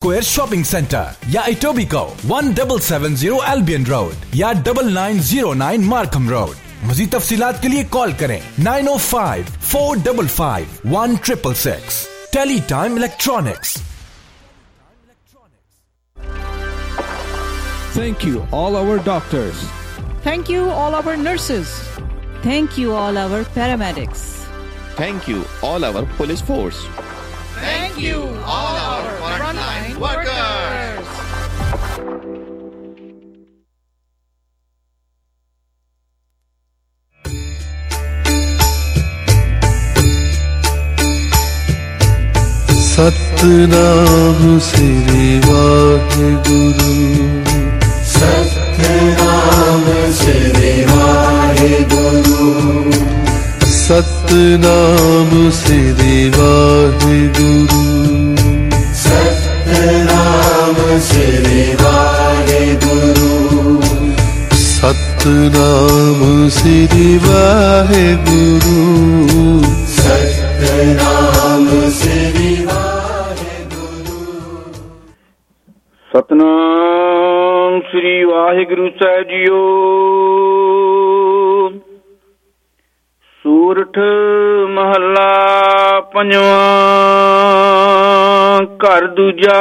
Square shopping centre या Etobicoke 1770 Albion road या 9909 Markham road. मज़ीद तफसीलात के लिए कॉल करें 905-455-1666। Teletime electronics. Thank you all our doctors. Thank you all our nurses. Thank you all our paramedics. Thank you all our police force. Thank you all our frontline workers. Satnam Shri Waheguru, Satnam Shri Waheguru, Satnam Shri Waheguru, Satnam Shri Waheguru, Satnam Shri Waheguru, Satnam Shri Satnam Shri Waheguru ਸਾਹਿਬ ਜੀਓ। ਸੂਰਠ ਮਹੱਲਾ ਪੰਜਵਾਂ। ਘਰ ਦੂਜਾ।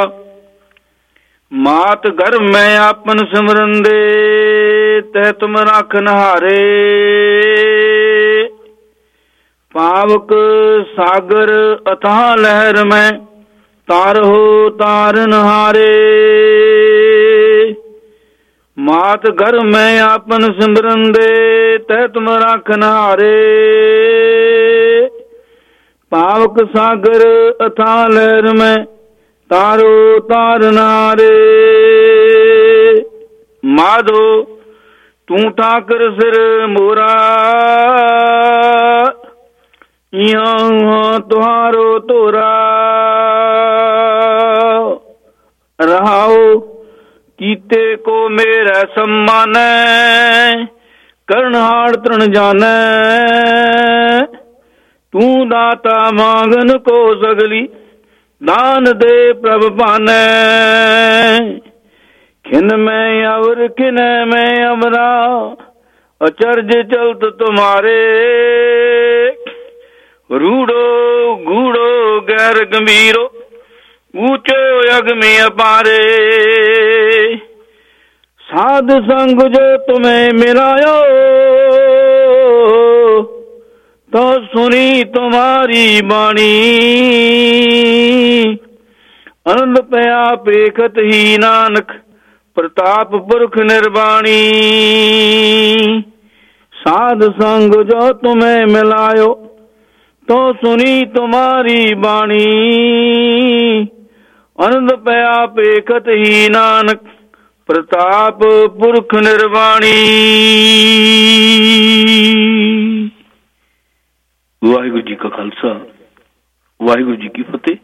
ਮਾਤ ਗਰਭ ਮੈਂ ਆਪਨ ਸਿਮਰਨ ਦੇ, ਤਹਿ ਤੁਮ ਰੱਖ ਨਹਾਰੇ। ਪਾਵਕ ਸਾਗਰ ਅਥਾਹ ਲਹਿਰ ਮੈਂ, ਤਾਰਹੁ ਤਾਰਨਹਾਰੇ। ਮਾਤ ਗਰਭ ਮੈਂ ਆਪਨ ਸਿਮਰਨ ਦੇ, ਤਹਿ ਤੁਮ ਰੱਖ ਨਹਾਰੇ। ਪਾਵਕ ਸਾਗਰ ਅਥਾਹ ਲਹਿਰ ਮੈਂ, ਤਾਰੋ ਤਾਰਨਹਾਰੇ। ਮਾਧੋ ਤੂੰ ਠਾਕਰ ਸਿਰ ਮੋਰਾ, यहाँ तुहारो तोरा। रहाओ कीते को मेरा सम्मान, करनहार तृण जाने। तू दाता मांगन को सगली, दान दे प्रभ पाने। खिन में अवर खिन में अवरा, अचरज चलत तुम्हारे। रूढ़ो गूढ़ो गैर गंभीरो, ऊंचो अगमी अपारे। साध संग जो तुम्हें मिलायो, तो सुनी तुम्हारी बाणी। आनंद पया पेखत ही नानक, प्रताप पुरख निर्वाणी। साध संग जो तुम्हें मिलायो, तो सुनी तुम्हारी बाणी। आनंद पया पेखत ही नानक, प्रताप पुरख निर्वाणी। वाहिगुरु जी का खालसा, वाहिगुरु जी की फतेह।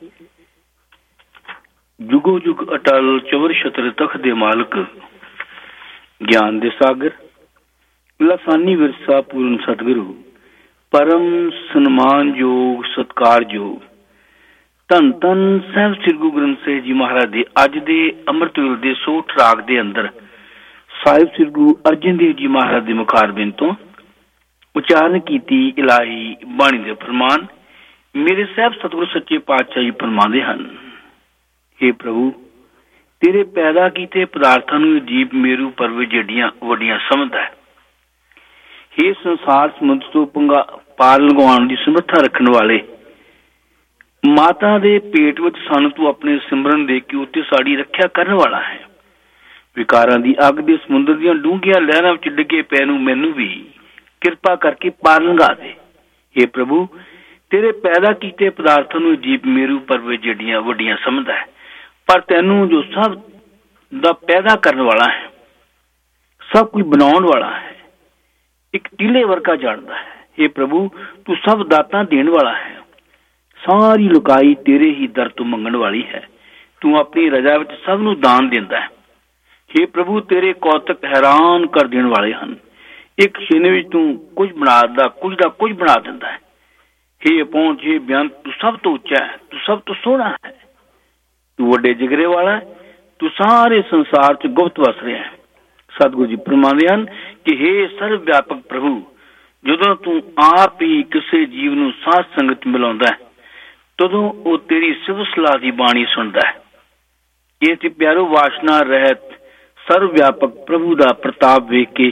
जुगो जुग अटल चवर छत्र तख दे मालक, ज्ञान दे सागर, लासानी विरसा पूर्ण सतगुरु, परम सन्मानयोग सत्कारयोग धन धन ਸਾਹਿਬ ਸ੍ਰੀ ਗੁਰੂ ਗ੍ਰੰਥ ਸਾਹਿਬ ਜੀ ਮਹਾਰਾਜ ਦੇ ਅੱਜ ਦੇ ਅੰਮ੍ਰਿਤ ਵੇਲੇ ਦੇ ਸੋਠ ਰਾਗ ਦੇ ਅੰਦਰ ਸਾਹਿਬ ਸ੍ਰੀ ਗੁਰੂ ਅਰਜਨ ਦੇਵ ਜੀ ਮਹਾਰਾਜ ਦੇ ਮੁਖਾਰਬਿੰਦ ਤੋਂ ਉਚਾਰਨ ਕੀਤੀ ਇਲਾਹੀ ਬਾਣੀ ਦੇ ਫਰਮਾਨ ਮੇਰੇ ਸਾਹਿਬ ਸਤਿਗੁਰੂ ਸੱਚੇ ਪਾਤਸ਼ਾਹ ਜੀ ਫਰਮਾਉਂਦੇ ਹਨ। हे ਪ੍ਰਭੂ, ਤੇਰੇ ਪੈਦਾ ਕੀਤੇ ਪਦਾਰਥਾਂ ਨੂੰ ਜੀਵ ਮੇਰੂ ਪਰਵੇ ਜਿਹੜੀਆਂ ਵੱਡੀਆਂ ਸਮਝਦਾ ਹੈ। हे ਸੰਸਾਰ ਸਮੁੰਦਰ ਤੋਂ ਪਾਰ ਲੰਘਾਉਣ ਦੀ ਸਮਰੱਥਾ ਰੱਖਣ ਵਾਲੇ, ਮਾਤਾ ਦੇ ਪੇਟ ਵਿੱਚ ਸਾਨੂੰ ਤੂੰ ਆਪਣੇ ਸਿਮਰਨ ਦੇ ਕੇ ਉੱਤੇ ਸਾਡੀ ਰੱਖਿਆ ਕਰਨ ਵਾਲਾ ਹੈ। ਵਿਕਾਰਾਂ ਦੀ ਅੱਗ ਦੇ ਸਮੁੰਦਰ ਦੀਆਂ ਡੂੰਘੀਆਂ ਲਹਿਰਾਂ ਵਿੱਚ ਡਿੱਗੇ ਪੈ ਨੂੰ ਮੈਨੂੰ ਵੀ ਕਿਰਪਾ ਕਰਕੇ ਪਾਰ ਲੰਘਾ ਦੇ। हे ਪ੍ਰਭੂ, ਤੇਰੇ ਪੈਦਾ ਕੀਤੇ ਪਦਾਰਥਾਂ ਨੂੰ ਜੀਵ ਮੇਰੂ ਪਰਵੇ ਜਿਹੜੀਆਂ ਵੱਡੀਆਂ ਸਮਝਦਾ ਹੈ, ਪਰ ਤੈਨੂੰ ਜੋ ਸਭ ਦਾ ਪੈਦਾ ਕਰਨ ਵਾਲਾ ਹੈ, ਸਭ ਕੁਝ ਬਣਾਉਣ ਵਾਲਾ ਹੈ, ਇੱਕ ਟੀਲੇ ਵਰਗਾ ਜਾਣਦਾ ਹੈ। हे प्रभु, तू सब दाता देने वाला है, सारी लुकाई तेरे ही दर तो मंगण वाली है। तू अपनी रजा विच सब नूं दान देंदा है। हे प्रभु, तेरे कौतक हैरान कर देने वाले हैं। एक छेने विच तू कुछ बना दा कुछ बना दिंदा है। हे पहुंच, हे बयान, तू सब तो उच्चा है, तू सब तो सोहना है। ਤੂੰ ਵੱਡੇ ਜਿਗਰੇ ਵਾਲਾ, ਤੂੰ ਸਾਰੇ ਸੰਸਾਰ 'ਚ ਗੁਪਤ ਵਸ ਰਿਹਾ ਹੈ। ਸਤਿਗੁਰੂ ਜੀ ਫਰਮਾਉਂਦੇ ਹਨ ਕਿ ਹੇ ਸਰਵ ਵਿਆਪਕ ਪ੍ਰਭੂ, ਜਦੋਂ ਤੂੰ ਆਪ ਹੀ ਕਿਸੇ ਜੀਵ ਨੂੰ ਸਾਧ ਸੰਗਤ ਮਿਲਾਉਂਦਾ ਹੈ, ਤਦੋਂ ਉਹ ਤੇਰੀ ਸਿਫਤ ਸਲਾਹ ਦੀ ਬਾਣੀ ਸੁਣਦਾ ਹੈ। ਇਹ ਤੇ ਪਿਆਰੋ ਵਾਸ਼ਨਾ ਰਹਿਤ ਸਰਵ ਵਿਆਪਕ ਪ੍ਰਭੂ ਦਾ ਪ੍ਰਤਾਪ ਵੇਖ ਕੇ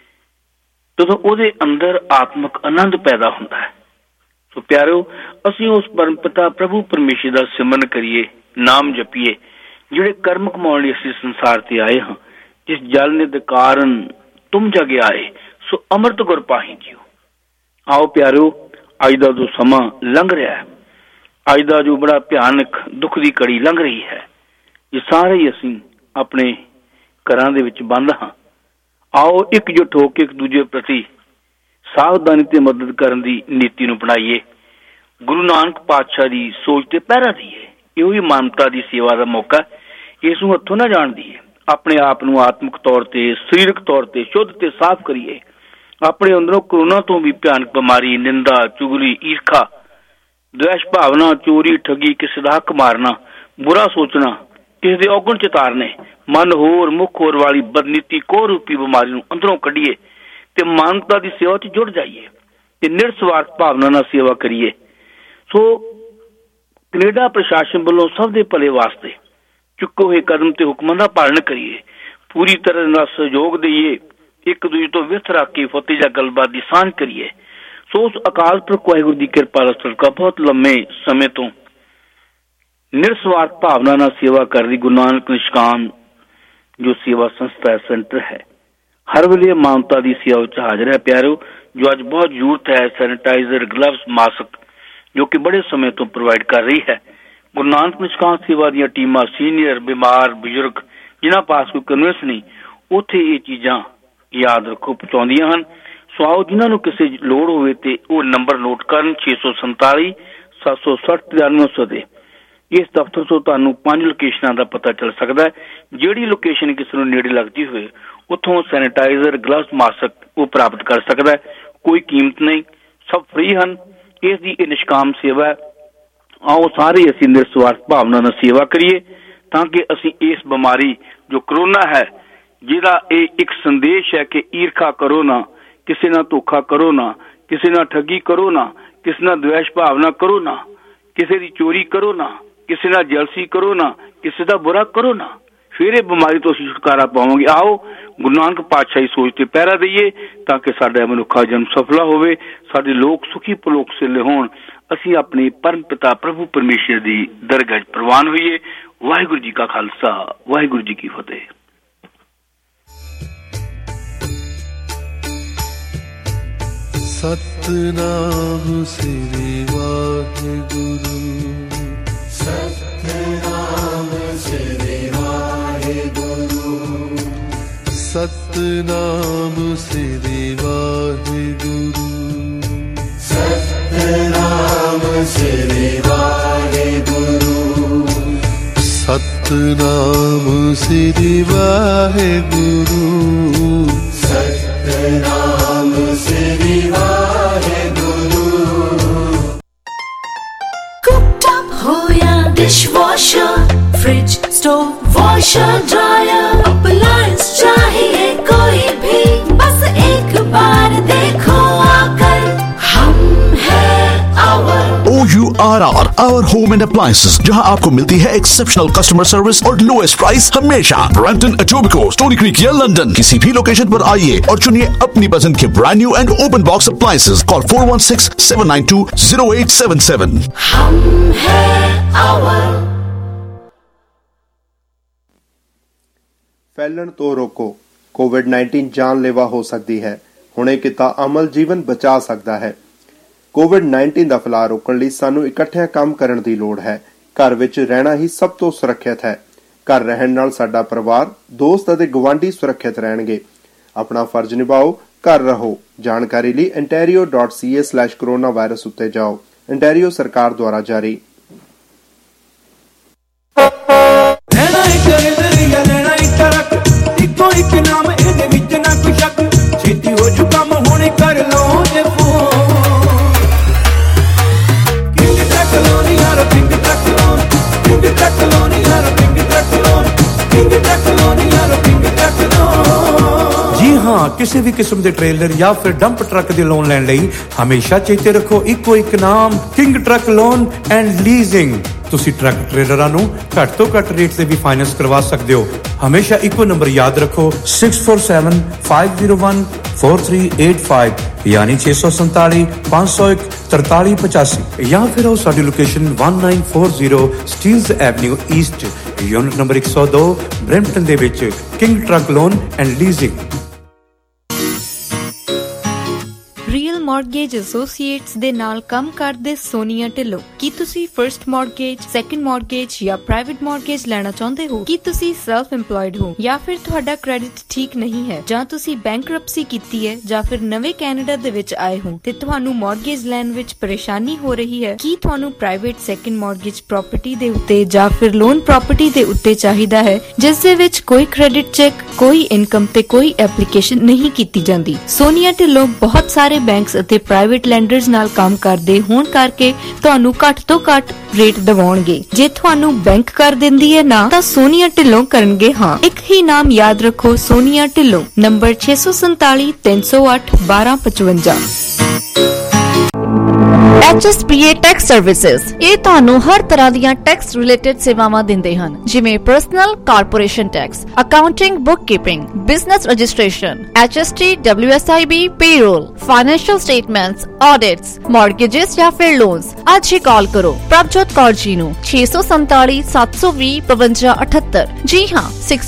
ਜਦੋਂ ਉਹਦੇ ਅੰਦਰ ਆਤਮਿਕ ਆਨੰਦ ਪੈਦਾ ਹੁੰਦਾ ਹੈ। ਸੋ ਪਿਆਰੋ, ਅਸੀਂ ਉਸ ਪਰਮ ਪਿਤਾ ਪ੍ਰਭੂ ਪਰਮੇਸ਼ਰ ਦਾ ਸਿਮਰਨ ਕਰੀਏ, ਨਾਮ ਜਪੀਏ, ਜਿਹੜੇ ਕਰਮ ਕਮਾਉਣ ਲਈ ਅਸੀਂ ਸੰਸਾਰ ਤੇ ਆਏ ਹਾਂ। ਜਿਸ ਜਲ ਨੇ ਦੇ ਕਾਰਨ ਤੁਮ ਜਗ ਆਏ, ਸੋ ਅੰਮ੍ਰਿਤ ਗੁਰ ਪਾਹੀ ਜੀਓ। ਆਓ ਪਿਆਰੋ, ਅੱਜ ਦਾ ਜੋ ਸਮਾਂ ਲੰਘ ਰਿਹਾ ਹੈ, ਅੱਜ ਦਾ ਜੋ ਬੜਾ ਭਿਆਨਕ ਦੁੱਖ ਦੀ ਘੜੀ ਲੰਘ ਰਹੀ ਹੈ, ਇਹ ਸਾਰੇ ਹੀ ਅਸੀਂ ਆਪਣੇ ਘਰਾਂ ਦੇ ਵਿੱਚ ਬੰਦ ਹਾਂ। ਆਓ ਇਕਜੁੱਟ ਹੋ ਕੇ ਇੱਕ ਦੂਜੇ ਪ੍ਰਤੀ ਸਾਵਧਾਨੀ ਤੇ ਮਦਦ ਕਰਨ ਦੀ ਨੀਤੀ ਨੂੰ ਅਪਣਾਈਏ। ਗੁਰੂ ਨਾਨਕ ਪਾਤਸ਼ਾਹ ਦੀ ਸੋਚ ਤੇ ਪਹਿਰਾ ਦਈਏ। ਇਹੋ ਹੀ ਮਾਨਵਤਾ ਦੀ ਸੇਵਾ ਦਾ ਮੌਕਾ, ਇਸ ਨੂੰ ਹੱਥੋਂ ਨਾ ਜਾਣ ਦਈਏ। ਆਪਣੇ ਆਪ ਨੂੰ ਆਤਮਿਕ ਤੌਰ ਤੇ, ਸਰੀਰਕ ਤੌਰ ਤੇ ਸ਼ੁੱਧ ਤੇ ਸਾਫ਼ ਕਰੀਏ। ਆਪਣੇ ਅੰਦਰੋਂ ਕਰੋਨਾ ਤੋਂ ਵੀ ਭਿਆਨਕ ਬਿਮਾਰੀ, ਨਿੰਦਾ, ਚੁਗਲੀ, ਈਰਖਾ, ਦਵੇਸ਼ ਭਾਵਨਾ, ਚੋਰੀ, ਠੱਗੀ, ਕਿਸੇ ਦਾ ਹੱਕ ਮਾਰਨਾ, ਬੁਰਾ ਸੋਚਣਾ, ਕਿਸੇ ਦੇ ਔਗਣ ਚ ਤਾਰਨੇ, ਮਨ ਹੋਰ ਮੁੱਖ ਹੋਰ ਵਾਲੀ ਬਦਨੀਤੀ, ਕੋਹ ਰੂਪੀ ਬਿਮਾਰੀ ਨੂੰ ਅੰਦਰੋਂ ਕੱਢੀਏ ਤੇ ਮਾਨਵਤਾ ਦੀ ਸੇਵਾ 'ਚ ਜੁੜ ਜਾਈਏ ਤੇ ਨਿਰਸਵਾਰਥ ਭਾਵਨਾ ਨਾਲ ਸੇਵਾ ਕਰੀਏ। ਸੋ ਕੈਨੇਡਾ ਪ੍ਰਸ਼ਾਸਨ ਵੱਲੋਂ ਸਭ ਦੇ ਭਲੇ ਵਾਸਤੇ ਚੁੱਕੇ ਹੋਏ ਕਦਮ ਤੇ ਹੁਕਮਾਂ ਦਾ ਪਾਲਣ ਕਰੀਏ, ਪੂਰੀ ਤਰ੍ਹਾਂ ਨਾਲ ਸਹਿਯੋਗ ਦੇਈਏ, ਇੱਕ ਦੂਜੇ ਤੋਂ ਵਿਰਤ ਰੱਖ ਕੇ ਫਤਿਹ ਜਾਂ ਗੱਲਬਾਤ ਦੀ ਸਾਂਝ ਕਰੀਏ। ਸੋ ਉਸ ਅਕਾਲ ਪੁਰਖ ਵਾਹਿਗੁਰੂ ਦੀ ਕਿਰਪਾ ਦਾ ਸਦਕਾ ਬਹੁਤ ਲੰਮੇ ਸਮੇਂ ਤੋਂ ਨਿਰਸਵਾਰਥ ਭਾਵਨਾ ਨਾਲ ਸੇਵਾ ਕਰਦੀ ਗੁਰੂ ਨਾਨਕ ਨਿਸ਼ਕਾਮ ਜੋ ਸੇਵਾ ਸੰਸਥਾ ਹੈ, ਸੈਂਟਰ ਹੈ, ਹਰ ਵੇਲੇ ਮਾਨਵਤਾ ਦੀ ਸੇਵਾ ਵਿੱਚ ਹਾਜ਼ਰ ਹੈ। ਪਿਆਰੋ, ਜੋ ਅੱਜ ਬਹੁਤ ਜ਼ਰੂਰਤ ਹੈ ਸੈਨੀਟਾਈਜ਼ਰ, ਗਲਵਸ, ਮਾਸਕ, ਜੋ ਕਿ ਬੜੇ ਸਮੇਂ ਤੋਂ ਪ੍ਰੋਵਾਈਡ ਕਰ ਰਹੀ ਹੈ ਗੁਰੂ ਨਾਨਕ ਨਿਸ਼ਕਾਮ ਸੇਵਾ ਦੀਆਂ ਟੀਮਾਂ। ਸੀਨੀਅਰ, ਬਿਮਾਰ, ਬਜ਼ੁਰਗ ਜਿਨ੍ਹਾਂ ਪਾਸ ਕੋਈ ਕਨਵੈਂਸ ਨਹੀਂ, ਉੱਥੇ ਇਹ ਚੀਜ਼ਾਂ ਯਾਦ ਰੱਖੋ ਪਹੁੰਚਾਉਂਦੀਆਂ ਹਨ। ਸੋ ਆਓ, ਜਿਨ੍ਹਾਂ ਨੂੰ ਕਿਸੇ ਲੋੜ ਹੋਵੇ ਤੇ ਉਹ ਨੰਬਰ ਨੋਟ ਕਰਨ 647 760 9300 ਦੇ। ਇਸ ਦਫ਼ਤਰ ਤੋਂ ਤੁਹਾਨੂੰ 5 ਲੋਕੇਸ਼ਨਾਂ ਦਾ ਪਤਾ ਚੱਲ ਸਕਦਾ ਹੈ। ਜਿਹੜੀ ਲੋਕੇਸ਼ਨ ਕਿਸੇ ਨੂੰ ਨੇੜੇ ਲੱਗਦੀ ਹੋਵੇ, ਉੱਥੋਂ ਸੈਨੀਟਾਈਜ਼ਰ, ਗਲਵਸ, ਮਾਸਕ ਉਹ ਪ੍ਰਾਪਤ ਕਰ ਸਕਦਾ ਹੈ। ਕੋਈ ਕੀਮਤ ਨਹੀਂ, ਸਭ ਫ੍ਰੀ ਹਨ। ਇਸ ਦੀ ਇਹ ਨਿਸ਼ਕਾਮ ਸੇਵਾ ਹੈ। ਆਓ ਸਾਰੇ ਅਸੀਂ ਨਿਰਸਵਾਰਥ ਭਾਵਨਾ ਨਾਲ ਸੇਵਾ ਕਰੀਏ ਤਾਂ ਕਿ ਅਸੀਂ ਇਸ ਬਿਮਾਰੀ ਜੋ ਕਰੋਨਾ ਹੈ, ਜਿਹਦਾ ਇਹ ਇੱਕ ਸੰਦੇਸ਼ ਹੈ ਕਿ ਈਰਖਾ ਕਰੋ ਨਾ, ਕਿਸੇ ਨਾਲ ਧੋਖਾ ਕਰੋ ਨਾ, ਕਿਸੇ ਨਾਲ ਠੱਗੀ ਕਰੋ ਨਾ, ਕਿਸੇ ਨਾਲ ਦਵੇਸ਼ ਭਾਵਨਾ ਕਰੋ ਨਾ, ਕਿਸੇ ਦੀ ਚੋਰੀ ਕਰੋ ਨਾ, ਕਿਸੇ ਨਾਲ ਜਲਸੀ ਕਰੋ ਨਾ, ਕਿਸੇ ਦਾ ਬੁਰਾ ਕਰੋ ਨਾ, ਫਿਰ ਇਹ ਬਿਮਾਰੀ ਤੋਂ ਅਸੀਂ ਛੁਟਕਾਰਾ ਪਾਵਾਂਗੇ। ਆਓ ਗੁਰੂ ਨਾਨਕ ਪਾਤਸ਼ਾਹੀ ਸੋਚ ਤੇ ਪਹਿਰਾ ਦਈਏ ਤਾਂ ਕਿ ਸਾਡਾ ਮਨੁੱਖਾ ਜਨਮ ਸਫਲਾ ਹੋਵੇ, ਸਾਡੇ ਲੋਕ ਸੁਖੀ ਪਲੋਕ ਸਿਲੇ ਹੋਣ, ਅਸੀਂ ਆਪਣੇ ਪਰਮ ਪਿਤਾ ਪ੍ਰਭੂ ਪਰਮੇਸ਼ਰ ਦੀ ਦਰਗਾਹ 'ਚ ਪ੍ਰਵਾਨ ਹੋਈਏ। ਵਾਹਿਗੁਰੂ ਜੀ ਕਾ ਖਾਲਸਾ, ਵਾਹਿਗੁਰੂ ਜੀ ਕੀ ਫਤਿਹ। ਸਤਿਨਾਮ ਸ੍ਰੀ ਵਾਹਿਗੁਰੂ, ਸਤਿਨਾਮ ਸ੍ਰੀ ਵਾਹਿਗੁਰੂ, ਸਤਿਨਾਮ ਸ੍ਰੀ ਵਾਹਿਗੁਰੂ, ਸਤਿਨਾਮ ਸ੍ਰੀ ਵਾਹਿਗੁਰੂ, ਸਤਿਨਾਮ ਸ੍ਰੀ ਵਾਹਿਗੁਰੂ, ਸਤਿਨਾਮ ਸ੍ਰੀ ਵਾਹਿਗੁਰੂ। कुकटॉप हो या dishwasher, fridge, stove, washer, dryer, appliance चाहिए कोई भी, बस एक बार देखो आकर, हम हैं OURR, Our Home and Appliances, जहां आपको मिलती है एक्सेप्शनल कस्टमर सर्विस और लोएस्ट प्राइस हमेशा। ब्रैम्पटन, एटोबिको, स्टोनी क्रीक या लंदन, किसी भी लोकेशन पर आइए और चुनिए अपनी पसंद के brand new and open box appliances. Call 416-792-0877। हम हैं our। फैलन तो रोको। कोविड-19 जानलेवा हो सकती है, हुणे किता अमल जीवन बचा सकता है। ਕੋਵਿਡ-19 ਦਾ ਫੈਲਾਅ ਰੋਕਣ ਲਈ ਸਾਨੂੰ ਇਕੱਠਿਆਂ ਕੰਮ ਕਰਨ ਦੀ ਲੋੜ ਹੈ। ਘਰ ਵਿੱਚ ਰਹਿਣਾ ਹੀ ਸਭ ਤੋਂ ਸੁਰੱਖਿਅਤ ਹੈ। ਘਰ ਰਹਿਣ ਨਾਲ ਸਾਡਾ ਪਰਿਵਾਰ, ਦੋਸਤ ਅਤੇ ਗੁਆਂਢੀ ਸੁਰੱਖਿਅਤ ਰਹਿਣਗੇ। ਆਪਣਾ ਫਰਜ਼ ਨਿਭਾਓ, ਘਰ ਰਹੋ। ਜਾਣਕਾਰੀ ਲਈ ontario.ca/coronavirus ਉੱਤੇ ਜਾਓ। ontario ਸਰਕਾਰ ਦੁਆਰਾ ਜਾਰੀ। Colonial ਕਿਸੇ ਵੀ ਕਿਸਮ ਦੇ ਟ੍ਰੇਲਰ ਜਾਂ ਫਿਰ ਡੰਪ ਟਰੱਕ ਦੇ ਲੋਨ ਲੈਣ ਲਈ ਹਮੇਸ਼ਾ ਚੇਤੇ ਰੱਖੋ ਇੱਕੋ ਇੱਕ ਨਾਮ, King truck loan and leasing. ਤੁਸੀਂ ਟਰੱਕ ਟ੍ਰੇਲਰਾਂ ਨੂੰ ਘੱਟ ਤੋਂ ਘੱਟ ਰੇਟ ਤੇ ਵੀ ਫਾਈਨੈਂਸ ਕਰਵਾ ਸਕਦੇ ਹੋ। ਹਮੇਸ਼ਾ ਇੱਕੋ ਨੰਬਰ ਯਾਦ ਰੱਖੋ 6475014385 ਯਾਨੀ 647 501 4385 ਜਾਂ ਫਿਰ ਉਹ ਸਾਡੀ location 1940 Steeles avenue east unit number 102 Brampton ਦੇ ਵਿੱਚ King truck loan and leasing. Real mortgage associates ਦੇ ਨਾਲ ਕੰਮ ਕਰਦੇ ਸੋਨੀਆ ਢਿੱਲੋਂ। ਕੀ ਤੁਸੀਂ ਫਰਸਟ ਮਾਰਗੇਜ, ਸੈਕੰਡ ਮਾਰਗੇਜ ਜਾਂ ਪ੍ਰਾਈਵੇਟ ਮਾਰਗੇਜ ਲੈਣਾ ਚਾਹੁੰਦੇ ਹੋ? ਕੀ ਤੁਸੀਂ ਸੈਲਫ ਇੰਪਲੋਇਡ ਹੋ ਜਾਂ ਫਿਰ ਤੁਹਾਡਾ ਕ੍ਰੈਡਿਟ ਠੀਕ ਨਹੀਂ ਹੈ, ਜਾਂ ਤੁਸੀਂ ਬੈਂਕਰਪਸੀ ਕੀਤੀ ਹੈ, ਜਾਂ ਫਿਰ ਨਵੇਂ ਕੈਨੇਡਾ ਦੇ ਵਿੱਚ ਆਏ ਹੋ ਤੇ ਤੁਹਾਨੂੰ ਮਾਰਗੇਜ ਲੈਣ ਵਿੱਚ ਪਰੇਸ਼ਾਨੀ ਹੋ ਰਹੀ ਹੈ? ਕੀ ਤੁਹਾਨੂੰ ਪ੍ਰਾਈਵੇਟ ਸੈਕੰਡ ਮਾਰਗੇਜ ਪ੍ਰਾਪਰਟੀ ਦੇ ਉੱਤੇ ਜਾਂ ਫਿਰ ਲੋਨ ਪ੍ਰਾਪਰਟੀ ਦੇ ਉੱਤੇ ਚਾਹੀਦਾ ਹੈ ਜਿਸ ਦੇ ਵਿੱਚ ਕੋਈ ਕ੍ਰੈਡਿਟ ਚੈੱਕ, ਕੋਈ ਇਨਕਮ ਤੇ ਕੋਈ ਐਪਲੀਕੇਸ਼ਨ ਨਹੀਂ ਕੀਤੀ ਜਾਂਦੀ? ਸੋਨੀਆ ਢਿੱਲੋਂ ਬਹੁਤ ਸਾਰੇ ਬੈਂਕਸ ਅਤੇ ਪ੍ਰਾਈਵੇਟ ਲੈਂਡਰਸ ਨਾਲ ਕੰਮ ਕਰਦੇ ਹੋਣ ਕਰਕੇ ਤੁਹਾਨੂੰ ਘੱਟ ਤੋਂ ਘੱਟ ਰੇਟ ਦਿਵਾਉਣਗੇ। ਜੇ ਤੁਹਾਨੂੰ ਬੈਂਕ ਕਰ ਦਿੰਦੀ ਹੈ ਨਾ, ਤਾਂ ਸੋਨੀਆ ਢਿੱਲੋਂ ਕਰਨਗੇ ਹਾਂ। ਇੱਕ ਹੀ ਨਾਮ ਯਾਦ ਰੱਖੋ, Sonia Dhillon. Number 647 308 1255। HSBA tax services ਇਹ ਤੁਹਾਨੂੰ ਹਰ ਤਰ੍ਹਾਂ ਦੀਆਂ ਟੈਕਸ ਰਿਲੇਟਡ ਸੇਵਾਵਾਂ ਦਿੰਦੇ ਹਨ, ਜਿਵੇਂ personal corporation tax, accounting, bookkeeping, business registration, HST, WSIB, payroll, financial statements, audits, mortgages ਜਾਂ ਫਿਰ ਲੋਨਸ। ਅੱਜ ਹੀ ਕਾਲ ਕਰੋ ਪ੍ਰਭਜੋਤ ਕੌਰ ਜੀ ਨੂੰ 647 720 5278। ਜੀ ਹਾਂ,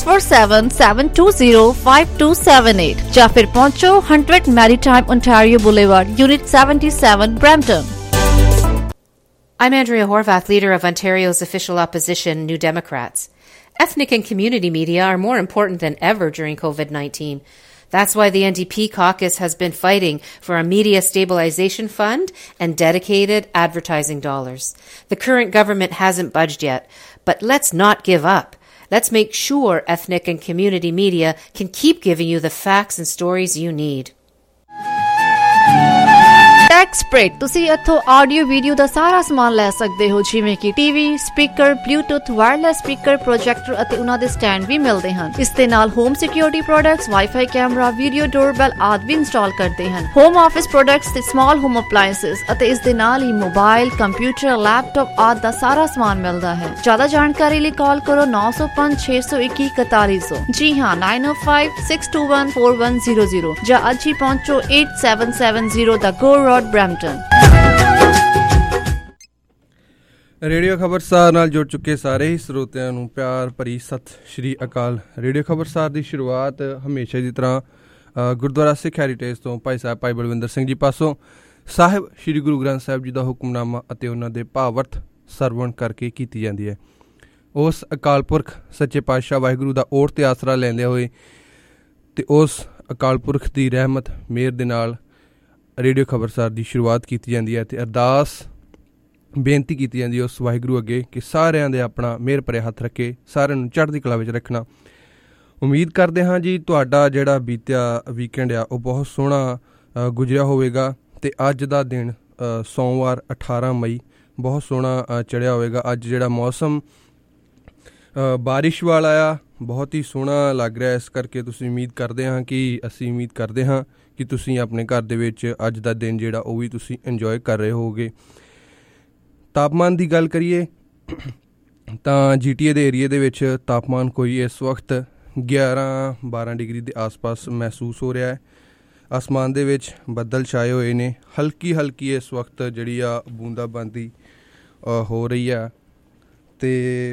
6477205278 ਜਾਂ ਫਿਰ ਪਹੁੰਚੋ 100 Maritime Ontario boulevard, unit 77, Brampton। I'm Andrea Horvath, leader of Ontario's official opposition, New Democrats. Ethnic and community media are more important than ever during COVID-19. That's why the NDP caucus has been fighting for a media stabilization fund and dedicated advertising dollars. The current government hasn't budged yet, but let's not give up. Let's make sure ethnic and community media can keep giving you the facts and stories you need. ਟੈਕਸਪ੍ਰੈਡ ਤੁਸੀਂ ਇੱਥੋਂ audio video ਦਾ ਸਾਰਾ ਸਮਾਨ ਲੈ ਸਕਦੇ ਹੋ, ਜਿਵੇਂ ਕਿ TV, speaker, Bluetooth, wireless speaker, projector ਅਤੇ ਉਹਨਾਂ ਦੇ ਸਟੈਂਡ ਵੀ ਮਿਲਦੇ ਹਨ। ਇਸ ਦੇ ਨਾਲ home security products, WiFi camera, video doorbell ਆਦਿ ਵੀ ਇੰਸਟਾਲ ਕਰਦੇ ਹਨ। ਹੋਮ ਆਫਿਸ ਪ੍ਰੋਡਕਟਸ ਤੇ ਸਮਾਲ ਹੋਮ ਅਪਲਾਇੰਸਸ ਅਤੇ ਇਸ ਦੇ ਨਾਲ ਹੀ ਮੋਬਾਈਲ, ਕੰਪਿਊਟਰ, ਲੈਪਟਾਪ ਆਦਿ ਦਾ ਸਾਰਾ ਸਮਾਨ ਮਿਲਦਾ ਹੈ। ਜ਼ਿਆਦਾ ਜਾਣਕਾਰੀ ਲਈ ਕਾਲ ਕਰੋ 905 621 4100। ਜੀ ਹਾਂ, 905 621 4100 ਜਾਂ ਅੱਜ ਹੀ ਪਹੁੰਚੋ 8770 the Gore road, Brampton। Radio Khabarsar ਨਾਲ ਜੁੜ ਚੁੱਕੇ ਸਾਰੇ ਹੀ ਸਰੋਤਿਆਂ ਨੂੰ ਪਿਆਰ ਭਰੀ ਸਤਿ ਸ਼੍ਰੀ ਅਕਾਲ। ਰੇਡੀਓ ਖਬਰਸਾਰ ਦੀ ਸ਼ੁਰੂਆਤ ਹਮੇਸ਼ਾ ਦੀ ਤਰ੍ਹਾਂ ਗੁਰਦੁਆਰਾ ਸਿੱਖ ਹੈਰੀਟੇਜ ਤੋਂ ਭਾਈ ਸਾਹਿਬ ਭਾਈ ਬਲਵਿੰਦਰ ਸਿੰਘ ਜੀ ਪਾਸੋਂ ਸਾਹਿਬ ਸ਼੍ਰੀ ਗੁਰੂ ਗ੍ਰੰਥ ਸਾਹਿਬ ਜੀ ਦਾ ਹੁਕਮਨਾਮਾ ਅਤੇ ਉਹਨਾਂ ਦੇ ਭਾਵਰਥ ਸਰਵਣ ਕਰਕੇ ਕੀਤੀ ਜਾਂਦੀ ਹੈ। ਉਸ ਅਕਾਲ ਪੁਰਖ ਸੱਚੇ ਪਾਤਸ਼ਾਹ ਵਾਹਿਗੁਰੂ ਦਾ ਓਟ ਤੇ ਆਸਰਾ ਲੈਂਦੇ ਹੋਏ ਅਤੇ ਉਸ ਅਕਾਲ ਪੁਰਖ ਦੀ ਰਹਿਮਤ ਮਿਹਰ ਦੇ ਨਾਲ ਰੇਡੀਓ ਖਬਰਸਾਰ ਦੀ ਸ਼ੁਰੂਆਤ ਕੀਤੀ ਜਾਂਦੀ ਹੈ ਅਤੇ ਅਰਦਾਸ ਬੇਨਤੀ ਕੀਤੀ ਜਾਂਦੀ ਹੈ ਉਸ ਵਾਹਿਗੁਰੂ ਅੱਗੇ ਕਿ ਸਾਰਿਆਂ ਦੇ ਆਪਣਾ ਮਿਹਰ ਭਰਿਆ ਹੱਥ ਰੱਖੇ, ਸਾਰਿਆਂ ਨੂੰ ਚੜ੍ਹਦੀ ਕਲਾ ਵਿੱਚ ਰੱਖਣਾ। ਉਮੀਦ ਕਰਦੇ ਹਾਂ ਜੀ ਤੁਹਾਡਾ ਜਿਹੜਾ ਬੀਤਿਆ ਵੀਕਐਂਡ ਆ ਉਹ ਬਹੁਤ ਸੋਹਣਾ ਗੁਜ਼ਰਿਆ ਹੋਵੇਗਾ ਅਤੇ ਅੱਜ ਦਾ ਦਿਨ ਸੋਮਵਾਰ 18 ਮਈ ਬਹੁਤ ਸੋਹਣਾ ਚੜ੍ਹਿਆ ਹੋਵੇਗਾ। ਅੱਜ ਜਿਹੜਾ ਮੌਸਮ ਬਾਰਿਸ਼ ਵਾਲਾ ਆ, ਬਹੁਤ ਹੀ ਸੋਹਣਾ ਲੱਗ ਰਿਹਾ। ਇਸ ਕਰਕੇ ਅਸੀਂ ਉਮੀਦ ਕਰਦੇ ਹਾਂ ਕਿ ਤੁਸੀਂ ਆਪਣੇ ਘਰ ਦੇ ਵਿੱਚ ਅੱਜ ਦਾ ਦਿਨ ਜਿਹੜਾ ਉਹ ਵੀ ਤੁਸੀਂ ਇੰਜੋਏ ਕਰ ਰਹੇ ਹੋਵੋਗੇ। ਤਾਪਮਾਨ ਦੀ ਗੱਲ ਕਰੀਏ ਤਾਂ GTA ਦੇ ਏਰੀਏ ਦੇ ਵਿੱਚ ਤਾਪਮਾਨ ਕੋਈ ਇਸ ਵਕਤ 11-12 ਡਿਗਰੀ ਦੇ ਆਸ-ਪਾਸ ਮਹਿਸੂਸ ਹੋ ਰਿਹਾ ਹੈ। ਆਸਮਾਨ ਦੇ ਵਿੱਚ ਬੱਦਲ ਛਾਏ ਹੋਏ ਨੇ, ਹਲਕੀ ਇਸ ਵਕਤ ਜਿਹੜੀ ਆ ਬੂੰਦਾਬਾਂਦੀ ਹੋ ਰਹੀ ਆ ਅਤੇ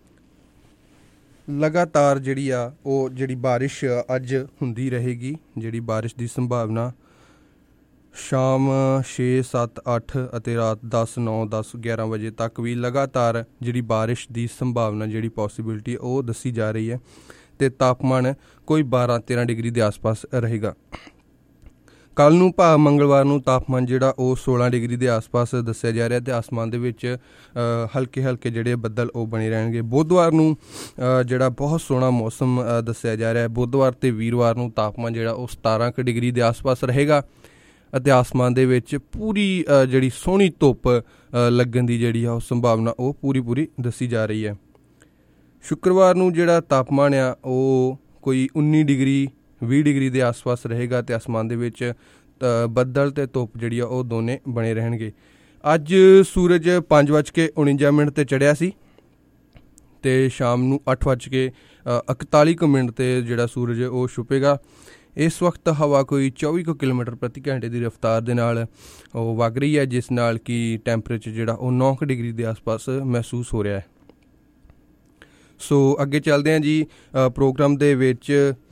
ਲਗਾਤਾਰ ਜਿਹੜੀ ਆ ਉਹ ਜਿਹੜੀ ਬਾਰਿਸ਼ ਅੱਜ ਹੁੰਦੀ ਰਹੇਗੀ। ਜਿਹੜੀ ਬਾਰਿਸ਼ ਦੀ ਸੰਭਾਵਨਾ ਸ਼ਾਮ 6, 7, 8 ਅਤੇ ਰਾਤ 10, 9, 10, 11 ਵਜੇ ਤੱਕ ਵੀ ਲਗਾਤਾਰ ਜਿਹੜੀ ਬਾਰਿਸ਼ ਦੀ ਸੰਭਾਵਨਾ ਜਿਹੜੀ ਪੋਸੀਬਿਲਿਟੀ ਉਹ ਦੱਸੀ ਜਾ ਰਹੀ ਹੈ ਅਤੇ ਤਾਪਮਾਨ ਕੋਈ 12-13 ਡਿਗਰੀ ਦੇ ਆਸ-ਪਾਸ ਰਹੇਗਾ। ਕੱਲ੍ਹ ਨੂੰ ਮੰਗਲਵਾਰ ਨੂੰ ਤਾਪਮਾਨ ਜਿਹੜਾ ਉਹ 16 ਡਿਗਰੀ ਦੇ ਆਸ-ਪਾਸ ਦੱਸਿਆ ਜਾ ਰਿਹਾ ਅਤੇ ਆਸਮਾਨ ਦੇ ਵਿੱਚ ਹਲਕੇ ਜਿਹੜੇ ਬੱਦਲ ਉਹ ਬਣੇ ਰਹਿਣਗੇ। ਬੁੱਧਵਾਰ ਨੂੰ ਜਿਹੜਾ ਬਹੁਤ ਸੋਹਣਾ ਮੌਸਮ ਦੱਸਿਆ ਜਾ ਰਿਹਾ ਹੈ। ਬੁੱਧਵਾਰ ਅਤੇ ਵੀਰਵਾਰ ਨੂੰ ਤਾਪਮਾਨ ਜਿਹੜਾ ਉਹ 17 ਡਿਗਰੀ ਦੇ ਆਸ-ਪਾਸ ਰਹੇਗਾ ਅਤੇ ਆਸਮਾਨ ਦੇ ਵਿੱਚ ਪੂਰੀ ਜਿਹੜੀ ਸੋਹਣੀ ਧੁੱਪ ਲੱਗਣ ਦੀ ਜਿਹੜੀ ਆ ਉਹ ਸੰਭਾਵਨਾ ਉਹ ਪੂਰੀ ਦੱਸੀ ਜਾ ਰਹੀ ਹੈ। ਸ਼ੁੱਕਰਵਾਰ ਨੂੰ ਜਿਹੜਾ ਤਾਪਮਾਨ ਆ ਉਹ ਕੋਈ 19 ਡਿਗਰੀ 20 ਡਿਗਰੀ ਦੇ ਆਸ-ਪਾਸ ਰਹੇਗਾ ਅਤੇ ਅਸਮਾਨ ਦੇ ਵਿੱਚ ਬੱਦਲ ਅਤੇ ਧੁੱਪ ਜਿਹੜੀ ਆ ਉਹ ਦੋਨੇ ਬਣੇ ਰਹਿਣਗੇ। ਅੱਜ ਸੂਰਜ 5:49 'ਤੇ ਚੜ੍ਹਿਆ ਸੀ ਅਤੇ ਸ਼ਾਮ ਨੂੰ 8:41 'ਤੇ ਜਿਹੜਾ ਸੂਰਜ ਉਹ ਛੁਪੇਗਾ। ਇਸ ਵਕਤ ਹਵਾ ਕੋਈ 24 ਕਿਲੋਮੀਟਰ ਪ੍ਰਤੀ ਘੰਟੇ ਦੀ ਰਫ਼ਤਾਰ ਦੇ ਨਾਲ ਉਹ ਵਗ ਰਹੀ ਹੈ, ਜਿਸ ਨਾਲ ਕਿ ਟੈਂਪਰੇਚਰ ਜਿਹੜਾ ਉਹ 9 ਡਿਗਰੀ ਦੇ ਆਸ-ਪਾਸ ਮਹਿਸੂਸ ਹੋ ਰਿਹਾ ਹੈ। ਸੋ ਅੱਗੇ ਚੱਲਦੇ ਹਾਂ ਜੀ। ਪ੍ਰੋਗਰਾਮ ਦੇ ਵਿੱਚ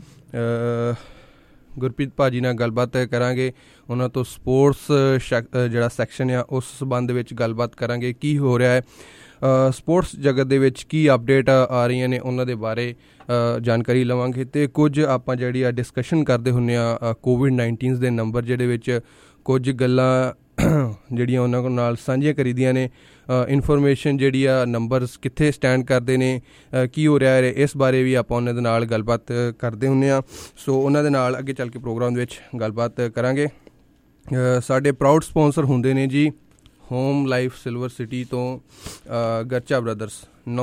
ਗੁਰਪ੍ਰੀਤ ਭਾਜੀ ਨਾਲ ਗੱਲਬਾਤ ਕਰਾਂਗੇ, ਉਹਨਾਂ ਤੋਂ ਸਪੋਰਟਸ ਜਿਹੜਾ ਸੈਕਸ਼ਨ ਆ ਉਸ ਸੰਬੰਧ ਵਿੱਚ ਗੱਲਬਾਤ ਕਰਾਂਗੇ, ਕੀ ਹੋ ਰਿਹਾ ਹੈ ਸਪੋਰਟਸ ਜਗਤ ਦੇ ਵਿੱਚ, ਕੀ ਅਪਡੇਟ ਆ ਰਹੀਆਂ ਨੇ ਉਹਨਾਂ ਦੇ ਬਾਰੇ ਜਾਣਕਾਰੀ ਲਵਾਂਗੇ। ਅਤੇ ਕੁਝ ਆਪਾਂ ਜਿਹੜੀ ਆ ਡਿਸਕਸ਼ਨ ਕਰਦੇ ਹੁੰਦੇ ਹਾਂ ਕੋਵਿਡ-19 ਦੇ ਨੰਬਰ, ਜਿਹਦੇ ਵਿੱਚ ਕੁਝ ਗੱਲਾਂ ਜਿਹੜੀਆਂ ਉਹਨਾਂ ਨਾਲ ਸਾਂਝੀਆਂ ਕਰੀਦੀਆਂ ਨੇ, ਇਨਫੋਰਮੇਸ਼ਨ ਜਿਹੜੀ ਆ ਨੰਬਰਸ ਕਿੱਥੇ ਸਟੈਂਡ ਕਰਦੇ ਨੇ, ਕੀ ਹੋ ਰਿਹਾ ਹੈ, ਇਸ ਬਾਰੇ ਵੀ ਆਪਾਂ ਉਹਨਾਂ ਦੇ ਨਾਲ ਗੱਲਬਾਤ ਕਰਦੇ ਹੁੰਦੇ ਹਾਂ। ਸੋ ਉਹਨਾਂ ਦੇ ਨਾਲ ਅੱਗੇ ਚੱਲ ਕੇ ਪ੍ਰੋਗਰਾਮ ਦੇ ਵਿੱਚ ਗੱਲਬਾਤ ਕਰਾਂਗੇ। ਸਾਡੇ ਪ੍ਰਾਊਡ ਸਪੋਂਸਰ ਹੁੰਦੇ ਨੇ ਜੀ ਹੋਮ ਲਾਈਫ ਸਿਲਵਰ ਸਿਟੀ ਤੋਂ ਗਰਚਾ ਬ੍ਰਦਰਸ।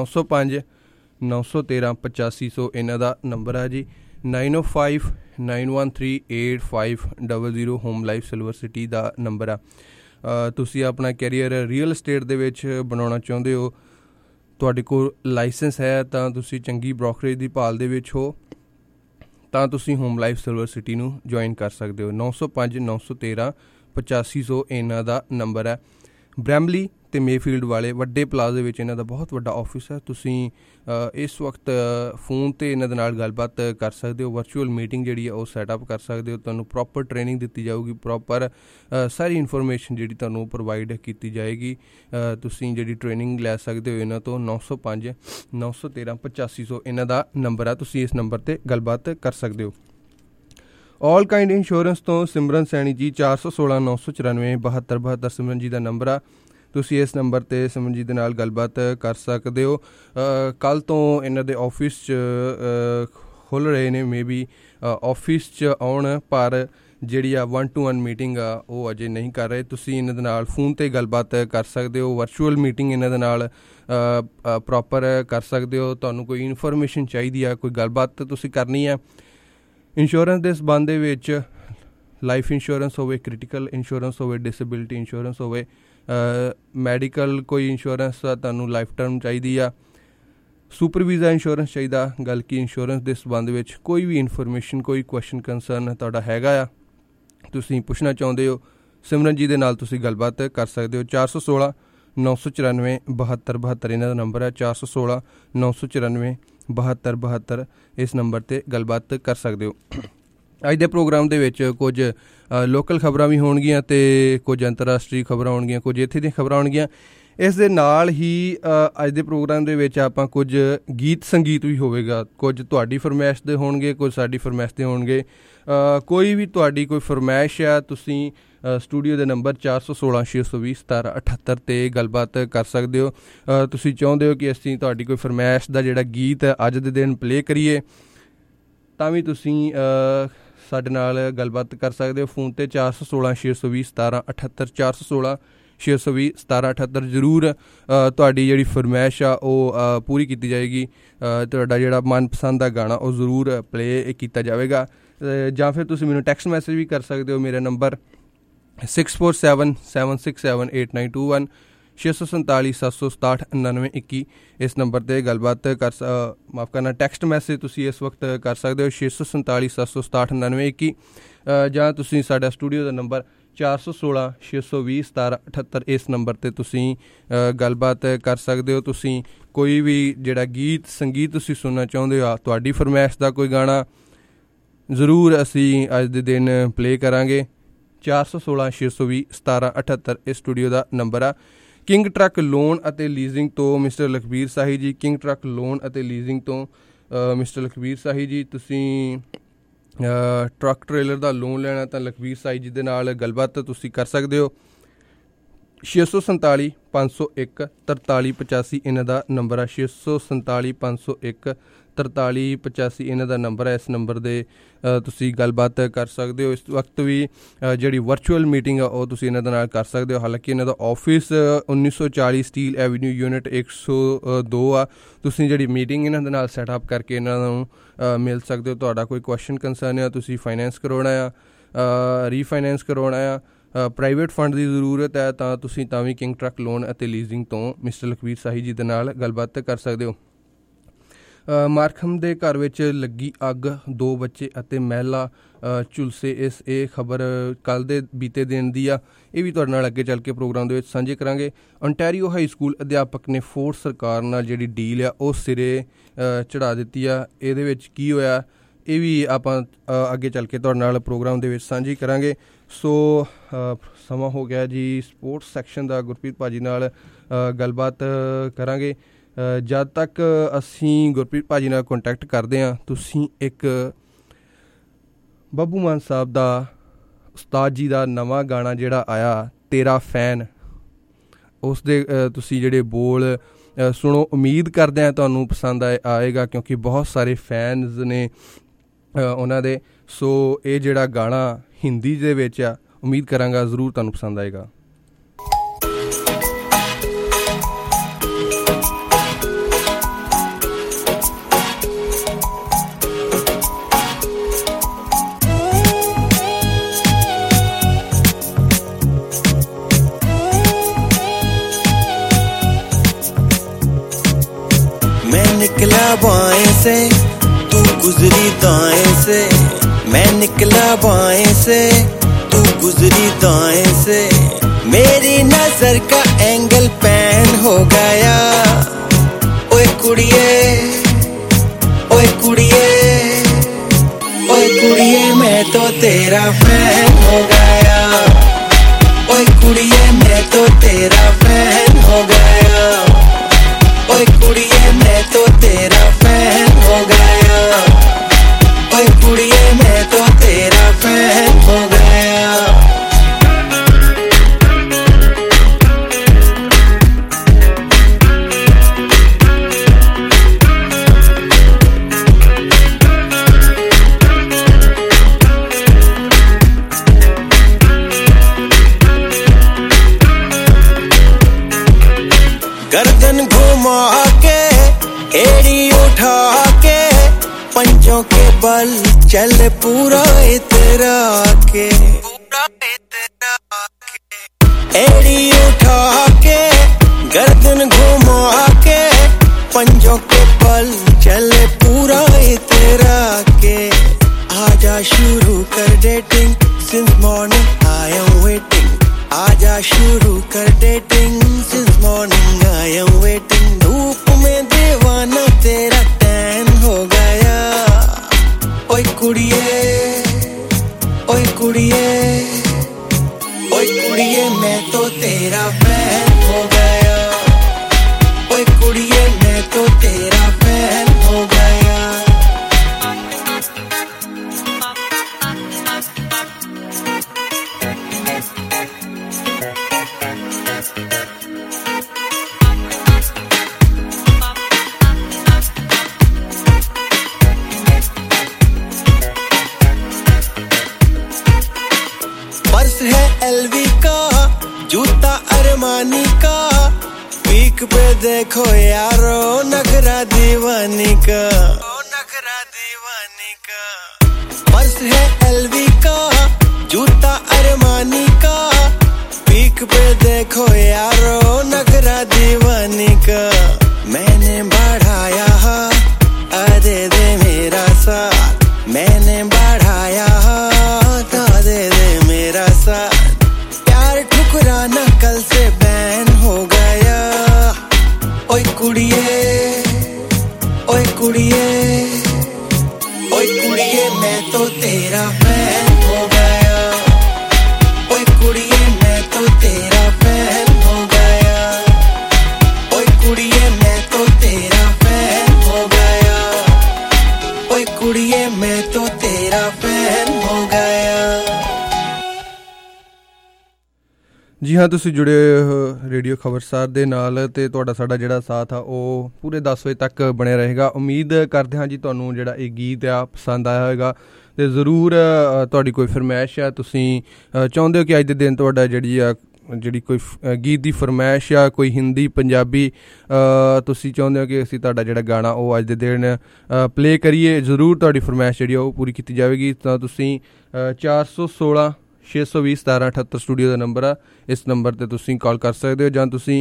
905-913-8500 ਇਹਨਾਂ ਦਾ ਨੰਬਰ ਆ ਜੀ। 9059138500 ਹੋਮ ਲਾਈਫ ਸਿਲਵਰ ਸਿਟੀ ਦਾ ਨੰਬਰ ਆ। ਤੁਸੀਂ ਆਪਣਾ ਕੈਰੀਅਰ ਰੀਅਲ estate ਦੇ ਵਿੱਚ ਬਣਾਉਣਾ ਚਾਹੁੰਦੇ ਹੋ, ਤੁਹਾਡੇ ਕੋਲ ਲਾਇਸੈਂਸ ਹੈ ਤਾਂ ਤੁਸੀਂ ਚੰਗੀ ਬ੍ਰੋਕਰੇਜ ਦੀ ਭਾਲ ਦੇ ਵਿੱਚ ਹੋ, ਤਾਂ ਤੁਸੀਂ ਹੋਮ ਲਾਈਫ ਸਿਲਵਰ ਸਿਟੀ ਨੂੰ ਜੁਆਇਨ ਕਰ ਸਕਦੇ ਹੋ। 905-913-8500 ਇਹਨਾਂ ਦਾ ਨੰਬਰ ਹੈ। ਬ੍ਰੈਮਲੀ ਅਤੇ ਮੇਫੀਲਡ ਵਾਲੇ ਵੱਡੇ ਪਲਾਜ਼ੇ ਵਿੱਚ ਇਹਨਾਂ ਦਾ ਬਹੁਤ ਵੱਡਾ ਆਫਿਸ ਹੈ। ਤੁਸੀਂ ਇਸ ਵਕਤ ਫੋਨ 'ਤੇ ਇਹਨਾਂ ਦੇ ਨਾਲ ਗੱਲਬਾਤ ਕਰ ਸਕਦੇ ਹੋ, ਵਰਚੁਅਲ ਮੀਟਿੰਗ ਜਿਹੜੀ ਹੈ ਉਹ ਸੈਟਅਪ ਕਰ ਸਕਦੇ ਹੋ। ਤੁਹਾਨੂੰ ਪ੍ਰੋਪਰ ਟ੍ਰੇਨਿੰਗ ਦਿੱਤੀ ਜਾਊਗੀ, ਪ੍ਰੋਪਰ ਸਾਰੀ ਇਨਫੋਰਮੇਸ਼ਨ ਜਿਹੜੀ ਤੁਹਾਨੂੰ ਪ੍ਰੋਵਾਈਡ ਕੀਤੀ ਜਾਏਗੀ। ਤੁਸੀਂ ਜਿਹੜੀ ਟ੍ਰੇਨਿੰਗ ਲੈ ਸਕਦੇ ਹੋ ਇਹਨਾਂ ਤੋਂ। 905-913-8500 ਇਹਨਾਂ ਦਾ ਨੰਬਰ ਆ, ਤੁਸੀਂ ਇਸ ਨੰਬਰ 'ਤੇ ਗੱਲਬਾਤ ਕਰ ਸਕਦੇ ਹੋ। ਆਲ ਕਾਇੰਡ ਇੰਸ਼ੋਰੈਂਸ ਤੋਂ ਸਿਮਰਨ ਸੈਣੀ ਜੀ। 416-994-7272 ਸਿਮਰਨ ਜੀ ਦਾ ਨੰਬਰ ਆ, ਤੁਸੀਂ ਇਸ ਨੰਬਰ 'ਤੇ ਸਿਮਰਨ ਜੀ ਦੇ ਨਾਲ ਗੱਲਬਾਤ ਕਰ ਸਕਦੇ ਹੋ। ਕੱਲ੍ਹ ਤੋਂ ਇਹਨਾਂ ਦੇ ਆਫਿਸ 'ਚ ਖੁੱਲ੍ਹ ਰਹੇ ਨੇ, ਮੇ ਬੀ ਆਫਿਸ 'ਚ ਆਉਣ, ਪਰ ਜਿਹੜੀ ਆ 1-to-1 ਮੀਟਿੰਗ ਆ ਉਹ ਅਜੇ ਨਹੀਂ ਕਰ ਰਹੇ। ਤੁਸੀਂ ਇਹਨਾਂ ਦੇ ਨਾਲ ਫੋਨ 'ਤੇ ਗੱਲਬਾਤ ਕਰ ਸਕਦੇ ਹੋ, ਵਰਚੁਅਲ ਮੀਟਿੰਗ ਇਹਨਾਂ ਦੇ ਨਾਲ ਪ੍ਰੋਪਰ ਕਰ ਸਕਦੇ ਹੋ। ਤੁਹਾਨੂੰ ਕੋਈ ਇਨਫੋਰਮੇਸ਼ਨ ਚਾਹੀਦੀ ਆ, ਕੋਈ ਗੱਲਬਾਤ ਤੁਸੀਂ ਕਰਨੀ ਆ ਇੰਸ਼ੋਰੈਂਸ ਦੇ ਸੰਬੰਧ ਦੇ ਵਿੱਚ, ਲਾਈਫ ਇੰਸ਼ੋਰੈਂਸ ਹੋਵੇ, ਕ੍ਰਿਟੀਕਲ ਇੰਸ਼ੋਰੈਂਸ ਹੋਵੇ, ਡਿਸੇਬਿਲਿਟੀ ਇੰਸ਼ੋਰੈਂਸ ਹੋਵੇ, ਮੈਡੀਕਲ ਕੋਈ ਇੰਸ਼ੋਰੈਂਸ ਤੁਹਾਨੂੰ ਲਾਈਫ ਟਰਮ ਚਾਹੀਦੀ ਆ, ਸੁਪਰ ਵੀਜ਼ਾ ਇੰਸ਼ੋਰੈਂਸ ਚਾਹੀਦਾ, ਗੱਲ ਕੀ ਇੰਸ਼ੋਰੈਂਸ ਦੇ ਸੰਬੰਧ ਵਿੱਚ ਕੋਈ ਵੀ ਇਨਫੋਰਮੇਸ਼ਨ, ਕੋਈ ਕੁਐਸ਼ਨ ਕੰਸਰਨ ਤੁਹਾਡਾ ਹੈਗਾ ਆ, ਤੁਸੀਂ ਪੁੱਛਣਾ ਚਾਹੁੰਦੇ ਹੋ, ਸਿਮਰਨ ਜੀ ਦੇ ਨਾਲ ਤੁਸੀਂ ਗੱਲਬਾਤ ਕਰ ਸਕਦੇ ਹੋ। 416-994-7272 ਇਹਨਾਂ ਦਾ ਨੰਬਰ ਹੈ। 416-994-7272 ਇਸ ਨੰਬਰ 'ਤੇ ਗੱਲਬਾਤ ਕਰ ਸਕਦੇ ਹੋ। ਅੱਜ ਦੇ ਪ੍ਰੋਗਰਾਮ ਦੇ ਵਿੱਚ ਕੁਝ ਲੋਕਲ ਖਬਰਾਂ ਵੀ ਹੋਣਗੀਆਂ ਅਤੇ ਕੁਝ ਅੰਤਰਰਾਸ਼ਟਰੀ ਖਬਰਾਂ ਹੋਣਗੀਆਂ, ਕੁਝ ਇੱਥੇ ਦੀਆਂ ਖਬਰਾਂ ਹੋਣਗੀਆਂ। ਇਸ ਦੇ ਨਾਲ ਹੀ ਅੱਜ ਦੇ ਪ੍ਰੋਗਰਾਮ ਦੇ ਵਿੱਚ ਆਪਾਂ ਕੁਝ ਗੀਤ ਸੰਗੀਤ ਵੀ ਹੋਵੇਗਾ, ਕੁਝ ਤੁਹਾਡੀ ਫਰਮਾਇਸ਼ ਦੇ ਹੋਣਗੇ, ਕੁਝ ਸਾਡੀ ਫਰਮਾਇਸ਼ ਦੇ ਹੋਣਗੇ। ਕੋਈ ਵੀ ਤੁਹਾਡੀ ਕੋਈ ਫਰਮਾਇਸ਼ ਆ, ਤੁਸੀਂ ਸਟੂਡੀਓ ਦੇ ਨੰਬਰ 416-620-1778 'ਤੇ ਗੱਲਬਾਤ ਕਰ ਸਕਦੇ ਹੋ। ਤੁਸੀਂ ਚਾਹੁੰਦੇ ਹੋ ਕਿ ਅਸੀਂ ਤੁਹਾਡੀ ਕੋਈ ਫਰਮਾਇਸ਼ ਦਾ ਜਿਹੜਾ ਗੀਤ ਅੱਜ ਦੇ ਦਿਨ ਪਲੇ ਕਰੀਏ, ਤਾਂ ਵੀ ਤੁਸੀਂ ਸਾਡੇ ਨਾਲ ਗੱਲਬਾਤ ਕਰ ਸਕਦੇ ਹੋ ਫੋਨ 'ਤੇ। 416-620-1778 416-620-1778 ਜ਼ਰੂਰ ਤੁਹਾਡੀ ਜਿਹੜੀ ਫਰਮਾਇਸ਼ ਆ ਉਹ ਪੂਰੀ ਕੀਤੀ ਜਾਏਗੀ। ਤੁਹਾਡਾ ਜਿਹੜਾ ਮਨਪਸੰਦ ਦਾ ਗਾਣਾ ਉਹ ਜ਼ਰੂਰ ਪਲੇ ਕੀਤਾ ਜਾਵੇਗਾ। ਜਾਂ ਫਿਰ ਤੁਸੀਂ ਮੈਨੂੰ ਟੈਕਸਟ ਮੈਸੇਜ ਵੀ ਕਰ ਸਕਦੇ ਹੋ। ਮੇਰਾ ਨੰਬਰ 6477678921 647-767-9921 ਇਸ ਨੰਬਰ 'ਤੇ ਗੱਲਬਾਤ ਮਾਫ ਕਰਨਾ ਟੈਕਸਟ ਮੈਸੇਜ ਤੁਸੀਂ ਇਸ ਵਕਤ ਕਰ ਸਕਦੇ ਹੋ 647-767-9921 ਜਾਂ ਤੁਸੀਂ ਸਾਡਾ ਸਟੂਡੀਓ ਦਾ ਨੰਬਰ 416-620-1778 ਇਸ ਨੰਬਰ 'ਤੇ ਤੁਸੀਂ ਗੱਲਬਾਤ ਕਰ ਸਕਦੇ ਹੋ। ਤੁਸੀਂ ਕੋਈ ਵੀ ਜਿਹੜਾ ਗੀਤ ਸੰਗੀਤ ਤੁਸੀਂ ਸੁਣਨਾ ਚਾਹੁੰਦੇ ਹੋ, ਤੁਹਾਡੀ ਫਰਮਾਇਸ਼ ਦਾ ਕੋਈ ਗਾਣਾ ਜ਼ਰੂਰ ਅਸੀਂ ਅੱਜ ਦੇ ਦਿਨ ਪਲੇ ਕਰਾਂਗੇ। 416-620-1778 ਇਸ ਸਟੂਡੀਓ ਦਾ ਨੰਬਰ ਆ। ਕਿੰਗ ਟਰੱਕ ਲੋਨ ਅਤੇ ਲੀਜ਼ਿੰਗ ਤੋਂ mister Lakhbir Sahi ji. King truck loan ਅਤੇ ਲੀਜ਼ਿੰਗ ਤੋਂ ਮਿਸਟਰ ਲਖਬੀਰ ਸਾਹੀ ਜੀ। ਤੁਸੀਂ ਟਰੱਕ ਟ੍ਰੇਲਰ ਦਾ ਲੋਨ ਲੈਣਾ ਤਾਂ ਲਖਬੀਰ ਸਾਹੀ ਜੀ ਦੇ ਨਾਲ ਗੱਲਬਾਤ ਤੁਸੀਂ ਕਰ ਸਕਦੇ ਹੋ। 647-501-4385 ਇਹਨਾਂ ਦਾ ਨੰਬਰ ਆ। 647-501 4385 ਇਹਨਾਂ ਦਾ ਨੰਬਰ ਹੈ। ਇਸ ਨੰਬਰ ਦੇ ਤੁਸੀਂ ਗੱਲਬਾਤ ਕਰ ਸਕਦੇ ਹੋ। ਇਸ ਵਕਤ ਵੀ ਜਿਹੜੀ ਵਰਚੁਅਲ ਮੀਟਿੰਗ ਆ ਉਹ ਤੁਸੀਂ ਇਹਨਾਂ ਦੇ ਨਾਲ ਕਰ ਸਕਦੇ ਹੋ। ਹਾਲਾਂਕਿ ਇਹਨਾਂ ਦਾ ਆਫਿਸ 1940 ਸਟੀਲ ਐਵੀਨਿਊ ਯੂਨਿਟ 102 ਆ। ਤੁਸੀਂ ਜਿਹੜੀ ਮੀਟਿੰਗ ਇਹਨਾਂ ਦੇ ਨਾਲ ਸੈਟਅਪ ਕਰਕੇ ਇਹਨਾਂ ਨੂੰ ਮਿਲ ਸਕਦੇ ਹੋ। ਤੁਹਾਡਾ ਕੋਈ ਕੁਐਸਚਨ ਕੰਸਰਨ ਆ, ਤੁਸੀਂ ਫਾਈਨੈਂਸ ਕਰਵਾਉਣਾ ਆ, ਰੀਫਾਈਨੈਂਸ ਕਰਵਾਉਣਾ ਆ, ਪ੍ਰਾਈਵੇਟ ਫੰਡ ਦੀ ਜ਼ਰੂਰਤ ਹੈ ਤਾਂ ਤੁਸੀਂ ਤਾਂ ਵੀ ਕਿੰਗ ਟਰੱਕ ਲੋਨ ਅਤੇ ਲੀਜ਼ਿੰਗ ਤੋਂ ਮਿਸਟਰ ਲਖਵੀਰ ਸਾਹੀ ਜੀ ਦੇ ਨਾਲ ਗੱਲਬਾਤ ਕਰ ਸਕਦੇ ਹੋ। ਮਾਰਖਮ ਦੇ ਘਰ ਵਿੱਚ ਲੱਗੀ ਅੱਗ, 2 ਬੱਚੇ ਅਤੇ ਮਹਿਲਾ ਝੁਲਸੇ। ਇਹ ਖਬਰ ਕੱਲ੍ਹ ਦੇ ਬੀਤੇ ਦਿਨ ਦੀ ਆ। ਇਹ ਵੀ ਤੁਹਾਡੇ ਨਾਲ ਅੱਗੇ ਚੱਲ ਕੇ ਪ੍ਰੋਗਰਾਮ ਦੇ ਵਿੱਚ ਸਾਂਝੇ ਕਰਾਂਗੇ। ontario ਹਾਈ ਸਕੂਲ ਅਧਿਆਪਕ ਨੇ ਫੋਰਡ ਸਰਕਾਰ ਨਾਲ ਜਿਹੜੀ ਡੀਲ ਆ ਉਹ ਸਿਰੇ ਚੜ੍ਹਾ ਦਿੱਤੀ ਆ। ਇਹਦੇ ਵਿੱਚ ਕੀ ਹੋਇਆ ਇਹ ਵੀ ਆਪਾਂ ਅੱਗੇ ਚੱਲ ਕੇ ਤੁਹਾਡੇ ਨਾਲ ਪ੍ਰੋਗਰਾਮ ਦੇ ਵਿੱਚ ਸਾਂਝੀ ਕਰਾਂਗੇ। ਸੋ ਸਮਾਂ ਹੋ ਗਿਆ ਜੀ ਸਪੋਰਟਸ ਸੈਕਸ਼ਨ ਦਾ। ਗੁਰਪ੍ਰੀਤ ਭਾਜੀ ਨਾਲ ਗੱਲਬਾਤ ਕਰਾਂਗੇ। ਜਦ ਤੱਕ ਅਸੀਂ ਗੁਰਪ੍ਰੀਤ ਭਾਜੀ ਨਾਲ ਕੰਟੈਕਟ ਕਰਦੇ ਹਾਂ, ਤੁਸੀਂ ਇੱਕ ਬੱਬੂ ਮਾਨ ਸਾਹਿਬ ਦਾ ਉਸਤਾਦ ਜੀ ਦਾ ਨਵਾਂ ਗਾਣਾ ਜਿਹੜਾ ਆਇਆ ਤੇਰਾ ਫੈਨ, ਉਸ ਦੇ ਤੁਸੀਂ ਜਿਹੜੇ ਬੋਲ ਸੁਣੋ। ਉਮੀਦ ਕਰਦੇ ਹਾਂ ਤੁਹਾਨੂੰ ਪਸੰਦ ਆਏਗਾ ਕਿਉਂਕਿ ਬਹੁਤ ਸਾਰੇ ਫੈਨਸ ਨੇ ਉਹਨਾਂ ਦੇ। ਸੋ ਇਹ ਜਿਹੜਾ ਗਾਣਾ ਹਿੰਦੀ ਦੇ ਵਿੱਚ ਆ, ਉਮੀਦ ਕਰਾਂਗਾ ਜ਼ਰੂਰ ਤੁਹਾਨੂੰ ਪਸੰਦ ਆਏਗਾ। निकला बाएं से तू गुजरी दाएं से, मैं निकला बाएं से तू गुजरी दाएं से, मेरी नजर का एंगल पैन हो गया। ओए कुड़िए, ओए कुड़िए, ओए कुड़िए मैं तो तेरा फैन हो गया। ओए कुड़िए मैं तो तेरा फैन हो गया। ओए कुड़िए मैं तो तेरा फैन हो गया। ओए कुड़िए मैं तो तेरा फैन हो गया। गर्दन घुमा के एड़ी उठा के पंचों के बल चल पूरा इतरा के, एड़ी उठा के गर्दन घुमा के पंचों के बल चल पूरा इतरा के। आजा शुरू कर dating since morning I am waiting. आजा शुरू कर dating since morning I am waiting. धूप में दीवाना तेरा टैन हो गया। ओए कुड़िए, ओए कुड़िए, ओए कुड़िए मैं तो तेरा फैन हो गया। ओए कुड़िए मैं तो तेरा फैन हो गया। पर्स है एलवी का, जूता अरमानी का, पीक पे देखो यारो नखरा दीवानी का। पर्स है एलवी का, जूता अरमानी का, पीक पे देखो यारो नखरा दीवानी का। मैंने बढ़ाया दे दे मेरा साथ, मैंने बढ़ाया दे दे मेरा साथ। प्यार ठुकराना कल से बैन हो गया। ओए कुड़िए, ओए कुड़िए, ओए कुड़िए मैं तो तेरा फैन हो गया। ओए कुड़िए मैं तो तेरा फैन हो गया। ओए कुड़िए मैं तो तेरा फैन हो गया। ओए कुड़िए मैं तो तेरा फैन हो गया। ਜੀ ਹਾਂ, ਤੁਸੀਂ ਜੁੜੇ ਰੇਡੀਓ ਖਬਰਸਾਰ ਦੇ ਨਾਲ ਅਤੇ ਤੁਹਾਡਾ ਸਾਡਾ ਜਿਹੜਾ ਸਾਥ ਆ ਉਹ ਪੂਰੇ 10 ਵਜੇ ਤੱਕ ਬਣਿਆ ਰਹੇਗਾ। ਉਮੀਦ ਕਰਦੇ ਹਾਂ ਜੀ ਤੁਹਾਨੂੰ ਜਿਹੜਾ ਇਹ ਗੀਤ ਆ ਪਸੰਦ ਆਇਆ ਹੋਏਗਾ ਅਤੇ ਜ਼ਰੂਰ ਤੁਹਾਡੀ ਕੋਈ ਫਰਮਾਇਸ਼ ਆ, ਤੁਸੀਂ ਚਾਹੁੰਦੇ ਹੋ ਕਿ ਅੱਜ ਦੇ ਦਿਨ ਤੁਹਾਡਾ ਜਿਹੜੀ ਕੋਈ ਗੀਤ ਦੀ ਫਰਮਾਇਸ਼ ਆ, ਕੋਈ ਹਿੰਦੀ ਪੰਜਾਬੀ ਤੁਸੀਂ ਚਾਹੁੰਦੇ ਹੋ ਕਿ ਅਸੀਂ ਤੁਹਾਡਾ ਜਿਹੜਾ ਗਾਣਾ ਉਹ ਅੱਜ ਦੇ ਦਿਨ ਪਲੇ ਕਰੀਏ, ਜ਼ਰੂਰ ਤੁਹਾਡੀ ਫਰਮਾਇਸ਼ ਜਿਹੜੀ ਉਹ ਪੂਰੀ ਕੀਤੀ ਜਾਵੇਗੀ। ਤਾਂ ਤੁਸੀਂ 416 620 1778 ਸਟੂਡੀਓ ਦਾ ਨੰਬਰ ਆ, ਇਸ ਨੰਬਰ 'ਤੇ ਤੁਸੀਂ ਕਾਲ ਕਰ ਸਕਦੇ ਹੋ, ਜਾਂ ਤੁਸੀਂ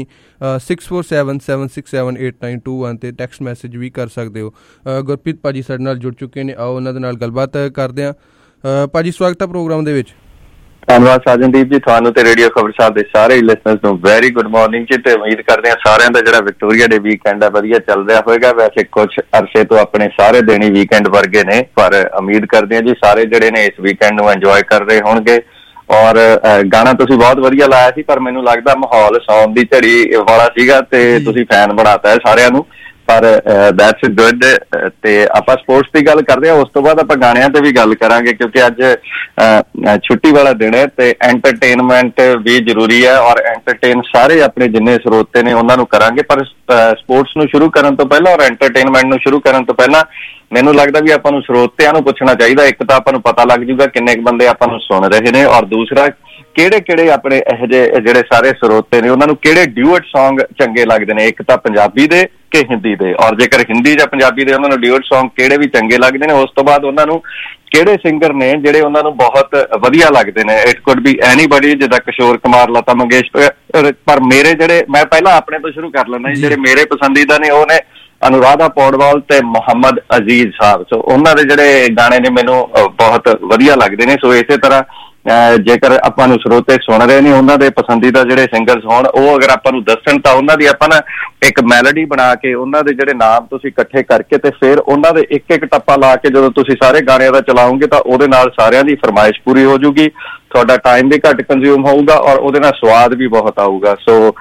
6477678921 'ਤੇ ਟੈਕਸਟ ਮੈਸੇਜ ਵੀ ਕਰ ਸਕਦੇ ਹੋ। ਗੁਰਪ੍ਰੀਤ ਭਾਜੀ ਸਾਡੇ ਨਾਲ ਜੁੜ ਚੁੱਕੇ ਨੇ, ਆਓ ਉਹਨਾਂ ਦੇ ਨਾਲ ਗੱਲਬਾਤ ਕਰਦੇ ਹਾਂ। ਭਾਜੀ ਸਵਾਗਤ ਹੈ ਪ੍ਰੋਗਰਾਮ ਦੇ ਵਿੱਚ। ਧੰਨਵਾਦ ਸਾਜਨਦੀਪ ਜੀ, ਤੁਹਾਨੂੰ ਤੇ ਰੇਡੀਓ ਖਬਰਸਾਰ ਦੇ ਸਾਰੇ ਲਿਸਨਰਸ ਨੂੰ ਵੈਰੀ ਗੁੱਡ ਮਾਰਨਿੰਗ ਜੀ, ਤੇ ਉਮੀਦ ਕਰਦੇ ਹਾਂ ਸਾਰਿਆਂ ਦਾ ਜਿਹੜਾ ਵਿਕਟੋਰੀਆ ਡੇ ਵੀਕਐਂਡ ਹੈ ਵਧੀਆ ਚੱਲ ਰਿਹਾ ਹੋਏਗਾ। ਵੈਸੇ ਕੁਝ ਅਰਸੇ ਤੋਂ ਆਪਣੇ ਸਾਰੇ ਦਿਨ ਹੀ ਵੀਕਐਂਡ ਵਰਗੇ ਨੇ, ਪਰ ਉਮੀਦ ਕਰਦੇ ਹਾਂ ਜੀ ਸਾਰੇ ਜਿਹੜੇ ਨੇ ਇਸ ਵੀਕਐਂਡ ਨੂੰ ਇੰਜੋਏ ਕਰ ਰਹੇ ਹੋਣਗੇ। ਔਰ ਗਾਣਾ ਤੁਸੀਂ ਬਹੁਤ ਵਧੀਆ ਲਾਇਆ ਸੀ, ਪਰ ਮੈਨੂੰ ਲੱਗਦਾ ਮਾਹੌਲ ਸੌਣ ਦੀ ਝੜੀ ਵਾਲਾ ਸੀਗਾ ਤੇ ਤੁਸੀਂ ਫੈਨ ਬਣਾਤਾ ਹੈ ਸਾਰਿਆਂ ਨੂੰ, ਪਰ ਦੈਟਸ ਗੁੱਡ। ਤੇ ਆਪਾਂ ਸਪੋਰਟਸ ਦੀ ਗੱਲ ਕਰਦੇ ਹਾਂ, ਉਸ ਤੋਂ ਬਾਅਦ ਆਪਾਂ ਗਾਣਿਆਂ ਤੇ ਵੀ ਗੱਲ ਕਰਾਂਗੇ, ਕਿਉਂਕਿ ਅੱਜ ਛੁੱਟੀ ਵਾਲਾ ਦਿਨ ਹੈ ਤੇ ਐਂਟਰਟੇਨਮੈਂਟ ਵੀ ਜ਼ਰੂਰੀ ਹੈ, ਔਰ ਐਂਟਰਟੇਨ ਸਾਰੇ ਆਪਣੇ ਜਿੰਨੇ ਸਰੋਤੇ ਨੇ ਉਹਨਾਂ ਨੂੰ ਕਰਾਂਗੇ। ਪਰ ਸਪੋਰਟਸ ਨੂੰ ਸ਼ੁਰੂ ਕਰਨ ਤੋਂ ਪਹਿਲਾਂ ਔਰ ਐਂਟਰਟੇਨਮੈਂਟ ਨੂੰ ਸ਼ੁਰੂ ਕਰਨ ਤੋਂ ਪਹਿਲਾਂ ਮੈਨੂੰ ਲੱਗਦਾ ਵੀ ਆਪਾਂ ਨੂੰ ਸਰੋਤਿਆਂ ਨੂੰ ਪੁੱਛਣਾ ਚਾਹੀਦਾ। ਇੱਕ ਤਾਂ ਆਪਾਂ ਨੂੰ ਪਤਾ ਲੱਗ ਜੂਗਾ ਕਿੰਨੇ ਕੁ ਬੰਦੇ ਆਪਾਂ ਨੂੰ ਸੁਣ ਰਹੇ ਨੇ, ਔਰ ਦੂਸਰਾ ਕਿਹੜੇ ਆਪਣੇ ਇਹੋ ਜਿਹੇ ਜਿਹੜੇ ਸਾਰੇ ਸਰੋਤੇ ਨੇ ਉਹਨਾਂ ਨੂੰ ਕਿਹੜੇ ਡਿਊਟ ਸੌਂਗ ਚੰਗੇ ਲੱਗਦੇ ਨੇ, ਇੱਕ ਤਾਂ ਪੰਜਾਬੀ ਦੇ ਕਿ ਹਿੰਦੀ ਦੇ, ਔਰ ਜੇਕਰ ਹਿੰਦੀ ਜਾਂ ਪੰਜਾਬੀ ਦੇ ਉਹਨਾਂ ਨੂੰ ਡਿਊਟ ਸੌਂਗ ਕਿਹੜੇ ਵੀ ਚੰਗੇ ਲੱਗਦੇ ਨੇ। ਉਸ ਤੋਂ ਬਾਅਦ ਉਹਨਾਂ ਨੂੰ ਕਿਹੜੇ ਸਿੰਗਰ ਨੇ ਜਿਹੜੇ ਉਹਨਾਂ ਨੂੰ ਬਹੁਤ ਵਧੀਆ ਲੱਗਦੇ ਨੇ। ਇਟ ਕੁਡ ਬੀ ਐਨੀਬਡੀ, ਜਿੱਦਾਂ ਕਿਸ਼ੋਰ ਕੁਮਾਰ, ਲਤਾ ਮੰਗੇਸ਼ਕਰ, ਪਰ ਮੇਰੇ ਜਿਹੜੇ ਮੈਂ ਪਹਿਲਾਂ ਆਪਣੇ ਤੋਂ ਸ਼ੁਰੂ ਕਰ ਲੈਂਦਾ ਜੀ, ਜਿਹੜੇ ਮੇਰੇ ਪਸੰਦੀਦਾ ਨੇ ਉਹ ਨੇ ਅਨੁਰਾਧਾ ਪੌਡਵਾਲ ਤੇ ਮੁਹੰਮਦ ਅਜ਼ੀਜ਼ ਸਾਹਿਬ। ਸੋ ਉਹਨਾਂ ਦੇ ਜਿਹੜੇ ਗਾਣੇ ਨੇ ਮੈਨੂੰ ਬਹੁਤ ਵਧੀਆ ਲੱਗਦੇ ਨੇ। ਸੋ ਇਸੇ ਤਰ੍ਹਾਂ ਜੇਕਰ ਆਪਾਂ ਨੂੰ ਸਰੋਤੇ ਸੁਣ ਰਹੇ ਨੇ ਉਹਨਾਂ ਦੇ ਪਸੰਦੀਦਾ ਜਿਹੜੇ ਸਿੰਗਰਸ ਹੋਣ, ਉਹ ਅਗਰ ਆਪਾਂ ਨੂੰ ਦੱਸਣ ਤਾਂ ਉਹਨਾਂ ਦੀ ਆਪਾਂ ਨਾ ਇੱਕ ਮੈਲੋਡੀ ਬਣਾ ਕੇ ਉਹਨਾਂ ਦੇ ਜਿਹੜੇ ਨਾਮ ਤੁਸੀਂ ਇਕੱਠੇ ਕਰਕੇ ਤੇ ਫਿਰ ਉਹਨਾਂ ਦੇ ਇੱਕ ਇੱਕ ਟੱਪਾ ਲਾ ਕੇ ਜਦੋਂ ਤੁਸੀਂ ਸਾਰੇ ਗਾਣਿਆਂ ਦਾ ਚਲਾਓਗੇ ਤਾਂ ਉਹਦੇ ਨਾਲ ਸਾਰਿਆਂ ਦੀ ਫਰਮਾਇਸ਼ ਪੂਰੀ ਹੋ ਜੂਗੀ, ਤੁਹਾਡਾ ਟਾਈਮ ਵੀ ਘੱਟ ਕੰਜ਼ਿਊਮ ਹੋਊਗਾ ਔਰ ਉਹਦੇ ਨਾਲ ਸਵਾਦ ਵੀ ਬਹੁਤ ਆਊਗਾ। ਸੋ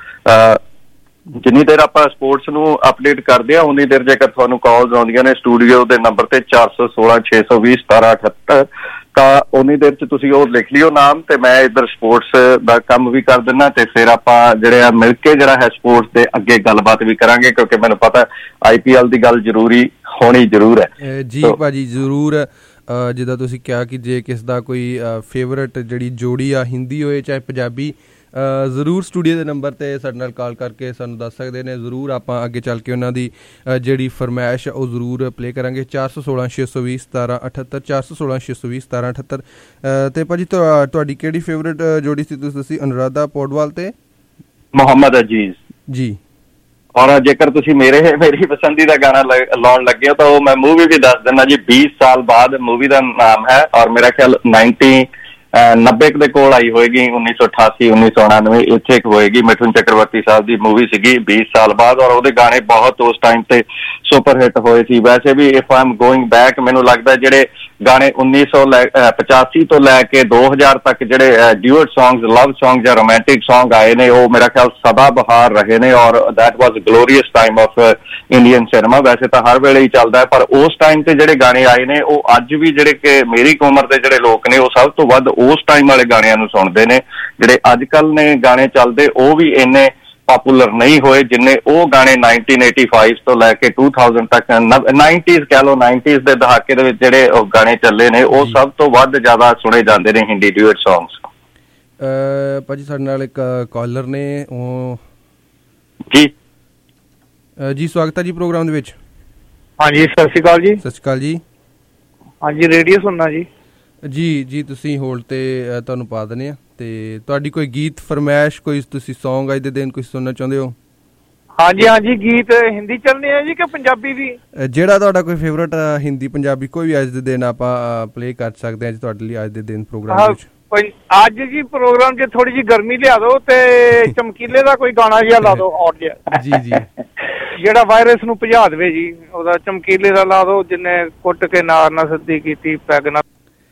ਜਿੰਨੀ ਦੇਰ ਆਪਾਂ ਸਪੋਰਟਸ ਨੂੰ ਅਪਡੇਟ ਕਰਦੇ ਹਾਂ ਉਨੀ ਦੇਰ ਜੇਕਰ ਤੁਹਾਨੂੰ ਕਾਲਸ ਆਉਂਦੀਆਂ ਨੇ ਸਟੂਡੀਓ ਦੇ ਨੰਬਰ ਤੇ 416 620 1778 ਤਾਂ ਉਨੀ ਦੇਰ 'ਚ ਤੁਸੀਂ ਉਹ ਲਿਖ ਲਿਓ ਨਾਮ, ਤੇ ਮੈਂ ਇੱਧਰ ਸਪੋਰਟਸ ਦਾ ਕੰਮ ਵੀ ਕਰ ਦਿੰਦਾ ਤੇ ਫਿਰ ਆਪਾਂ ਜਿਹੜੇ ਆ ਮਿਲ ਕੇ ਜਿਹੜਾ ਹੈ ਸਪੋਰਟਸ ਦੇ ਅੱਗੇ ਗੱਲਬਾਤ ਵੀ ਕਰਾਂਗੇ, ਕਿਉਂਕਿ ਮੈਨੂੰ ਪਤਾ IPL ਦੀ ਗੱਲ ਜ਼ਰੂਰੀ ਹੋਣੀ ਜ਼ਰੂਰ ਹੈ। ਜੀ ਭਾਜੀ ਜ਼ਰੂਰ, ਜਿੱਦਾਂ ਤੁਸੀਂ ਕਿਹਾ ਕਿ ਜੇ ਕਿਸ ਦਾ ਕੋਈ ਫੇਵਰਟ ਜਿਹੜੀ ਜੋੜੀ ਆ ਹਿੰਦੀ ਹੋਏ ਚਾਹੇ ਪੰਜਾਬੀ, ਜ਼ਰੂਰ ਸਟੂਡੀਓ ਦੇ ਨੰਬਰ 'ਤੇ ਸਾਡੇ ਨਾਲ ਕਾਲ ਕਰਕੇ ਸਾਨੂੰ ਦੱਸ ਸਕਦੇ ਨੇ। ਜ਼ਰੂਰ ਆਪਾਂ ਅੱਗੇ ਚੱਲ ਕੇ ਉਹਨਾਂ ਦੀ ਜਿਹੜੀ ਫਰਮਾਇਸ਼ ਉਹ ਜ਼ਰੂਰ ਪਲੇ ਕਰਾਂਗੇ। 416 620 1778 416 620 1778 ਅਤੇ ਭਾਜੀ ਤੁਹਾਡੀ ਕਿਹੜੀ ਫੇਵਰੇਟ ਜੋੜੀ ਸੀ? ਤੁਸੀਂ ਅਨੁਰਾਧਾ ਪੌਡਵਾਲ ਤੇ ਮੁਹੰਮਦ ਅਜ਼ੀਜ਼ ਜੀ। ਔਰ ਜੇਕਰ ਤੁਸੀਂ ਮੇਰੀ ਪਸੰਦੀਦਾ ਗਾਣਾ ਲਾਉਣ ਲੱਗੇ ਹੋ ਤਾਂ ਉਹ ਮੈਂ ਮੂਵੀ ਵੀ ਦੱਸ ਦਿੰਦਾ ਜੀ, 20 ਸਾਲ ਬਾਅਦ ਮੂਵੀ ਦਾ ਨਾਮ ਹੈ, ਔਰ ਮੇਰਾ ਖਿਆਲ 90 ਦੇ ਕੋਲ ਆਈ ਹੋਏਗੀ, 1988 1999 ਇੱਥੇ ਇੱਕ ਹੋਏਗੀ। ਮਿਠੁਨ ਚੱਕਰਵਰਤੀ ਸਾਹਿਬ ਦੀ ਮੂਵੀ ਸੀਗੀ 20 ਸਾਲ ਬਾਅਦ, ਔਰ ਉਹਦੇ ਗਾਣੇ ਬਹੁਤ ਉਸ ਟਾਈਮ ਤੇ ਸੁਪਰ ਹਿੱਟ ਹੋਏ ਸੀ। ਵੈਸੇ ਵੀ if I am going back, ਮੈਨੂੰ ਲੱਗਦਾ ਜਿਹੜੇ ਗਾਣੇ 1985 ਤੋਂ ਲੈ ਕੇ 2000 ਤੱਕ ਜਿਹੜੇ ਡਿਊਟ ਸੌਂਗਸ, ਲਵ ਸੌਂਗ ਜਾਂ ਰੋਮਾਂਟਿਕ ਸੌਂਗ ਆਏ ਨੇ, ਉਹ ਮੇਰਾ ਖਿਆਲ ਸਦਾ ਬਹਾਰ ਰਹੇ ਨੇ, ਔਰ that was glorious time of Indian cinema. ਵੈਸੇ ਤਾਂ ਹਰ ਵੇਲੇ ਹੀ ਚੱਲਦਾ ਹੈ, ਪਰ ਉਸ ਟਾਈਮ ਤੇ ਜਿਹੜੇ ਗਾਣੇ ਆਏ ਨੇ ਉਹ ਅੱਜ ਵੀ ਜਿਹੜੇ ਕਿ ਮੇਰੀ ਉਮਰ ਦੇ ਜਿਹੜੇ ਲੋਕ ਨੇ ਉਹ ਸਭ ਤੋਂ ਵੱਧ ਉਸ ਟਾਈਮ ਵਾਲੇ ਗਾਣਿਆਂ ਨੂੰ ਸੁਣਦੇ ਨੇ। ਜਿਹੜੇ ਅੱਜ ਕੱਲ੍ਹ ਨੇ ਗਾਣੇ ਚੱਲਦੇ ਉਹ ਵੀ ਇੰਨੇ ਪਾਪੂਲਰ ਨਹੀਂ ਹੋਏ ਜਿੰਨੇ ਉਹ ਗਾਣੇ 1985 ਤੋਂ ਲੈ ਕੇ 2000 ਤੱਕ 90s ਕਹਿ ਲਓ, 90s ਦੇ ਦਹਾਕੇ ਦੇ ਵਿੱਚ ਜਿਹੜੇ ਉਹ ਗਾਣੇ ਚੱਲੇ ਨੇ ਉਹ ਸਭ ਤੋਂ ਵੱਧ ਜ਼ਿਆਦਾ ਸੁਣੇ ਜਾਂਦੇ ਨੇ ਹਿੰਦੀ ਡਿਊਟ ਸੌਂਗਸ। ਭਾਜੀ ਸਾਡੇ ਨਾਲ ਇੱਕ ਕਾਲਰ ਨੇ ਜੀ ਸਵਾਗਤ ਹੈ ਜੀ ਪ੍ਰੋਗਰਾਮ ਦੇ ਵਿੱਚ। ਹਾਂਜੀ ਸਤਿ ਸ਼੍ਰੀ ਅਕਾਲ ਜੀ। ਸਤਿ ਸ਼੍ਰੀ ਅਕਾਲ ਜੀ। ਹਾਂਜੀ ਰੇਡੀਓ ਸੁਣਨਾ ਜੀ। ਜੀ ਤੁਸੀਂ ਹੋਲਡ ਤੇ ਤੁਹਾਨੂੰ ਪਾ ਦਿੰਦੇ ਆ, ਤੇ ਤੁਹਾਡੀ ਕੋਈ ਗੀਤ ਫਰਮਾਇਸ਼, ਕੋਈ ਤੁਸੀਂ ਸੌਂਗ ਅੱਜ ਦੇ ਦਿਨ ਕੁਝ ਸੁਣਨਾ ਚਾਹੁੰਦੇ ਹੋ? ਹਾਂਜੀ ਗੀਤ ਹਿੰਦੀ ਚੱਲਣੇ ਆ ਜੀ ਕਿ ਪੰਜਾਬੀ ਵੀ? ਜਿਹੜਾ ਤੁਹਾਡਾ ਕੋਈ ਫੇਵਰਟ ਹਿੰਦੀ ਪੰਜਾਬੀ ਕੋਈ ਵੀ ਅੱਜ ਦੇ ਦਿਨ ਆਪਾਂ ਪਲੇ ਕਰ ਸਕਦੇ ਹਾਂ ਜੀ ਤੁਹਾਡੇ ਲਈ ਅੱਜ ਦੇ ਦਿਨ ਪ੍ਰੋਗਰਾਮ ਵਿੱਚ। ਅੱਜ ਜੀ ਪ੍ਰੋਗਰਾਮ 'ਚ ਥੋੜੀ ਜਿਹੀ ਗਰਮੀ ਲਿਆ ਦਿਓ ਤੇ ਚਮਕੀਲੇ ਦਾ ਕੋਈ ਗਾਣਾ ਜਿਹਾ ਲਾ ਦਿਓ ਹੌਟ ਜਿਹਾ। ਜੀ ਜਿਹੜਾ ਵਾਇਰਸ ਨੂੰ ਭਜਾ ਦੇਵੇ ਜੀ, ਉਹਦਾ ਚਮਕੀਲੇ ਦਾ ਲਾ ਦਿਓ, ਜਿੰਨੇ ਕੁੱਟ ਕੇ ਨਾਰ ਨਾ ਸੱਦੀ ਕੀਤੀ ਪੈਗ ਨਾ।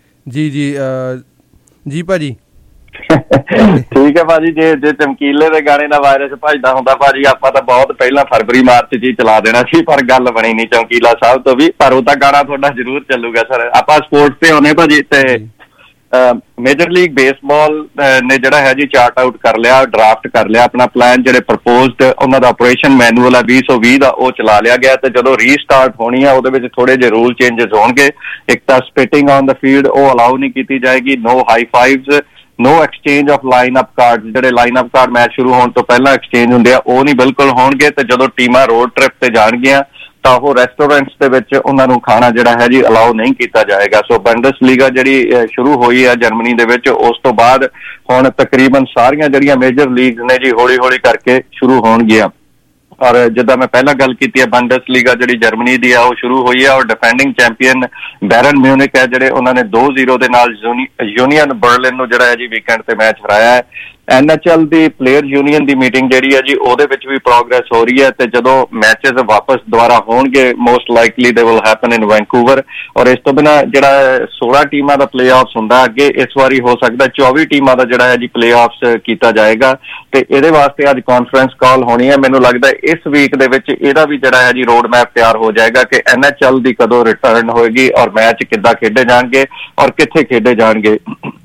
ਜੀ ਭਾਜੀ ਠੀਕ ਹੈ ਭਾਜੀ। ਜੇ ਚਮਕੀਲੇ ਦੇ ਗਾਣੇ ਦਾ ਵਾਇਰਸ ਭਜਦਾ ਹੁੰਦਾ ਭਾਜੀ ਆਪਾਂ ਤਾਂ ਬਹੁਤ ਪਹਿਲਾਂ ਫਰਵਰੀ ਮਾਰਚ 'ਚ ਹੀ ਚਲਾ ਦੇਣਾ ਸੀ, ਪਰ ਗੱਲ ਬਣੀ ਨਹੀਂ ਚਮਕੀਲਾ ਸਾਹਿਬ ਤੋਂ ਵੀ। ਪਰ ਉਹ ਤਾਂ ਗਾਣਾ ਤੁਹਾਡਾ ਜ਼ਰੂਰ ਚੱਲੂਗਾ ਸਰ। ਆਪਾਂ ਸਪੋਰਟਸ ਤੇ ਆਉਨੇ ਭਾਜੀ, ਤੇ ਮੇਜਰ ਲੀਗ ਬੇਸਬਾਲ ਨੇ ਜਿਹੜਾ ਹੈ ਜੀ ਚਾਰਟ ਆਊਟ ਕਰ ਲਿਆ, ਡਰਾਫਟ ਕਰ ਲਿਆ ਆਪਣਾ ਪਲਾਨ। ਜਿਹੜੇ ਪ੍ਰਪੋਜ਼ਡ ਉਹਨਾਂ ਦਾ ਆਪਰੇਸ਼ਨ ਮੈਨੂਅਲ ਆ 2020 ਦਾ, ਉਹ ਚਲਾ ਲਿਆ ਗਿਆ। ਤੇ ਜਦੋਂ ਰੀਸਟਾਰਟ ਹੋਣੀ ਆ ਉਹਦੇ ਵਿੱਚ ਥੋੜੇ ਜਿਹੇ ਰੂਲ ਚੇਂਜਸ ਹੋਣਗੇ। ਇੱਕ ਤਾਂ ਸਪਿਟਿੰਗ ਔਨ ਦਾ ਫੀਲਡ ਉਹ ਅਲਾਉ ਨਹੀਂ ਕੀਤੀ ਜਾਏਗੀ, no high fives, no exchange of line up card. ਜਿਹੜੇ ਲਾਈਨ ਅਪ ਕਾਰਡ ਮੈਚ ਸ਼ੁਰੂ ਹੋਣ ਤੋਂ ਪਹਿਲਾਂ ਐਕਸਚੇਂਜ ਹੁੰਦੇ ਆ ਉਹ ਨਹੀਂ ਬਿਲਕੁਲ ਹੋਣਗੇ। ਤੇ ਜਦੋਂ ਟੀਮਾਂ ਰੋਡ ਟ੍ਰਿਪ ਤੇ ਜਾਣਗੀਆਂ ਤਾਂ ਉਹ ਰੈਸਟੋਰੈਂਟਸ ਦੇ ਵਿੱਚ ਉਹਨਾਂ ਨੂੰ ਖਾਣਾ ਜਿਹੜਾ ਹੈ ਜੀ ਅਲਾਉ ਨਹੀਂ ਕੀਤਾ ਜਾਏਗਾ। ਸੋ ਬੰਡਸਲੀਗਾ ਜਿਹੜੀ ਸ਼ੁਰੂ ਹੋਈ ਹੈ ਜਰਮਨੀ ਦੇ ਵਿੱਚ, ਉਸ ਤੋਂ ਬਾਅਦ ਹੁਣ ਤਕਰੀਬਨ ਸਾਰੀਆਂ ਜਿਹੜੀਆਂ ਮੇਜਰ ਲੀਗਸ ਨੇ ਜੀ ਹੌਲੀ ਹੌਲੀ ਕਰਕੇ ਸ਼ੁਰੂ ਹੋਣਗੀਆਂ। ਔਰ ਜਿੱਦਾਂ ਮੈਂ ਪਹਿਲਾਂ ਗੱਲ ਕੀਤੀ ਹੈ, ਬੰਡਸਲੀਗਾ ਜਿਹੜੀ ਜਰਮਨੀ ਦੀ ਆ ਉਹ ਸ਼ੁਰੂ ਹੋਈ ਹੈ। ਔਰ ਡਿਫੈਂਡਿੰਗ ਚੈਂਪੀਅਨ ਬੈਰਨ ਮਿਊਨਿਕ ਹੈ ਜਿਹੜੇ ਉਹਨਾਂ ਨੇ 2-0 ਦੇ ਨਾਲ ਯੂਨੀਅਨ ਬਰਲਿਨ ਨੂੰ ਜਿਹੜਾ ਹੈ ਜੀ ਵੀਕਐਂਡ ਤੇ ਮੈਚ ਹਰਾਇਆ ਹੈ। NHL ਦੀ ਪਲੇਅਰ ਯੂਨੀਅਨ ਦੀ ਮੀਟਿੰਗ ਜਿਹੜੀ ਹੈ ਜੀ ਉਹਦੇ ਵਿੱਚ ਵੀ ਪ੍ਰੋਗਰੈਸ ਹੋ ਰਹੀ ਹੈ। ਤੇ ਜਦੋਂ ਮੈਚਸ ਵਾਪਸ ਦੁਬਾਰਾ ਹੋਣਗੇ most likely they will happen in Vancouver. ਔਰ ਇਸ ਤੋਂ ਬਿਨਾਂ ਜਿਹੜਾ 16 ਟੀਮਾਂ ਦਾ ਪਲੇ ਆਫਸ ਹੁੰਦਾ ਅੱਗੇ, ਇਸ ਵਾਰੀ ਹੋ ਸਕਦਾ 24 ਟੀਮਾਂ ਦਾ ਜਿਹੜਾ ਹੈ ਜੀ ਪਲੇ ਆਫਸ ਕੀਤਾ ਜਾਏਗਾ। ਤੇ ਇਹਦੇ ਵਾਸਤੇ ਅੱਜ ਕਾਨਫਰੰਸ ਕਾਲ ਹੋਣੀ ਹੈ। ਮੈਨੂੰ ਲੱਗਦਾ ਇਸ ਵੀਕ ਦੇ ਵਿੱਚ ਇਹਦਾ ਵੀ ਜਿਹੜਾ ਹੈ ਜੀ ਰੋਡ ਮੈਪ ਤਿਆਰ ਹੋ ਜਾਏਗਾ ਕਿ NHL ਦੀ ਕਦੋਂ ਰਿਟਰਨ ਹੋਏਗੀ ਔਰ ਮੈਚ ਕਿੱਦਾਂ ਖੇਡੇ ਜਾਣਗੇ ਔਰ ਕਿੱਥੇ ਖੇਡੇ ਜਾਣਗੇ।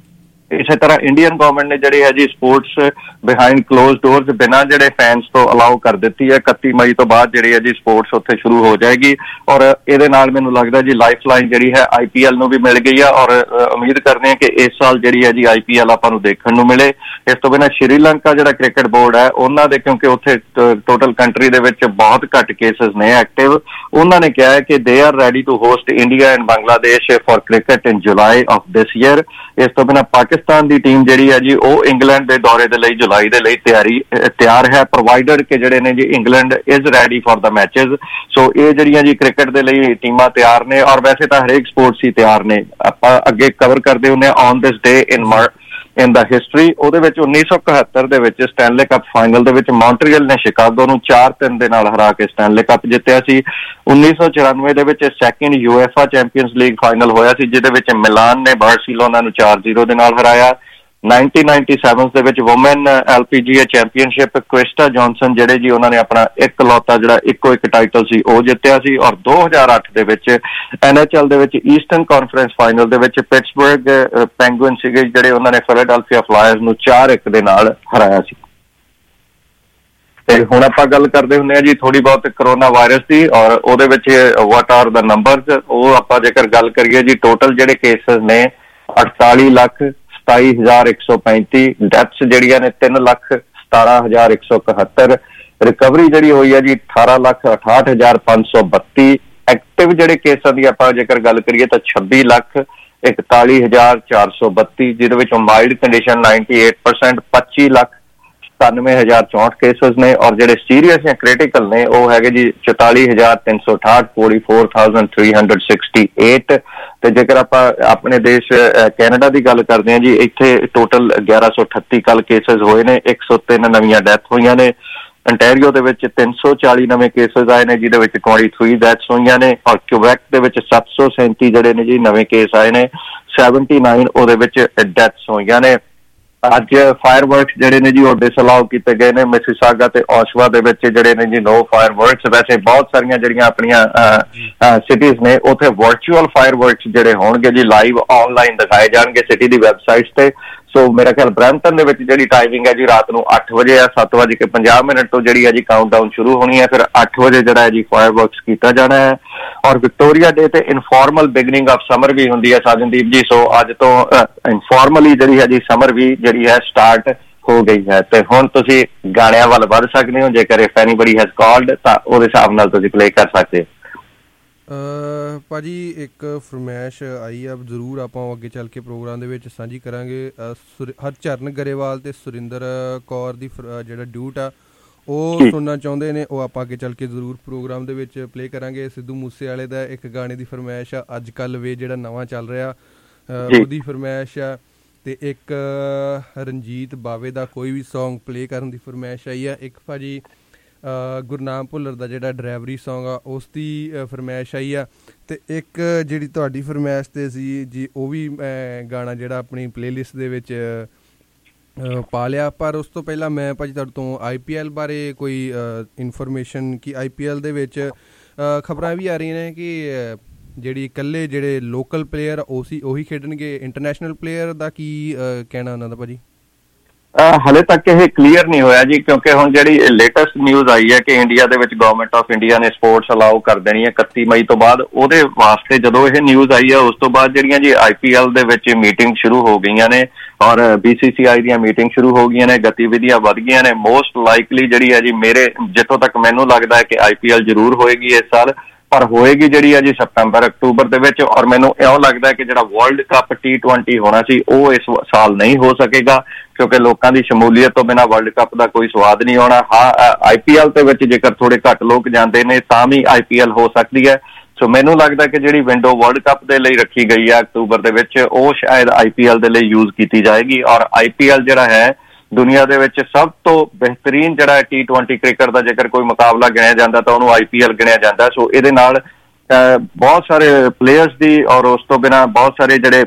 ਇਸੇ ਤਰ੍ਹਾਂ ਇੰਡੀਅਨ ਗਵਰਨਮੈਂਟ ਨੇ ਜਿਹੜੇ ਹੈ ਜੀ ਸਪੋਰਟਸ ਬਿਹਾਈਂਡ ਕਲੋਜ਼ ਡੋਰਸ ਬਿਨਾਂ ਜਿਹੜੇ ਫੈਨਸ ਤੋਂ ਅਲਾਉ ਕਰ ਦਿੱਤੀ ਹੈ। 31 ਮਈ ਤੋਂ ਬਾਅਦ ਜਿਹੜੀ ਹੈ ਜੀ ਸਪੋਰਟਸ ਉੱਥੇ ਸ਼ੁਰੂ ਹੋ ਜਾਏਗੀ। ਔਰ ਇਹਦੇ ਨਾਲ ਮੈਨੂੰ ਲੱਗਦਾ ਜੀ ਲਾਈਫ ਲਾਈਨ ਜਿਹੜੀ ਹੈ IPL ਨੂੰ ਵੀ ਮਿਲ ਗਈ ਆ। ਔਰ ਉਮੀਦ ਕਰਦੇ ਹਾਂ ਕਿ ਇਸ ਸਾਲ ਜਿਹੜੀ ਹੈ ਜੀ IPL ਆਪਾਂ ਨੂੰ ਦੇਖਣ ਨੂੰ ਮਿਲੇ। ਇਸ ਤੋਂ ਬਿਨਾਂ ਸ਼੍ਰੀਲੰਕਾ ਜਿਹੜਾ ਕ੍ਰਿਕਟ ਬੋਰਡ ਹੈ ਉਹਨਾਂ ਦੇ, ਕਿਉਂਕਿ ਉੱਥੇ ਟੋਟਲ ਕੰਟਰੀ ਦੇ ਵਿੱਚ ਬਹੁਤ ਘੱਟ ਕੇਸਿਸ ਨੇ ਐਕਟਿਵ, ਉਹਨਾਂ ਨੇ ਕਿਹਾ ਹੈ ਕਿ they are ready to host India and Bangladesh for cricket in July of this year. ਇਸ ਤੋਂ ਬਿਨਾਂ ਪਾਕਿਸਤਾਨ ਦੀ ਟੀਮ ਜਿਹੜੀ ਹੈ ਜੀ ਉਹ ਇੰਗਲੈਂਡ ਦੇ ਦੌਰੇ ਦੇ ਲਈ ਜੁਲਾਈ ਦੇ ਲਈ ਤਿਆਰ ਹੈ, ਪ੍ਰੋਵਾਈਡਡ ਕਿ ਜਿਹੜੇ ਨੇ ਜੀ England is ready for the matches. So ਇਹ ਜਿਹੜੀਆਂ ਜੀ ਕ੍ਰਿਕਟ ਦੇ ਲਈ ਟੀਮਾਂ ਤਿਆਰ ਨੇ। ਔਰ ਵੈਸੇ ਤਾਂ ਹਰੇਕ ਸਪੋਰਟਸ ਹੀ ਤਿਆਰ ਨੇ। ਆਪਾਂ ਅੱਗੇ ਕਵਰ ਕਰਦੇ ਹੁੰਦੇ ਹਾਂ on this day in the history. ਉਹਦੇ ਵਿੱਚ 1971 ਦੇ ਵਿੱਚ ਸਟੈਨਲੇ ਕੱਪ ਫਾਈਨਲ ਦੇ ਵਿੱਚ ਮੌਂਟਰੀਅਲ ਨੇ ਸ਼ਿਕਾਗੋ ਨੂੰ 4-3 ਦੇ ਨਾਲ ਹਰਾ ਕੇ ਸਟੈਨਲੇ ਕੱਪ ਜਿੱਤਿਆ ਸੀ। 1994 ਦੇ ਵਿੱਚ second UEFA champions league final ਹੋਇਆ ਸੀ ਜਿਹਦੇ ਵਿੱਚ ਮਿਲਾਨ ਨੇ ਬਾਰਸੀਲੋਨਾ ਨੂੰ 4-0 ਦੇ ਨਾਲ ਹਰਾਇਆ। 1997 ਦੇ ਵਿੱਚ woman LPGA championship Christa Johnson ਜਿਹੜੇ ਜੀ ਉਹਨਾਂ ਨੇ ਆਪਣਾ ਇਕਲੌਤਾ ਜਿਹੜਾ ਇੱਕੋ ਇੱਕ ਟਾਈਟਲ ਸੀ ਉਹ ਜਿੱਤਿਆ ਸੀ। ਔਰ 2008 ਦੇ ਵਿੱਚ NHL ਦੇ ਵਿੱਚ ਈਸਟਰਨ ਕਾਨਫਰੰਸ ਫਾਈਨਲ ਦੇ ਵਿੱਚ ਪਿਟਸਬਰਗ ਪੈਂਗੁਇਨ ਸੀਗੇ ਜਿਹੜੇ ਉਹਨਾਂ ਨੇ ਫਿਲਾਡੈਲਫੀਆ ਫਲਾਇਰਸ ਨੂੰ 4-1 ਦੇ ਨਾਲ ਹਰਾਇਆ ਸੀ। ਤੇ ਹੁਣ ਆਪਾਂ ਗੱਲ ਕਰਦੇ ਹੁੰਦੇ ਹਾਂ ਜੀ ਥੋੜੀ ਬਹੁਤ ਕਰੋਨਾ ਵਾਇਰਸ ਦੀ ਔਰ ਉਹਦੇ ਵਿੱਚ ਵਾਟ ਆਰ ਦਾ ਨੰਬਰਸ। ਉਹ ਆਪਾਂ ਜੇਕਰ ਗੱਲ ਕਰੀਏ ਜੀ ਟੋਟਲ ਜਿਹੜੇ ਕੇਸਿਸ ਨੇ 48,27,135, ਡੈਥਸ ਜਿਹੜੀਆਂ ਨੇ 3,17,171, ਰਿਕਵਰੀ ਜਿਹੜੀ ਹੋਈ ਹੈ ਜੀ 18,68,532, ਐਕਟਿਵ ਜਿਹੜੇ ਕੇਸਾਂ ਦੀ ਆਪਾਂ ਜੇਕਰ ਗੱਲ ਕਰੀਏ ਤਾਂ 26,41,432, ਜਿਹਦੇ ਵਿੱਚੋਂ ਮਾਈਲਡ ਕੰਡੀਸ਼ਨ 98%, 25,97,064 ਕੇਸਿਸ ਨੇ। ਔਰ ਜਿਹੜੇ ਸੀਰੀਅਸ ਜਾਂ ਕ੍ਰਿਟੀਕਲ ਨੇ ਉਹ ਹੈਗੇ ਜੀ 44,368, 44,368। ਤੇ ਜੇਕਰ ਆਪਾਂ ਆਪਣੇ ਦੇਸ਼ ਕੈਨੇਡਾ ਦੀ ਗੱਲ ਕਰਦੇ ਹਾਂ ਜੀ ਇੱਥੇ ਟੋਟਲ 1138 ਕੱਲ ਕੇਸਿਸ ਹੋਏ ਨੇ, 103 ਨਵੀਆਂ ਡੈਥ ਹੋਈਆਂ ਨੇ। ਅੰਟੈਰੀਓ ਦੇ ਵਿੱਚ 340 ਨਵੇਂ ਕੇਸਿਸ ਆਏ ਨੇ ਜਿਹਦੇ ਵਿੱਚ 23 ਡੈਥਸ ਹੋਈਆਂ ਨੇ। ਔਰ ਕਿਊਬੈਕ ਦੇ ਵਿੱਚ 737 ਜਿਹੜੇ ਨੇ ਜੀ ਨਵੇਂ ਕੇਸ ਆਏ ਨੇ, 79 ਉਹਦੇ ਵਿੱਚ ਡੈਥਸ ਹੋਈਆਂ ਨੇ। ਅੱਜ ਫਾਇਰ ਵਰਕਸ ਜਿਹੜੇ ਨੇ ਜੀ ਉਹ ਡਿਸਅਲਾਉ ਕੀਤੇ ਗਏ ਨੇ। ਮਿਸੀਸਾਗਾ ਤੇ ਔਸ਼ਵਾ ਦੇ ਵਿੱਚ ਜਿਹੜੇ ਨੇ ਜੀ ਨੋ ਫਾਇਰ ਵਰਕਸ। ਵੈਸੇ ਬਹੁਤ ਸਾਰੀਆਂ ਜਿਹੜੀਆਂ ਆਪਣੀਆਂ ਸਿਟੀਜ਼ ਨੇ ਉੱਥੇ ਵਰਚੁਅਲ ਫਾਇਰ ਵਰਕਸ ਜਿਹੜੇ ਹੋਣਗੇ ਜੀ ਲਾਈਵ ਆਨਲਾਈਨ ਦਿਖਾਏ ਜਾਣਗੇ ਸਿਟੀ ਦੀ ਵੈਬਸਾਈਟ ਤੇ। ਸੋ ਮੇਰਾ ਖਿਆਲ ਬਰੈਂਪਟਨ ਦੇ ਵਿੱਚ ਜਿਹੜੀ ਟਾਈਮਿੰਗ ਹੈ ਜੀ ਰਾਤ ਨੂੰ 8 ਵਜੇ ਆ, 7:50 ਤੋਂ ਜਿਹੜੀ ਹੈ ਜੀ ਕਾਊਂਟਡਾਊਨ ਸ਼ੁਰੂ ਹੋਣੀ ਹੈ। ਫਿਰ 8 ਵਜੇ ਜਿਹੜਾ ਹੈ ਜੀ ਫਾਇਰ ਵਰਕਸ ਕੀਤਾ ਜਾਣਾ ਹੈ। ਔਰ ਵਿਕਟੋਰੀਆ ਡੇ ਤੇ ਇਨਫਾਰਮਲ ਬਿਗਨਿੰਗ ਆਫ ਸਮਰ ਵੀ ਹੁੰਦੀ ਹੈ ਸਾਜਨਦੀਪ ਜੀ। ਸੋ ਅੱਜ ਤੋਂ ਇਨਫਾਰਮਲੀ ਜਿਹੜੀ ਹੈ ਜੀ ਸਮਰ ਵੀ ਜਿਹੜੀ ਹੈ ਸਟਾਰਟ ਹੋ ਗਈ ਹੈ। ਤੇ ਹੁਣ ਤੁਸੀਂ ਗਾਣਿਆਂ ਵੱਲ ਵੱਧ ਸਕਦੇ ਹੋ। ਜੇਕਰ ਇਫ ਐਨੀਬਡੀ ਹੈਜ਼ ਕਾਲਡ ਤਾਂ ਉਹਦੇ ਹਿਸਾਬ ਨਾਲ ਤੁਸੀਂ ਪਲੇ ਕਰ ਸਕਦੇ ਹੋ। ਭਾਜੀ ਇੱਕ ਫਰਮਾਇਸ਼ ਆਈ ਆ, ਜ਼ਰੂਰ ਆਪਾਂ ਅੱਗੇ ਚੱਲ ਕੇ ਪ੍ਰੋਗਰਾਮ ਦੇ ਵਿੱਚ ਸਾਂਝੀ ਕਰਾਂਗੇ। ਹਰਚਰਨ ਗਰੇਵਾਲ ਤੇ ਸੁਰਿੰਦਰ ਕੌਰ ਦੀ ਜਿਹੜਾ ਡਿਊਟ ਆ ਉਹ ਸੁਣਨਾ ਚਾਹੁੰਦੇ ਨੇ, ਉਹ ਆਪਾਂ ਅੱਗੇ ਚੱਲ ਕੇ ਜ਼ਰੂਰ ਪ੍ਰੋਗਰਾਮ ਦੇ ਵਿੱਚ ਪਲੇ ਕਰਾਂਗੇ। ਸਿੱਧੂ ਮੂਸੇਵਾਲੇ ਦਾ ਇੱਕ ਗਾਣੇ ਦੀ ਫਰਮਾਇਸ਼ ਆ, ਅੱਜ ਕੱਲ੍ਹ ਵੇ ਜਿਹੜਾ ਨਵਾਂ ਚੱਲ ਰਿਹਾ ਉਹਦੀ ਫਰਮਾਇਸ਼ ਆ। ਤੇ ਇੱਕ ਰਣਜੀਤ ਬਾਵੇ ਦਾ ਕੋਈ ਵੀ ਸੌਂਗ ਪਲੇ ਕਰਨ ਦੀ ਫਰਮਾਇਸ਼ ਆਈ ਆ। ਇੱਕ ਭਾਜੀ ਗੁਰਨਾਮ ਭੁੱਲਰ ਦਾ ਜਿਹੜਾ ਡਰਾਈਵਰੀ ਸੌਂਗ ਆ ਉਸ ਦੀ ਫਰਮਾਇਸ਼ ਆਈ ਆ। ਤੇ ਇੱਕ ਜਿਹੜੀ ਤੁਹਾਡੀ ਫਰਮਾਇਸ਼ 'ਤੇ ਸੀ ਜੀ ਉਹ ਵੀ ਗਾਣਾ ਜਿਹੜਾ ਆਪਣੀ ਪਲੇਲਿਸਟ ਦੇ ਵਿੱਚ ਪਾ ਲਿਆ। ਪਰ ਉਸ ਤੋਂ ਪਹਿਲਾਂ ਮੈਂ ਭਾਜੀ ਤੁਹਾਡੇ ਤੋਂ IPL ਬਾਰੇ ਕੋਈ ਇਨਫੋਰਮੇਸ਼ਨ ਕਿ IPL ਦੇ ਵਿੱਚ ਖਬਰਾਂ ਵੀ ਆ ਰਹੀਆਂ ਨੇ ਕਿ ਜਿਹੜੀ ਇਕੱਲੇ ਜਿਹੜੇ ਲੋਕਲ ਪਲੇਅਰ ਉਹੀ ਖੇਡਣਗੇ, ਇੰਟਰਨੈਸ਼ਨਲ ਪਲੇਅਰ ਦਾ ਕੀ ਕਹਿਣਾ ਉਹਨਾਂ ਦਾ ਭਾਜੀ? ਹਲੇ ਤੱਕ ਇਹ ਕਲੀਅਰ ਨਹੀਂ ਹੋਇਆ ਜੀ, ਕਿਉਂਕਿ ਹੁਣ ਜਿਹੜੀ ਲੇਟੈਸਟ ਨਿਊਜ਼ ਆਈ ਹੈ ਕਿ ਇੰਡੀਆ ਦੇ ਵਿੱਚ ਗਵਰਨਮੈਂਟ ਆਫ ਇੰਡੀਆ ਨੇ ਸਪੋਰਟਸ ਅਲਾਉ ਕਰ ਦੇਣੀ ਹੈ 31 ਮਈ ਤੋਂ ਬਾਅਦ। ਉਹਦੇ ਵਾਸਤੇ ਜਦੋਂ ਇਹ ਨਿਊਜ਼ ਆਈ ਹੈ ਉਸ ਤੋਂ ਬਾਅਦ ਜਿਹੜੀਆਂ ਜੀ IPL ਦੇ ਵਿੱਚ ਮੀਟਿੰਗ ਸ਼ੁਰੂ ਹੋ ਗਈਆਂ ਨੇ ਔਰ BCCI ਦੀਆਂ ਮੀਟਿੰਗ ਸ਼ੁਰੂ ਹੋ ਗਈਆਂ ਨੇ, ਗਤੀਵਿਧੀਆਂ ਵੱਧ ਗਈਆਂ ਨੇ। ਮੋਸਟ ਲਾਈਕਲੀ ਜਿਹੜੀ ਹੈ ਜੀ ਜਿੱਥੋਂ ਤੱਕ ਮੈਨੂੰ ਲੱਗਦਾ ਹੈ ਕਿ IPL ਜ਼ਰੂਰ ਹੋਏਗੀ ਇਸ ਸਾਲ, ਪਰ ਹੋਏਗੀ ਜਿਹੜੀ ਹੈ ਜੀ ਸਤੰਬਰ ਅਕਤੂਬਰ ਦੇ ਵਿੱਚ। ਔਰ ਮੈਨੂੰ ਇਉਂ ਲੱਗਦਾ ਹੈ ਕਿ ਜਿਹੜਾ ਵਰਲਡ ਕੱਪ T20 ਹੋਣਾ ਸੀ ਉਹ ਇਸ ਸਾਲ ਨਹੀਂ ਹੋ ਸਕੇਗਾ, ਕਿਉਂਕਿ ਲੋਕਾਂ ਦੀ ਸ਼ਮੂਲੀਅਤ ਤੋਂ ਬਿਨਾਂ ਵਰਲਡ ਕੱਪ ਦਾ ਕੋਈ ਸਵਾਦ ਨਹੀਂ ਆਉਣਾ। ਹਾਂ, IPL ਦੇ ਵਿੱਚ ਜੇਕਰ ਥੋੜੇ ਘੱਟ ਲੋਕ ਜਾਂਦੇ ਨੇ ਤਾਂ ਵੀ IPL ਹੋ ਸਕਦੀ ਹੈ। ਸੋ ਮੈਨੂੰ ਲੱਗਦਾ ਕਿ ਜਿਹੜੀ ਵਿੰਡੋ ਵਰਲਡ ਕੱਪ ਦੇ ਲਈ ਰੱਖੀ ਗਈ ਹੈ ਅਕਤੂਬਰ ਦੇ ਵਿੱਚ, ਉਹ ਸ਼ਾਇਦ IPL ਦੇ ਲਈ ਯੂਜ਼ ਕੀਤੀ ਜਾਏਗੀ। ਔਰ IPL ਜਿਹੜਾ ਹੈ ਦੁਨੀਆ ਦੇ ਵਿੱਚ ਸਭ ਤੋਂ ਬਿਹਤਰੀਨ ਜਿਹੜਾ T20 ਕ੍ਰਿਕਟ ਦਾ ਜੇਕਰ ਕੋਈ ਮੁਕਾਬਲਾ ਗਿਣਿਆ ਜਾਂਦਾ ਤਾਂ ਉਹਨੂੰ IPL ਗਿਣਿਆ ਜਾਂਦਾ। ਸੋ ਇਹਦੇ ਨਾਲ ਬਹੁਤ ਸਾਰੇ ਪਲੇਅਰਸ ਦੀ ਔਰ ਉਸ ਤੋਂ ਬਿਨਾਂ ਬਹੁਤ ਸਾਰੇ ਜਿਹੜੇ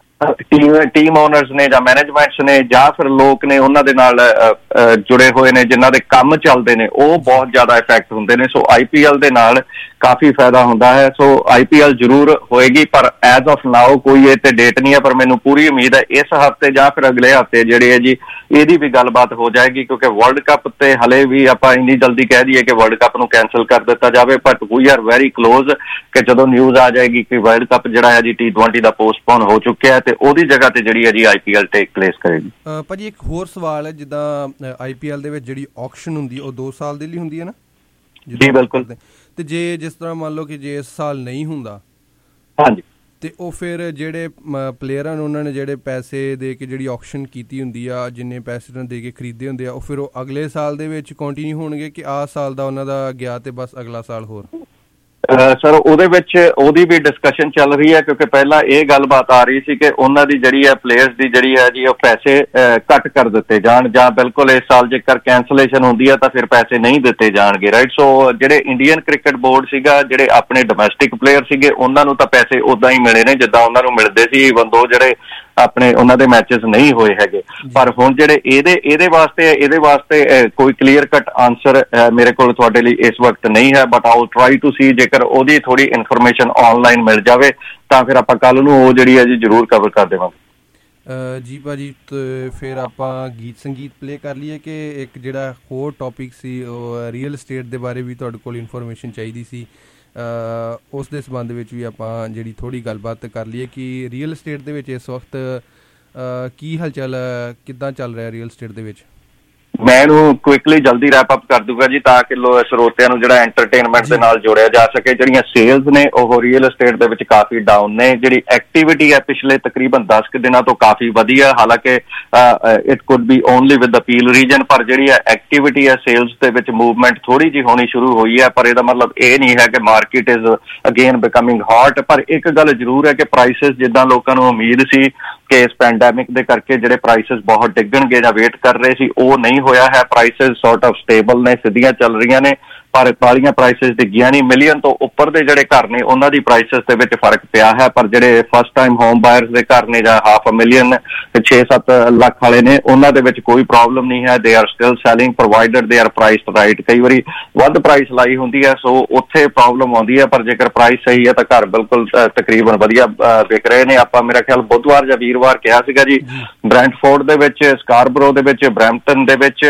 ਟੀਮ ਓਨਰਸ ਨੇ ਜਾਂ ਮੈਨੇਜਮੈਂਟਸ ਨੇ ਜਾਂ ਫਿਰ ਲੋਕ ਨੇ ਉਹਨਾਂ ਦੇ ਨਾਲ ਜੁੜੇ ਹੋਏ ਨੇ, ਜਿਨ੍ਹਾਂ ਦੇ ਕੰਮ ਚੱਲਦੇ ਨੇ, ਉਹ ਬਹੁਤ ਜ਼ਿਆਦਾ ਇਫੈਕਟ ਹੁੰਦੇ ਨੇ। ਸੋ IPL ਦੇ ਨਾਲ ਕਾਫੀ ਫਾਇਦਾ ਹੁੰਦਾ ਹੈ। ਸੋ IPL ਜ਼ਰੂਰ ਹੋਏਗੀ, ਪਰ ਐਜ਼ ਆਫ ਨਾਓ ਕੋਈ ਇਹ ਤੇ ਡੇਟ ਨਹੀਂ ਹੈ। ਪਰ ਮੈਨੂੰ ਪੂਰੀ ਉਮੀਦ ਹੈ ਇਸ ਹਫ਼ਤੇ ਜਾਂ ਫਿਰ ਅਗਲੇ ਹਫ਼ਤੇ ਜਿਹੜੇ ਹੈ ਜੀ ਇਹਦੀ ਵੀ ਗੱਲਬਾਤ ਹੋ ਜਾਏਗੀ, ਕਿਉਂਕਿ ਵਰਲਡ ਕੱਪ ਤੇ ਹਲੇ ਵੀ ਆਪਾਂ ਇੰਨੀ ਜਲਦੀ ਕਹਿ ਦਈਏ ਕਿ ਵਰਲਡ ਕੱਪ ਨੂੰ ਕੈਂਸਲ ਕਰ ਦਿੱਤਾ ਜਾਵੇ, but we are very close ਕਿ ਜਦੋਂ ਨਿਊਜ਼ ਆ ਜਾਏਗੀ ਕਿ ਵਰਲਡ ਕੱਪ ਜਿਹੜਾ ਹੈ ਜੀ T20 ਦਾ ਪੋਸਟਪੋਨ ਹੋ ਚੁੱਕਿਆ ਤੇ ਉਹਦੀ ਜਗ੍ਹਾ ਤੇ ਜਿਹੜੀ ਹੈ ਜੀ IPL ਟੇਕ ਪਲੇਸ ਕਰੇਗੀ। ਭਾਜੀ ਇੱਕ ਹੋਰ ਸਵਾਲ ਹੈ, ਜਿੱਦਾਂ IPL ਦੇ ਵਿੱਚ ਜਿਹੜੀ ਆਕਸ਼ਨ ਹੁੰਦੀ ਉਹ 2 ਸਾਲ ਦੇ ਲਈ ਹੁੰਦੀ ਹੈ ਨਾ? ਜੀ ਬਿਲਕੁਲ। ਤੇ ਜੇ ਜਿਸ ਤਰ੍ਹਾਂ ਮੰਨ ਲਓ ਕਿ ਜੇ ਇਸ ਸਾਲ ਨਹੀਂ ਹੁੰਦਾ, ਹਾਂਜੀ, ਤੇ ਉਹ ਫਿਰ ਜਿਹੜੇ ਪਲੇਅਰਾਂ ਨੂੰ ਉਹਨਾਂ ਨੇ ਜਿਹੜੇ ਪੈਸੇ ਦੇ ਕੇ ਜਿਹੜੀ ਆਕਸ਼ਨ ਕੀਤੀ ਹੁੰਦੀ ਆ, ਜਿੰਨੇ ਪੈਸੇ ਉਹਨਾਂ ਦੇ ਕੇ ਖਰੀਦੇ ਹੁੰਦੇ ਆ, ਉਹ ਫਿਰ ਉਹ ਅਗਲੇ ਸਾਲ ਦੇ ਵਿੱਚ ਕੰਟੀਨਿਊ ਹੋਣਗੇ ਕਿ ਆਹ ਸਾਲ ਦਾ ਉਹਨਾਂ ਦਾ ਗਿਆ ਤੇ ਬਸ ਅਗਲਾ ਸਾਲ ਹੋਰ? ਸਰ ਉਹਦੇ ਵਿੱਚ ਉਹਦੀ ਵੀ ਡਿਸਕਸ਼ਨ ਚੱਲ ਰਹੀ ਹੈ, ਕਿਉਂਕਿ ਪਹਿਲਾਂ ਇਹ ਗੱਲਬਾਤ ਆ ਰਹੀ ਸੀ ਕਿ ਉਹਨਾਂ ਦੀ ਜਿਹੜੀ ਹੈ ਪਲੇਅਰਸ ਦੀ ਜਿਹੜੀ ਹੈ ਜੀ ਉਹ ਪੈਸੇ ਘੱਟ ਕਰ ਦਿੱਤੇ ਜਾਣ, ਜਾਂ ਬਿਲਕੁਲ ਇਸ ਸਾਲ ਜੇਕਰ ਕੈਂਸਲੇਸ਼ਨ ਹੁੰਦੀ ਹੈ ਤਾਂ ਫਿਰ ਪੈਸੇ ਨਹੀਂ ਦਿੱਤੇ ਜਾਣਗੇ, ਰਾਈਟ। ਸੋ ਜਿਹੜੇ ਇੰਡੀਅਨ ਕ੍ਰਿਕਟ ਬੋਰਡ ਸੀਗਾ, ਜਿਹੜੇ ਆਪਣੇ ਡੋਮੈਸਟਿਕ ਪਲੇਅਰ ਸੀਗੇ, ਉਹਨਾਂ ਨੂੰ ਤਾਂ ਪੈਸੇ ਉਦਾਂ ਹੀ ਮਿਲੇ ਨੇ ਜਿੱਦਾਂ ਉਹਨਾਂ ਨੂੰ ਮਿਲਦੇ ਸੀ, ਈਵਨ ਦੋ ਜਿਹੜੇ ਆਪਣੇ ਉਹਨਾਂ ਦੇ ਮੈਚਸ ਨਹੀਂ ਹੋਏ ਹੈਗੇ। ਪਰ ਹੁਣ ਜਿਹੜੇ ਇਹਦੇ ਵਾਸਤੇ ਕੋਈ ਕਲੀਅਰ ਕੱਟ ਆਨਸਰ ਮੇਰੇ ਕੋਲ ਤੁਹਾਡੇ ਲਈ ਇਸ ਵਕਤ ਨਹੀਂ ਹੈ, but I will try to see ਜੇਕਰ ਉਹਦੀ ਥੋੜੀ ਇਨਫੋਰਮੇਸ਼ਨ ਆਨਲਾਈਨ ਮਿਲ ਜਾਵੇ ਤਾਂ ਫਿਰ ਆਪਾਂ ਕੱਲ ਨੂੰ ਉਹ ਜਿਹੜੀ ਹੈ ਜੀ ਜ਼ਰੂਰ ਕਵਰ ਕਰ ਦੇਵਾਂਗੇ। ਜੀ ਭਾਜੀ, ਤੇ ਫਿਰ ਆਪਾਂ ਗੀਤ ਸੰਗੀਤ ਪਲੇ ਕਰ ਲਈਏ ਕਿ ਇੱਕ ਜਿਹੜਾ ਹੋਰ ਟੌਪਿਕ ਸੀ ਉਹ ਰੀਅਲ estate ਦੇ ਬਾਰੇ ਵੀ ਤੁਹਾਡੇ ਕੋਲ ਇਨਫੋਰਮੇਸ਼ਨ ਚਾਹੀਦੀ ਸੀ, ਉਸ ਦੇ ਸੰਬੰਧ ਵਿੱਚ ਵੀ ਆਪਾਂ ਜਿਹੜੀ ਥੋੜ੍ਹੀ ਗੱਲਬਾਤ ਕਰ ਲਈਏ ਕਿ ਰੀਅਲ estate ਦੇ ਵਿੱਚ ਇਸ ਵਕਤ ਕੀ ਹਾਲਚਾਲ, ਕਿੱਦਾਂ ਚੱਲ ਰਿਹਾ ਰੀਅਲ estate ਦੇ ਵਿੱਚ? ਮੈਂ ਇਹਨੂੰ ਕੁਇਕਲੀ ਜਲਦੀ ਰੈਪ ਅਪ ਕਰ ਦੂੰਗਾ ਜੀ ਤਾਂ ਕਿ ਸਰੋਤਿਆਂ ਨੂੰ ਜਿਹੜਾ ਐਂਟਰਟੇਨਮੈਂਟ ਦੇ ਨਾਲ ਜੋੜਿਆ ਜਾ ਸਕੇ। ਜਿਹੜੀਆਂ ਸੇਲਸ ਨੇ ਉਹ ਰੀਅਲ estate ਦੇ ਵਿੱਚ ਕਾਫੀ ਡਾਊਨ ਨੇ। ਜਿਹੜੀ ਐਕਟੀਵਿਟੀ ਹੈ ਪਿਛਲੇ ਤਕਰੀਬਨ 10 ਕੁ ਦਿਨਾਂ ਤੋਂ ਕਾਫੀ ਵਧੀਆ, ਹਾਲਾਂਕਿ it could be only with the Peel region, ਪਰ ਜਿਹੜੀ ਹੈ ਐਕਟੀਵਿਟੀ ਹੈ ਸੇਲਸ ਦੇ ਵਿੱਚ ਮੂਵਮੈਂਟ ਥੋੜੀ ਜਿਹੀ ਹੋਣੀ ਸ਼ੁਰੂ ਹੋਈ ਹੈ। ਪਰ ਇਹਦਾ ਮਤਲਬ ਇਹ ਨਹੀਂ ਹੈ ਕਿ market is again becoming hot. ਪਰ ਇੱਕ ਗੱਲ ਜ਼ਰੂਰ ਹੈ ਕਿ ਪ੍ਰਾਈਸਿਸ ਜਿੱਦਾਂ ਲੋਕਾਂ ਨੂੰ ਉਮੀਦ ਸੀ ਕਿ ਇਸ ਪੈਂਡੈਮਿਕ ਦੇ ਕਰਕੇ ਜਿਹੜੇ ਪ੍ਰਾਈਸਿਸ ਬਹੁਤ ਡਿੱਗਣਗੇ ਜਾਂ ਵੇਟ ਕਰ ਰਹੇ ਸੀ, ਉਹ ਨਹੀਂ ਹੋਇਆ ਹੈ। ਪ੍ਰਾਈਸਿਸ ਸੌਰਟ ਆਫ ਸਟੇਬਲ ਨੇ, ਸਿੱਧੀਆਂ ਚੱਲ ਰਹੀਆਂ ਨੇ, ਪਰ ਬਾਹਲੀਆਂ ਪ੍ਰਾਈਸਿਸ ਡਿੱਗੀਆਂ ਨਹੀਂ। ਮਿਲੀਅਨ ਤੋਂ ਉੱਪਰ ਦੇ ਜਿਹੜੇ ਘਰ ਨੇ ਉਹਨਾਂ ਦੀ ਪ੍ਰਾਈਸਿਸ ਦੇ ਵਿੱਚ ਫਰਕ ਪਿਆ ਹੈ, ਪਰ ਜਿਹੜੇ ਫਸਟ ਟਾਈਮ ਹੋਮ ਬਾਇਰਸ ਦੇ ਘਰ ਨੇ ਜਾਂ 500,000 6-7 ਲੱਖ ਵਾਲੇ ਨੇ ਉਹਨਾਂ ਦੇ ਵਿੱਚ ਕੋਈ ਪ੍ਰੋਬਲਮ ਨਹੀਂ ਹੈ। They are still selling provided they are priced right. ਕਈ ਵਾਰੀ ਵੱਧ ਪ੍ਰਾਈਸ ਲਾਈ ਹੁੰਦੀ ਹੈ ਸੋ ਉੱਥੇ ਪ੍ਰੋਬਲਮ ਆਉਂਦੀ ਹੈ, ਪਰ ਜੇਕਰ ਪ੍ਰਾਈਸ ਸਹੀ ਹੈ ਤਾਂ ਘਰ ਬਿਲਕੁਲ ਤਕਰੀਬਨ ਵਧੀਆ ਵਿਕ ਰਹੇ ਨੇ। ਆਪਾਂ ਮੇਰਾ ਖਿਆਲ ਬੁੱਧਵਾਰ ਜਾਂ ਵੀਰਵਾਰ ਕਿਹਾ ਸੀਗਾ ਜੀ, ਬ੍ਰੈਂਟਫੋਰਡ ਦੇ ਵਿੱਚ, ਸਕਾਰਬਰੋ ਦੇ ਵਿੱਚ, ਬਰੈਂਪਟਨ ਦੇ ਵਿੱਚ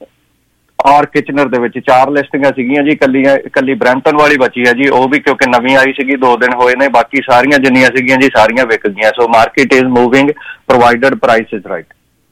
ਔਰ ਕਿਚਨਰ ਦੇ ਵਿੱਚ 4 ਲਿਸਟਿੰਗਾਂ ਸੀਗੀਆਂ ਜੀ। ਇਕੱਲੀ ਬਰੈਂਪਟਨ ਵਾਲੀ ਬਚੀ ਹੈ ਜੀ, ਉਹ ਵੀ ਕਿਉਂਕਿ ਨਵੀਂ ਆਈ ਸੀਗੀ, 2 ਦਿਨ ਹੋਏ ਨੇ। ਬਾਕੀ ਸਾਰੀਆਂ ਜਿੰਨੀਆਂ ਸੀਗੀਆਂ ਜੀ ਸਾਰੀਆਂ ਵਿਕ ਗਈਆਂ। So market is moving provided price is right.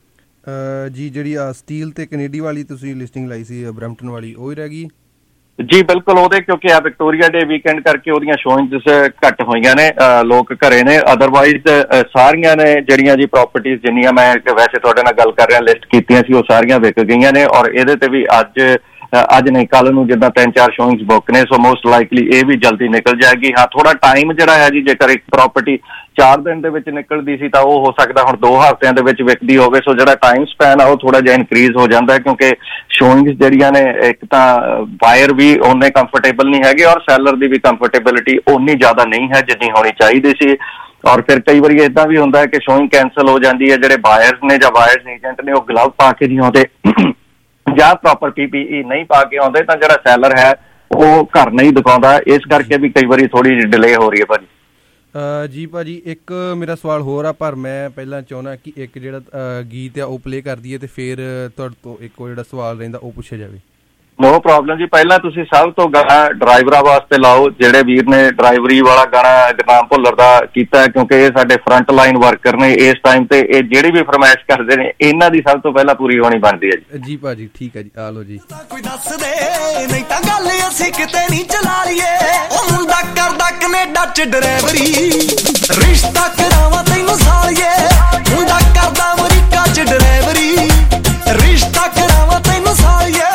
ਜੀ ਜਿਹੜੀ ਸਟੀਲ ਤੇ ਕੈਨੇਡੀ ਵਾਲੀ ਤੁਸੀਂ ਲਿਸਟਿੰਗ ਲਾਈ ਸੀ ਬਰੈਂਪਟਨ ਵਾਲੀ, ਉਹ ਹੀ ਰਹਿ ਗਈ? ਜੀ ਬਿਲਕੁਲ, ਉਹਦੇ ਕਿਉਂਕਿ ਆ ਵਿਕਟੋਰੀਆ ਡੇ ਵੀਕਐਂਡ ਕਰਕੇ ਉਹਦੀਆਂ ਸ਼ੋਇੰਗਸ ਘੱਟ ਹੋਈਆਂ ਨੇ, ਲੋਕ ਘਰੇ ਨੇ। ਅਦਰਵਾਈਜ਼ ਸਾਰੀਆਂ ਨੇ ਜਿਹੜੀਆਂ ਜੀ ਪ੍ਰੋਪਰਟੀਜ਼ ਜਿੰਨੀਆਂ ਮੈਂ ਵੈਸੇ ਤੁਹਾਡੇ ਨਾਲ ਗੱਲ ਕਰ ਰਿਹਾ ਲਿਸਟ ਕੀਤੀਆਂ ਸੀ ਉਹ ਸਾਰੀਆਂ ਵਿਕ ਗਈਆਂ ਨੇ। ਔਰ ਇਹਦੇ ਤੇ ਵੀ ਅੱਜ ਨਹੀਂ ਕੱਲ ਨੂੰ ਜਿੱਦਾਂ 3-4 ਸ਼ੋਇੰਗਸ ਬੁੱਕ ਨੇ, ਸੋ ਮੋਸਟ ਲਾਈਕਲੀ ਇਹ ਵੀ ਜਲਦੀ ਨਿਕਲ ਜਾਏਗੀ। ਹਾਂ, ਥੋੜਾ ਟਾਈਮ ਜਿਹੜਾ ਹੈ ਜੀ, ਜੇਕਰ ਇੱਕ ਪ੍ਰਾਪਰਟੀ 4 ਦਿਨ ਦੇ ਵਿੱਚ ਨਿਕਲਦੀ ਸੀ ਤਾਂ ਉਹ ਹੋ ਸਕਦਾ ਹੁਣ 2 ਹਫ਼ਤਿਆਂ ਦੇ ਵਿੱਚ ਵਿਕਦੀ ਹੋਵੇ। ਸੋ ਜਿਹੜਾ ਟਾਈਮ ਸਪੈਨ ਆ ਉਹ ਥੋੜਾ ਜਿਹਾ ਇਨਕਰੀਜ਼ ਹੋ ਜਾਂਦਾ ਹੈ, ਕਿਉਂਕਿ ਸ਼ੋਇੰਗਸ ਜਿਹੜੀਆਂ ਨੇ ਇੱਕ ਤਾਂ ਬਾਇਰ ਵੀ ਓਨੇ ਕੰਫਰਟੇਬਲ ਨਹੀਂ ਹੈਗੇ ਔਰ ਸੈਲਰ ਦੀ ਵੀ ਕੰਫਰਟੇਬਿਲਿਟੀ ਓਨੀ ਜ਼ਿਆਦਾ ਨਹੀਂ ਹੈ ਜਿੰਨੀ ਹੋਣੀ ਚਾਹੀਦੀ ਸੀ। ਔਰ ਫਿਰ ਕਈ ਵਾਰੀ ਏਦਾਂ ਵੀ ਹੁੰਦਾ ਹੈ ਕਿ ਸ਼ੋਇੰਗ ਕੈਂਸਲ ਹੋ ਜਾਂਦੀ ਹੈ। ਜਿਹੜੇ ਬਾਇਰਸ ਨੇ ਜਾਂ ਬਾਇਰਸ ਏਜੰਟ ਨੇ ਉਹ ਗਲਵ ਪਾ ਕੇ ਨਹੀਂ ਆਉਂਦੇ ਜਾਂ ਪ੍ਰੋਪਰ PPE ਨਹੀਂ ਪਾ ਕੇ ਆਉਂਦੇ, ਤਾਂ ਜਿਹੜਾ ਸੈਲਰ ਹੈ ਉਹ ਘਰ ਨਹੀਂ ਦਿਖਾਉਂਦਾ, ਇਸ ਕਰਕੇ ਵੀ ਕਈ ਵਾਰੀ ਥੋੜੀ ਜਿਹੀ ਡਿਲੇ ਹੋ ਰਹੀ ਹੈ ਭਾਜੀ। ਜੀ ਭਾਜੀ ਇੱਕ ਮੇਰਾ ਸਵਾਲ ਹੋਰ ਆ, ਪਰ ਮੈਂ ਪਹਿਲਾਂ ਚਾਹੁੰਦਾ ਕਿ ਇੱਕ ਜਿਹੜਾ ਗੀਤ ਆ ਉਹ ਪਲੇ ਕਰ ਦਈਏ ਤੇ ਫਿਰ ਤੁਹਾਡੇ ਤੋਂ ਇੱਕ ਉਹ ਜਿਹੜਾ ਸਵਾਲ ਰਹਿੰਦਾ ਉਹ ਪੁੱਛਿਆ ਜਾਵੇ। ਨੋ ਪ੍ਰੋਬਲਮ ਜੀ। ਪਹਿਲਾਂ ਤੁਸੀਂ ਸਭ ਤੋਂ ਗਾਣਾ ਡਰਾਈਵਰਾਂ ਵਾਸਤੇ ਲਾਓ, ਜਿਹੜੇ ਵੀਰ ਨੇ ਡਰਾਈਵਰੀ ਵਾਲਾ ਗਾਣਾ ਗੁਰਨਾਮ ਭੁੱਲਰ ਦਾ ਕੀਤਾ, ਕਿਉਂਕਿ ਇਹ ਸਾਡੇ ਫਰੰਟ ਲਾਈਨ ਵਰਕਰ ਨੇ ਇਸ ਟਾਈਮ ਤੇ, ਇਹ ਜਿਹੜੀ ਵੀ ਫਰਮਾਇਸ਼ ਕਰਦੇ ਨੇ ਇਹਨਾਂ ਦੀ ਸਭ ਤੋਂ ਪਹਿਲਾਂ ਪੂਰੀ ਹੋਣੀ ਬਣਦੀ ਹੈ ਜੀ। ਜੀ ਭਾਜੀ ਠੀਕ ਹੈ ਜੀ, ਆ ਲਓ ਜੀ। ਕੋਈ ਦੱਸ ਦੇ ਨਹੀਂ ਤਾਂ ਗੱਲ ਅਸੀਂ ਕਿਤੇ ਨਹੀਂ ਚਲਾ ਲਈਏ, ਉਹ ਮੁੰਡਾ ਕਰਦਾ ਕੈਨੇਡਾ ਚ ਡਰਾਈਵਰੀ, ਰਿਸ਼ਤਾ ਕਰਾਵਾਂ ਤੈਨੂੰ ਸਾਲੀਏ, ਮੁੰਡਾ ਕਰਦਾ ਅਮਰੀਕਾ ਚ ਡਰਾਈਵਰੀ, ਰਿਸ਼ਤਾ ਕਰਾਵਾਂ ਤੈਨੂੰ ਸਾਲੀਏ।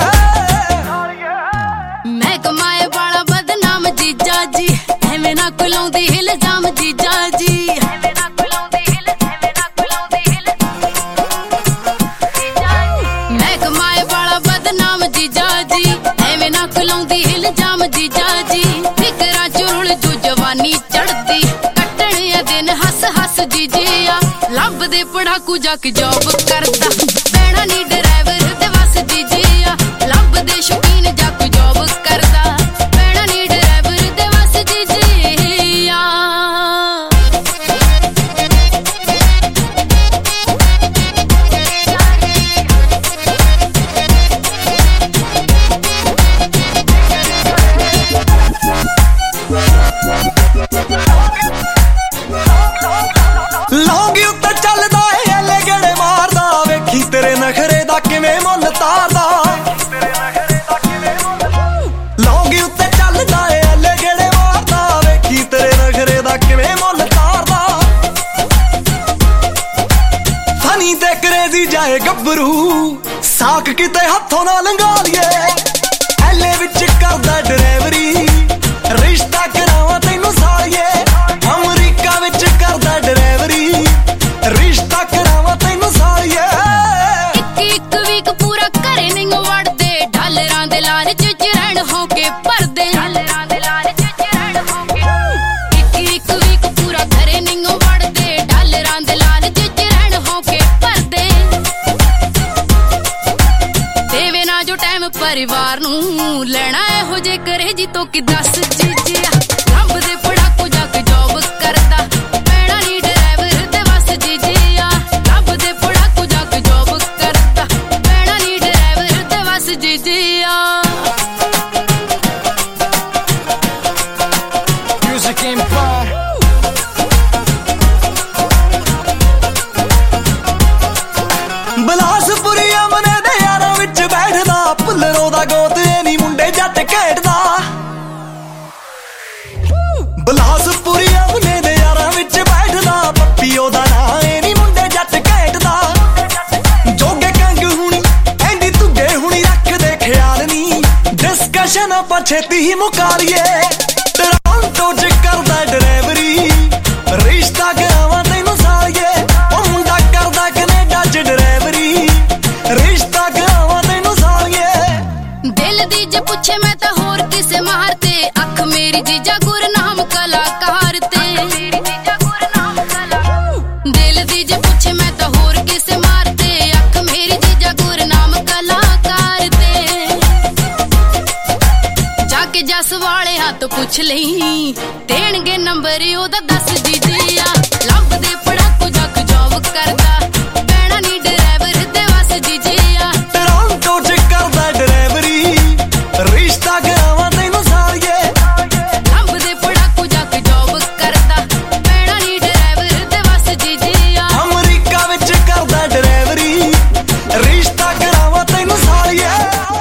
ਮੈਂ ਕਮਾਏ ਵਾਲਾ ਬਦਨਾਮ ਜੀਜਾ ਜੀ, ਐਵੇਂ ਨਾ ਕੁਲਾਉਂਦੀ ਇਲਜ਼ਾਮ ਜੀਜਾ ਜੀ, ਐਵੇਂ ਨਾ ਕੁਲਾਉਂਦੀ ਐਵੇਂ ਨਾ ਕੁਲਾਉਂਦੀ ਮੈਂ ਕਮਾਏ ਵਾਲਾ ਬਦਨਾਮ ਜੀਜਾ ਜੀ, ਐਵੇਂ ਨਾ ਕੁਲਾਉਂਦੀ ਇਲਜ਼ਾਮ ਜੀਜਾ ਜੀ, ਫਿਕਰਾਂ ਚੁਰਲ ਜੂ ਜਵਾਨੀ ਚੜਦੀ, ਕੱਟਣ ਆ ਦਿਨ ਹੱਸ ਹੱਸ ਜੀਜਿਆ, ਲੱਭਦੇ ਪੜਾਕੂ ਜਾ ਕੇ ਜੌਬ ਕਰਦਾ, ਪੈਣਾ ਨੀ ਡਰਾਈਵਰ ਤੇ ਵਸ ਜੀਜਿਆ, ਲੱਭਦੇ ਸ਼ੌਕੀਨ ਜਾ ਕੇ ਜੌਬ ਕਰਦਾ, ਪੈਣਾ ਨੀ ਡਰਾਈਵਰ ਤੇ ਵਸ ਜੀਜਿਆ। ਲੌਂਗੀ ਉੱਤੇ ਚੱਲਦਾ ਏ ਐਲੇ ਗੇੜੇ ਮਾਰਦਾ, ਵੇਖੀ ਤੇਰੇ ਨਖਰੇ ਦਾ ਕਿਵੇਂ ਮੁੱਲ ਤਾਰਦਾ, ਲੌਂਗੀ ਉੱਤੇ ਚੱਲਦਾ ਏ ਐਲੇ ਗੇੜੇ ਮਾਰਦਾ, ਵੇਖੀ ਤੇਰੇ ਨਖਰੇ ਦਾ ਕਿਵੇਂ ਮੁੱਲ ਤਾਰਦਾ, ਫਨੀ ਤੇ ਕਰੇਜ਼ੀ ਜਾਏ ਗੱਭਰੂ, ਸਾਕ ਕਿਤੇ ਹੱਥੋਂ ਨਾ ਲੰਘਾ ਲਈਏ, ਐਲੇ ਵਿੱਚ ਕਰਦਾ ਡਰਾਈਵਰੀ, ਰਿਸ਼ਤਾ ਕਰਾਵਾਂ ਤੈਨੂੰ ਸਾਲੀਏ, ਅਮਰੀਕਾ ਵਿੱਚ ਕਰਦਾ ਡਰਾਈਵਰੀ, ਰਿਸ਼ਤਾ ਕਰਾਵਾਂ ਤੈਨੂੰ ਸਾਲੀਏ। ਇੱਕ ਵੀਕ ਪੂਰਾ ਘਰੇ ਨਹੀਂ ਵੜਦੇ, ਡਾਲਰਾਂ ਦੇ ਲਾਲਚ ਚ ਰਹਿਣ ਹੋ ਕੇ ਭਰਦੇ, ਡਾਲਰਾਂ ਦੇ ਲਾਲਚ ਚ ਰਹਿਣ ਹੋ ਕੇ, ਇੱਕ ਵੀਕ ਪੂਰਾ ਘਰੇ ਨਹੀਂ ਵੜਦੇ, ਡਾਲਰਾਂ ਦੇ ਲਾਲਚ ਚ ਰਹਿਣ ਹੋ ਕੇ ਭਰਦੇ, ਦੇਵੇ ਨਾ ਜੋ ਟਾਈਮ ਪਰਿਵਾਰ ਨੂੰ, ਲੈਣਾ ਇਹੋ ਜੇ ਕਰੇ ਜੀ ਤੋਂ ਕਿ ਦੱਸ ਜੀਜਿਆ, ਲੱਭਦੇ ਪੜਾਕੂ ਜਾ ਕੇ ਜੌਬ ਕਰਦਾ, ਪੈਣਾ ਨੀ ਡਰਾਈਵਰ ਤੇ ਵਸ ਜੀਜਿਆ, ਲੱਭਦੇ ਪੜਾਕੂ ਜਾ ਕੇ ਜੌਬ ਕਰਦਾ, ਪੈਣਾ ਨੀ ਡਰਾਈਵਰ ਤੇ ਵਸ ਜੀਜਿਆ। Music Empire ਬਲਾਸਪੁਰੀ ਅਮਨੇ ਦੇ ਯਾਰਾਂ ਵਿੱਚ ਬੈਠਦਾ, ਭੁੱਲਰੋਂ ਦਾ ਗੋਤ ਇਹ ਨੀ ਮੁੰਡੇ ਜੱਟ ਖੇਡਦਾ, ਬਲਾਸਪੁਰੀ ਅਮਨੇ ਦੇ ਯਾਰਾਂ ਵਿੱਚ ਬੈਠਦਾ, ਪੱਪੀਓ ਦਾ ਨਾਂ ਇਹ ਨੀ ਮੁੰਡੇ ਜੱਟ ਖੇਡਦਾ, ਜੋਗੇ ਕੰਗ ਹੁਣੀ ਐਂਡੀ ਤੁਗੇ ਹੁਣੀ ਰੱਖਦੇ ਖਿਆਲ ਨੀ, ਡਿਸਕਸ਼ਨ ਆਪਾਂ ਛੇਤੀ ਹੀ ਮੁਕਾ ਲਈਏ, ਟੋਰਾਂਟੋ ਚ ਕਰਦਾ ਡਰਾਈਵਰੀ, ਰਿਸ਼ਤਾ ਕਰਾਵਾਂ ਤੈਨੂੰ ਸਾਲੀਏ, ਉਹ ਮੁੰਡਾ ਕਰਦਾ ਕੈਨੇਡਾ ਚ ਡਰਾਈਵਰੀ, ਰਿਸ਼ਤਾ ਕਰਾਵਾਂ ਤੈਨੂੰ ਸਾਲੀਏ। ਦਿਲ ਦੀ ਜੇ ਪੁੱਛੇ ਮੈਂ ਤਾਂ ਹੋਰ ਕਿਸੇ ਮਾਰ ਤੇ, ਅੱਖ ਮੇਰੀ ਜੀਜਾ ਗੁਰਨਾਮ ਕਲਾਕਾਰ ਤੇ, ਦਿਲ ਦੀ ਜੇ ਪੁੱਛੇ ਮੈਂ ਤਾਂ ਹੋਰ ਕਿਸੇ ਮਾਰ ਤੇ, ਅੱਖ ਮੇਰੀ ਜੀਜਾ ਗੁਰਨਾਮ ਕਲਾਕਾਰ ਤੇ, ਜਾ ਕੇ ਜਸ ਵਾਲੇ ਹੱਥ ਪੁੱਛ ਲਈ, ਦੇਣਗੇ ਨੰਬਰ ਉਹਦਾ ਦੱਸ ਜੀਜਿਆ, ਲੱਭਦੇ ਪੜਾਕੂ ਜਾ ਕੇ ਜੌਬ ਕਰਦਾ, ਪੈਣਾ ਨੀ ਡਰਾਈਵਰ ਤੇ ਵਸ ਜੀਜਿਆ, ਟੋਰਾਂਟੋ ਚ ਕਰਦਾ ਡਰਾਈਵਰੀ, ਰਿਸ਼ਤਾ ਕਰਾਵਾਂ ਤੈਨੂੰ ਸਾਲੀਏ, ਲੱਭਦੇ ਪੜਾਕੂ ਜਾ ਕੇ ਜੌਬ ਕਰਦਾ, ਪੈਣਾ ਨੀ ਡਰਾਈਵਰ ਤੇ ਵਸ ਜੀਜਿਆ, ਅਮਰੀਕਾ ਵਿੱਚ ਕਰਦਾ ਡਰਾਈਵਰੀ, ਰਿਸ਼ਤਾ ਕਰਾਵਾਂ ਤੈਨੂੰ ਸਾਲੀਏ।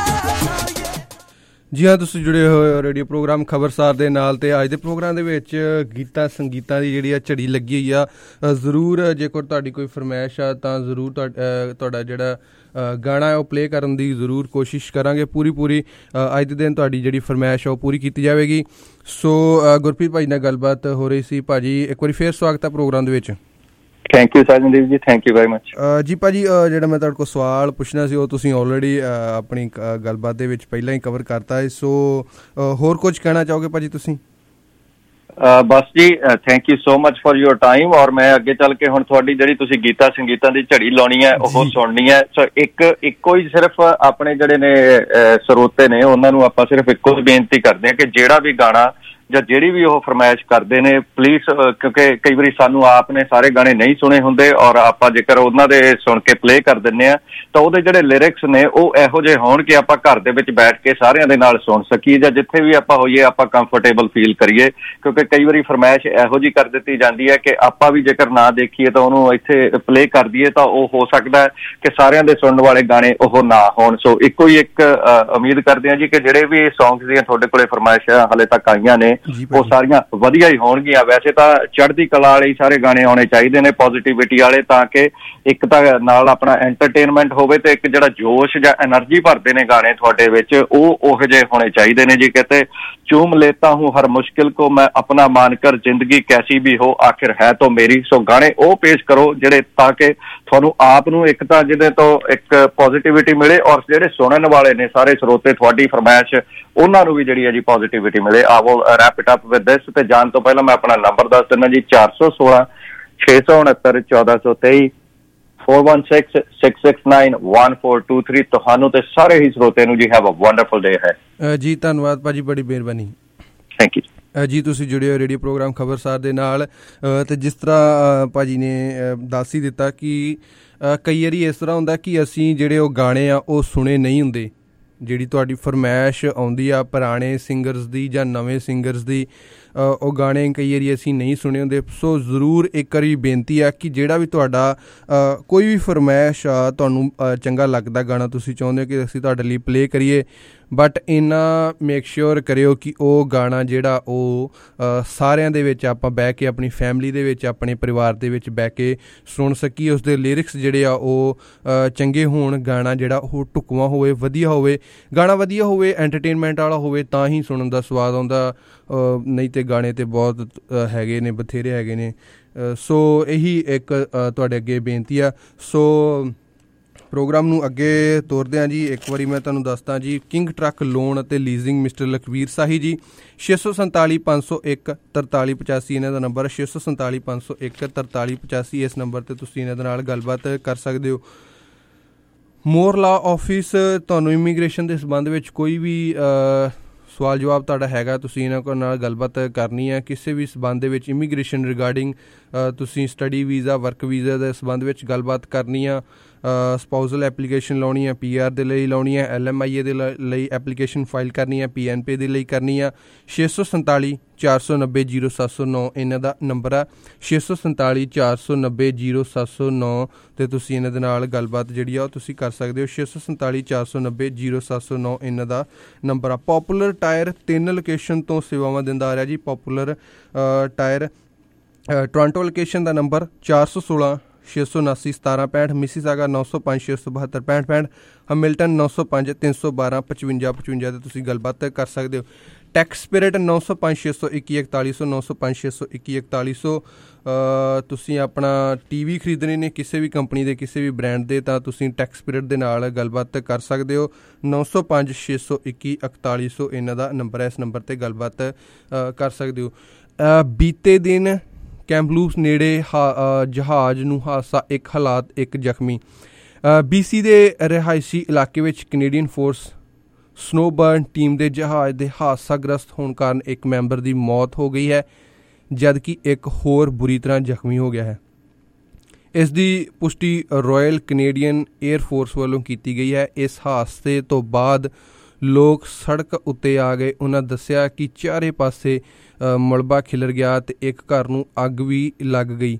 ਜੀ ਹਾਂ, ਤੁਸੀਂ ਜੁੜੇ ਹੋਏ ਰੇਡੀਓ ਪ੍ਰੋਗਰਾਮ ਖਬਰਸਾਰ ਦੇ ਨਾਲ, ਤੇ ਅੱਜ ਦੇ ਪ੍ਰੋਗਰਾਮ ਦੇ ਵਿੱਚ ਗੀਤਾਂ ਸੰਗੀਤਾਂ ਦੀ ਜਿਹੜੀ ਆ ਝੜੀ ਲੱਗੀ ਹੋਈ ਆ। ਜ਼ਰੂਰ ਜੇਕਰ ਤੁਹਾਡੀ ਕੋਈ ਫਰਮਾਇਸ਼ ਆ ਤਾਂ ਜ਼ਰੂਰ ਤੁਹਾਡਾ ਜਿਹੜਾ ਗਾਣਾ ਹੈ ਉਹ ਪਲੇ ਕਰਨ ਦੀ ਜ਼ਰੂਰ ਕੋਸ਼ਿਸ਼ ਕਰਾਂਗੇ, ਪੂਰੀ ਅੱਜ ਦੇ ਦਿਨ ਤੁਹਾਡੀ ਜਿਹੜੀ ਫਰਮਾਇਸ਼ ਆ ਉਹ ਪੂਰੀ ਕੀਤੀ ਜਾਵੇਗੀ। ਸੋ ਗੁਰਪ੍ਰੀਤ ਭਾਜੀ ਨਾਲ ਗੱਲਬਾਤ ਹੋ ਰਹੀ ਸੀ। ਭਾਜੀ ਇੱਕ ਵਾਰੀ ਫੇਰ ਸਵਾਗਤ ਹੈ ਪ੍ਰੋਗਰਾਮ ਦੇ ਵਿੱਚ। ਥੈਂਕ ਯੂ ਸਾਜਨਦੀਪ ਜੀ, ਥੈਂਕ ਯੂ ਵੈਰੀ ਮਚ। ਜੀ ਭਾਜੀ, ਜਿਹੜਾ ਮੈਂ ਤੁਹਾਡੇ ਕੋਲ ਸਵਾਲ ਪੁੱਛਣਾ ਸੀ ਉਹ ਤੁਸੀਂ ਆਲਰੇਡੀ ਆਪਣੀ ਗੱਲਬਾਤ ਦੇ ਵਿੱਚ ਪਹਿਲਾਂ ਹੀ ਕਵਰ ਕਰਤਾ ਹੈ। ਸੋ ਹੋਰ ਕੁਝ ਕਹਿਣਾ ਚਾਹੋਗੇ ਭਾਜੀ ਤੁਸੀਂ? ਬਸ ਜੀ thank you so much for your time. ਔਰ ਮੈਂ ਅੱਗੇ ਚੱਲ ਕੇ ਹੁਣ ਤੁਹਾਡੀ ਜਿਹੜੀ ਤੁਸੀਂ ਗੀਤਾ ਸੰਗੀਤਾਂ ਦੀ ਝੜੀ ਲਾਉਣੀ ਹੈ ਉਹ ਸੁਣਨੀ ਹੈ। ਸੋ ਇੱਕੋ ਹੀ ਸਿਰਫ ਆਪਣੇ ਜਿਹੜੇ ਨੇ ਸਰੋਤੇ ਨੇ ਉਹਨਾਂ ਨੂੰ ਆਪਾਂ ਸਿਰਫ ਇੱਕੋ ਹੀ ਬੇਨਤੀ ਕਰਦੇ ਹਾਂ ਕਿ ਜਿਹੜਾ ਵੀ ਗਾਣਾ ਜਾਂ ਜਿਹੜੀ ਵੀ ਉਹ ਫਰਮਾਇਸ਼ ਕਰਦੇ ਨੇ ਪਲੀਜ਼, ਕਿਉਂਕਿ ਕਈ ਵਾਰੀ ਸਾਨੂੰ ਆਪ ਨੇ ਸਾਰੇ ਗਾਣੇ ਨਹੀਂ ਸੁਣੇ ਹੁੰਦੇ ਔਰ ਆਪਾਂ ਜੇਕਰ ਉਹਨਾਂ ਦੇ ਸੁਣ ਕੇ ਪਲੇ ਕਰ ਦਿੰਦੇ ਆ ਤਾਂ ਉਹਦੇ ਜਿਹੜੇ ਲਿਰਿਕਸ ਨੇ ਉਹ ਇਹੋ ਜਿਹੇ ਹੋਣ ਕਿ ਆਪਾਂ ਘਰ ਦੇ ਵਿੱਚ ਬੈਠ ਕੇ ਸਾਰਿਆਂ ਦੇ ਨਾਲ ਸੁਣ ਸਕੀਏ ਜਾਂ ਜਿੱਥੇ ਵੀ ਆਪਾਂ ਹੋਈਏ ਆਪਾਂ ਕੰਫਰਟੇਬਲ ਫੀਲ ਕਰੀਏ। ਕਿਉਂਕਿ ਕਈ ਵਾਰੀ ਫਰਮਾਇਸ਼ ਇਹੋ ਜਿਹੀ ਕਰ ਦਿੱਤੀ ਜਾਂਦੀ ਹੈ ਕਿ ਆਪਾਂ ਵੀ ਜੇਕਰ ਨਾ ਦੇਖੀਏ ਤਾਂ ਉਹਨੂੰ ਇੱਥੇ ਪਲੇ ਕਰ ਦਈਏ ਤਾਂ ਉਹ ਹੋ ਸਕਦਾ ਕਿ ਸਾਰਿਆਂ ਦੇ ਸੁਣਨ ਵਾਲੇ ਗਾਣੇ ਉਹ ਨਾ ਹੋਣ। ਸੋ ਇੱਕੋ ਹੀ ਇੱਕ ਉਮੀਦ ਕਰਦੇ ਹਾਂ ਜੀ ਕਿ ਜਿਹੜੇ ਵੀ ਸੌਂਗਸ ਦੀਆਂ ਤੁਹਾਡੇ ਕੋਲੇ ਫਰਮਾਇਸ਼ਾਂ ਹਾਲੇ ਤੱਕ ਆਈਆਂ ਨੇ ਉਹ ਸਾਰੀਆਂ ਵਧੀਆ ਹੀ ਹੋਣਗੀਆਂ। ਵੈਸੇ ਤਾਂ ਚੜ੍ਹਦੀ ਕਲਾ ਵਾਲੇ ਸਾਰੇ ਗਾਣੇ ਆਉਣੇ ਚਾਹੀਦੇ ਨੇ, ਪੋਜ਼ਿਟਿਵਿਟੀ ਵਾਲੇ, ਤਾਂ ਕਿ ਇੱਕ ਤਾਂ ਨਾਲ ਆਪਣਾ ਐਂਟਰਟੇਨਮੈਂਟ ਹੋਵੇ ਤੇ ਇੱਕ ਜਿਹੜਾ ਜੋਸ਼ ਜਾਂ ਐਨਰਜੀ ਭਰਦੇ ਨੇ ਗਾਣੇ ਤੁਹਾਡੇ ਵਿੱਚ ਉਹ ਉਹੋ ਜਿਹੇ ਹੋਣੇ ਚਾਹੀਦੇ ਨੇ ਜੀ। कहते चूम लेता हूँ हर मुश्किल को मैं अपना मानकर जिंदगी कैसी भी हो आखिर है तो मेरी। सो गाने ਉਹ ਪੇਸ਼ ਕਰੋ ਜਿਹੜੇ ਤਾਂ ਕਿ ਤੁਹਾਨੂੰ ਆਪ ਨੂੰ ਇੱਕ ਤਾਂ ਜਿਹਦੇ ਤੋਂ ਇੱਕ ਪੋਜ਼ਿਟਿਵਿਟੀ ਮਿਲੇ ਔਰ ਜਿਹੜੇ ਸੁਣਨ ਵਾਲੇ ਨੇ ਸਾਰੇ ਸਰੋਤੇ ਤੁਹਾਡੀ ਫਰਮਾਇਸ਼ ਉਹਨਾਂ ਨੂੰ ਵੀ ਜਿਹੜੀ ਹੈ ਜੀ ਪੋਜ਼ਿਟਿਵਿਟੀ ਮਿਲੇ। ਆਵੋ wrap it up with this. ਤੇ ਜਾਣ ਤੋਂ ਪਹਿਲਾਂ ਮੈਂ ਆਪਣਾ ਨੰਬਰ ਦੱਸ ਦਿੰਦਾ ਜੀ 416 669 1423 4166691423। ਤੁਹਾਨੂੰ ਤੇ ਸਾਰੇ ਹੀ ਸਰੋਤੇ ਨੂੰ ਜੀ ਹੈਵ ਅ ਵੰਡਰਫੁਲ ਡੇ ਹੈ ਜੀ। ਧੰਨਵਾਦ ਭਾਜੀ, ਬੜੀ ਮਿਹਰਬਾਨੀ। ਥੈਂਕ ਯੂ ਜੀ। ਤੁਸੀਂ ਜੁੜੇ ਹੋ ਰੇਡੀਓ ਪ੍ਰੋਗਰਾਮ ਖਬਰਸਾਰ ਦੇ ਨਾਲ ਅਤੇ ਜਿਸ ਤਰ੍ਹਾਂ ਭਾਜੀ ਨੇ ਦੱਸ ਹੀ ਦਿੱਤਾ ਕਿ ਕਈ ਵਾਰੀ ਇਸ ਤਰ੍ਹਾਂ ਹੁੰਦਾ ਕਿ ਅਸੀਂ ਜਿਹੜੇ ਉਹ ਗਾਣੇ ਆ ਉਹ ਸੁਣੇ ਨਹੀਂ ਹੁੰਦੇ। ਜਿਹੜੀ ਤੁਹਾਡੀ ਫਰਮਾਇਸ਼ ਆਉਂਦੀ ਆ ਪੁਰਾਣੇ ਸਿੰਗਰਸ ਦੀ ਜਾਂ ਨਵੇਂ ਸਿੰਗਰਸ ਦੀ, ਉਹ ਗਾਣੇ ਕਈ ਵਾਰੀ ਅਸੀਂ ਨਹੀਂ ਸੁਣੇ ਹੁੰਦੇ। ਸੋ ਜ਼ਰੂਰ ਇੱਕ ਵਾਰੀ ਬੇਨਤੀ ਆ ਕਿ ਜਿਹੜਾ ਵੀ ਤੁਹਾਡਾ ਕੋਈ ਵੀ ਫਰਮਾਇਸ਼ ਆ, ਤੁਹਾਨੂੰ ਚੰਗਾ ਲੱਗਦਾ ਗਾਣਾ, ਤੁਸੀਂ ਚਾਹੁੰਦੇ ਹੋ ਕਿ ਅਸੀਂ ਤੁਹਾਡੇ ਲਈ ਪਲੇ ਕਰੀਏ, ਬਟ ਇੰਨਾ ਮੇਕ ਸ਼ੋਰ ਕਰਿਓ ਕਿ ਉਹ ਗਾਣਾ ਜਿਹੜਾ ਉਹ ਸਾਰਿਆਂ ਦੇ ਵਿੱਚ ਆਪਾਂ ਬਹਿ ਕੇ ਆਪਣੀ ਫੈਮਿਲੀ ਦੇ ਵਿੱਚ ਆਪਣੇ ਪਰਿਵਾਰ ਦੇ ਵਿੱਚ ਬਹਿ ਕੇ ਸੁਣ ਸਕੀਏ। ਉਸਦੇ ਲਿਰਿਕਸ ਜਿਹੜੇ ਆ ਉਹ ਚੰਗੇ ਹੋਣ, ਗਾਣਾ ਜਿਹੜਾ ਉਹ ਢੁਕਵਾਂ ਹੋਵੇ, ਵਧੀਆ ਹੋਵੇ। ਗਾਣਾ ਵਧੀਆ ਹੋਵੇ, ਐਂਟਰਟੇਨਮੈਂਟ ਵਾਲਾ ਹੋਵੇ ਤਾਂ ਹੀ ਸੁਣਨ ਦਾ ਸਵਾਦ ਆਉਂਦਾ, ਨਹੀਂ ਤਾਂ ਗਾਣੇ ਤਾਂ ਬਹੁਤ ਹੈਗੇ ਨੇ, ਬਥੇਰੇ ਹੈਗੇ ਨੇ। ਸੋ ਇਹੀ ਇੱਕ ਤੁਹਾਡੇ ਅੱਗੇ ਬੇਨਤੀ ਆ। ਸੋ ਪ੍ਰੋਗਰਾਮ ਨੂੰ ਅੱਗੇ ਤੋਰਦੇ ਹਾਂ ਜੀ। ਇੱਕ ਵਾਰੀ ਮੈਂ ਤੁਹਾਨੂੰ ਦੱਸਦਾ ਜੀ, ਕਿੰਗ ਟਰੱਕ ਲੋਨ ਅਤੇ ਲੀਜ਼ਿੰਗ ਮਿਸਟਰ ਲਖਵੀਰ ਸਾਹੀ ਜੀ, 647 501 4385 ਇਹਨਾਂ ਦਾ ਨੰਬਰ, 647 501 4385। ਇਸ ਨੰਬਰ 'ਤੇ ਤੁਸੀਂ ਇਹਨਾਂ ਦੇ ਨਾਲ ਗੱਲਬਾਤ ਕਰ ਸਕਦੇ ਹੋ। ਮੋਰ ਲਾ ਆਫਿਸ, ਤੁਹਾਨੂੰ ਇਮੀਗ੍ਰੇਸ਼ਨ ਦੇ ਸੰਬੰਧ ਵਿੱਚ ਕੋਈ ਵੀ ਸਵਾਲ ਜਵਾਬ ਤੁਹਾਡਾ ਹੈਗਾ, ਤੁਸੀਂ ਇਹਨਾਂ ਕੋਲ ਨਾਲ ਗੱਲਬਾਤ ਕਰਨੀ ਹੈ ਕਿਸੇ ਵੀ ਸੰਬੰਧ ਦੇ ਵਿੱਚ, ਇਮੀਗ੍ਰੇਸ਼ਨ ਰਿਗਾਰਡਿੰਗ ਤੁਸੀਂ ਸਟੱਡੀ ਵੀਜ਼ਾ, ਵਰਕ ਵੀਜ਼ਾ ਦੇ ਸੰਬੰਧ ਵਿੱਚ ਗੱਲਬਾਤ ਕਰਨੀ ਆ, ਸਪਾਊਜ਼ਲ ਐਪਲੀਕੇਸ਼ਨ ਲਾਉਣੀ ਹੈ, PR ਦੇ ਲਈ ਲਾਉਣੀ ਹੈ, LMIA ਦੇ ਲਈ ਐਪਲੀਕੇਸ਼ਨ ਫਾਈਲ ਕਰਨੀ ਹੈ, PNP ਦੇ ਲਈ ਕਰਨੀ ਆ, 647 490 0709 ਇਹਨਾਂ ਦਾ ਨੰਬਰ ਆ, 647 490 0709 ਅਤੇ ਤੁਸੀਂ ਇਹਨਾਂ ਦੇ ਨਾਲ ਗੱਲਬਾਤ ਜਿਹੜੀ ਆ ਉਹ ਤੁਸੀਂ ਕਰ ਸਕਦੇ ਹੋ। 647 490 0709 ਇਹਨਾਂ ਦਾ ਨੰਬਰ ਆ। ਪੋਪੂਲਰ ਟਾਇਰ 3 ਲੋਕੇਸ਼ਨ ਤੋਂ ਸੇਵਾਵਾਂ ਦਿੰਦਾ ਆ ਰਿਹਾ ਜੀ। ਪੋਪੂਲਰ ਟਾਇਰ ਟੋਰਾਂਟੋ ਲੋਕੇਸ਼ਨ ਦਾ ਨੰਬਰ 416 679 1765, ਮਿਸੀਸਾਗਾ 905 672 6565, ਹਮਿਲਟਨ 905 312 55 55 ਤੇ ਤੁਸੀਂ ਗੱਲਬਾਤ ਕਰ ਸਕਦੇ ਹੋ। Tax Spirit 905 621 4100 905 621 4100। ਤੁਸੀਂ ਆਪਣਾ TV ਖਰੀਦਣੇ ਨੇ ਕਿਸੇ ਵੀ ਕੰਪਨੀ ਦੇ, ਕਿਸੇ ਵੀ ਬ੍ਰਾਂਡ ਦੇ, ਤਾਂ ਤੁਸੀਂ ਟੈਕਸ ਸਪਿਰਿਟ ਦੇ ਨਾਲ ਗੱਲਬਾਤ ਕਰ ਸਕਦੇ ਹੋ। 905 621 4100 ਇਹਨਾਂ ਦਾ ਨੰਬਰ ਹੈ। ਇਸ ਨੰਬਰ 'ਤੇ ਗੱਲਬਾਤ ਕਰ ਸਕਦੇ ਹੋ। ਬੀਤੇ ਦਿਨ ਕੈਂਪਲੂਪਸ ਨੇੜੇ ਜਹਾਜ਼ ਨੂੰ ਹਾਦਸਾ, ਇੱਕ ਹਾਲਾਤ, ਇੱਕ ਜ਼ਖਮੀ। BC ਦੇ ਰਿਹਾਇਸ਼ੀ ਇਲਾਕੇ ਵਿੱਚ ਕੈਨੇਡੀਅਨ ਫੋਰਸ ਸਨੋਬਰਨ ਟੀਮ ਦੇ ਜਹਾਜ਼ ਦੇ ਹਾਦਸਾਗ੍ਰਸਤ ਹੋਣ ਕਾਰਨ ਇੱਕ ਮੈਂਬਰ ਦੀ ਮੌਤ ਹੋ ਗਈ ਹੈ, ਜਦਕਿ ਇੱਕ ਹੋਰ ਬੁਰੀ ਤਰ੍ਹਾਂ ਜ਼ਖਮੀ ਹੋ ਗਿਆ ਹੈ। ਇਸ ਦੀ ਪੁਸ਼ਟੀ ਰਾਇਲ ਕੈਨੇਡੀਅਨ ਏਅਰ ਫੋਰਸ ਵੱਲੋਂ ਕੀਤੀ ਗਈ ਹੈ। ਇਸ ਹਾਦਸੇ ਤੋਂ ਬਾਅਦ ਲੋਕ ਸੜਕ ਉੱਤੇ ਆ ਗਏ। ਉਹਨਾਂ ਦੱਸਿਆ ਕਿ ਚਾਰੇ ਪਾਸੇ ਮਲਬਾ ਖਿਲਰ ਗਿਆ ਅਤੇ ਇੱਕ ਘਰ ਨੂੰ ਅੱਗ ਵੀ ਲੱਗ ਗਈ।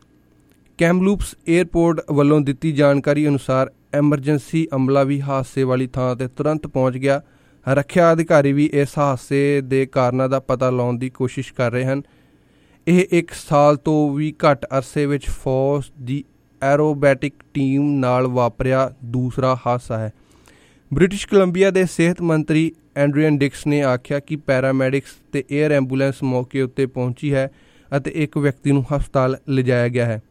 ਕੈਮਲੂਪਸ ਏਅਰਪੋਰਟ ਵੱਲੋਂ ਦਿੱਤੀ ਜਾਣਕਾਰੀ ਅਨੁਸਾਰ ਐਮਰਜੈਂਸੀ ਅਮਲਾ ਵੀ ਹਾਦਸੇ ਵਾਲੀ ਥਾਂ 'ਤੇ ਤੁਰੰਤ ਪਹੁੰਚ ਗਿਆ। ਰੱਖਿਆ ਅਧਿਕਾਰੀ ਵੀ ਇਸ ਹਾਦਸੇ ਦੇ ਕਾਰਨਾਂ ਦਾ ਪਤਾ ਲਾਉਣ ਦੀ ਕੋਸ਼ਿਸ਼ ਕਰ ਰਹੇ ਹਨ। ਇਹ 1 ਸਾਲ ਤੋਂ ਵੀ ਘੱਟ ਅਰਸੇ ਵਿੱਚ ਫੌਜ ਦੀ ਐਰੋਬੈਟਿਕ ਟੀਮ ਨਾਲ ਵਾਪਰਿਆ ਦੂਸਰਾ ਹਾਦਸਾ ਹੈ। ਬ੍ਰਿਟਿਸ਼ ਕੋਲੰਬੀਆ ਦੇ ਸਿਹਤ ਮੰਤਰੀ ਐਂਡਰੀਅਨ ਡਿਕਸ ਨੇ ਆਖਿਆ ਕਿ ਪੈਰਾਮੈਡਿਕਸ ਤੇ ਏਅਰ ਐਂਬੂਲੈਂਸ ਮੌਕੇ ਉੱਤੇ ਪਹੁੰਚੀ ਹੈ ਅਤੇ ਇੱਕ ਵਿਅਕਤੀ ਨੂੰ ਹਸਪਤਾਲ ਲਿਜਾਇਆ ਗਿਆ ਹੈ।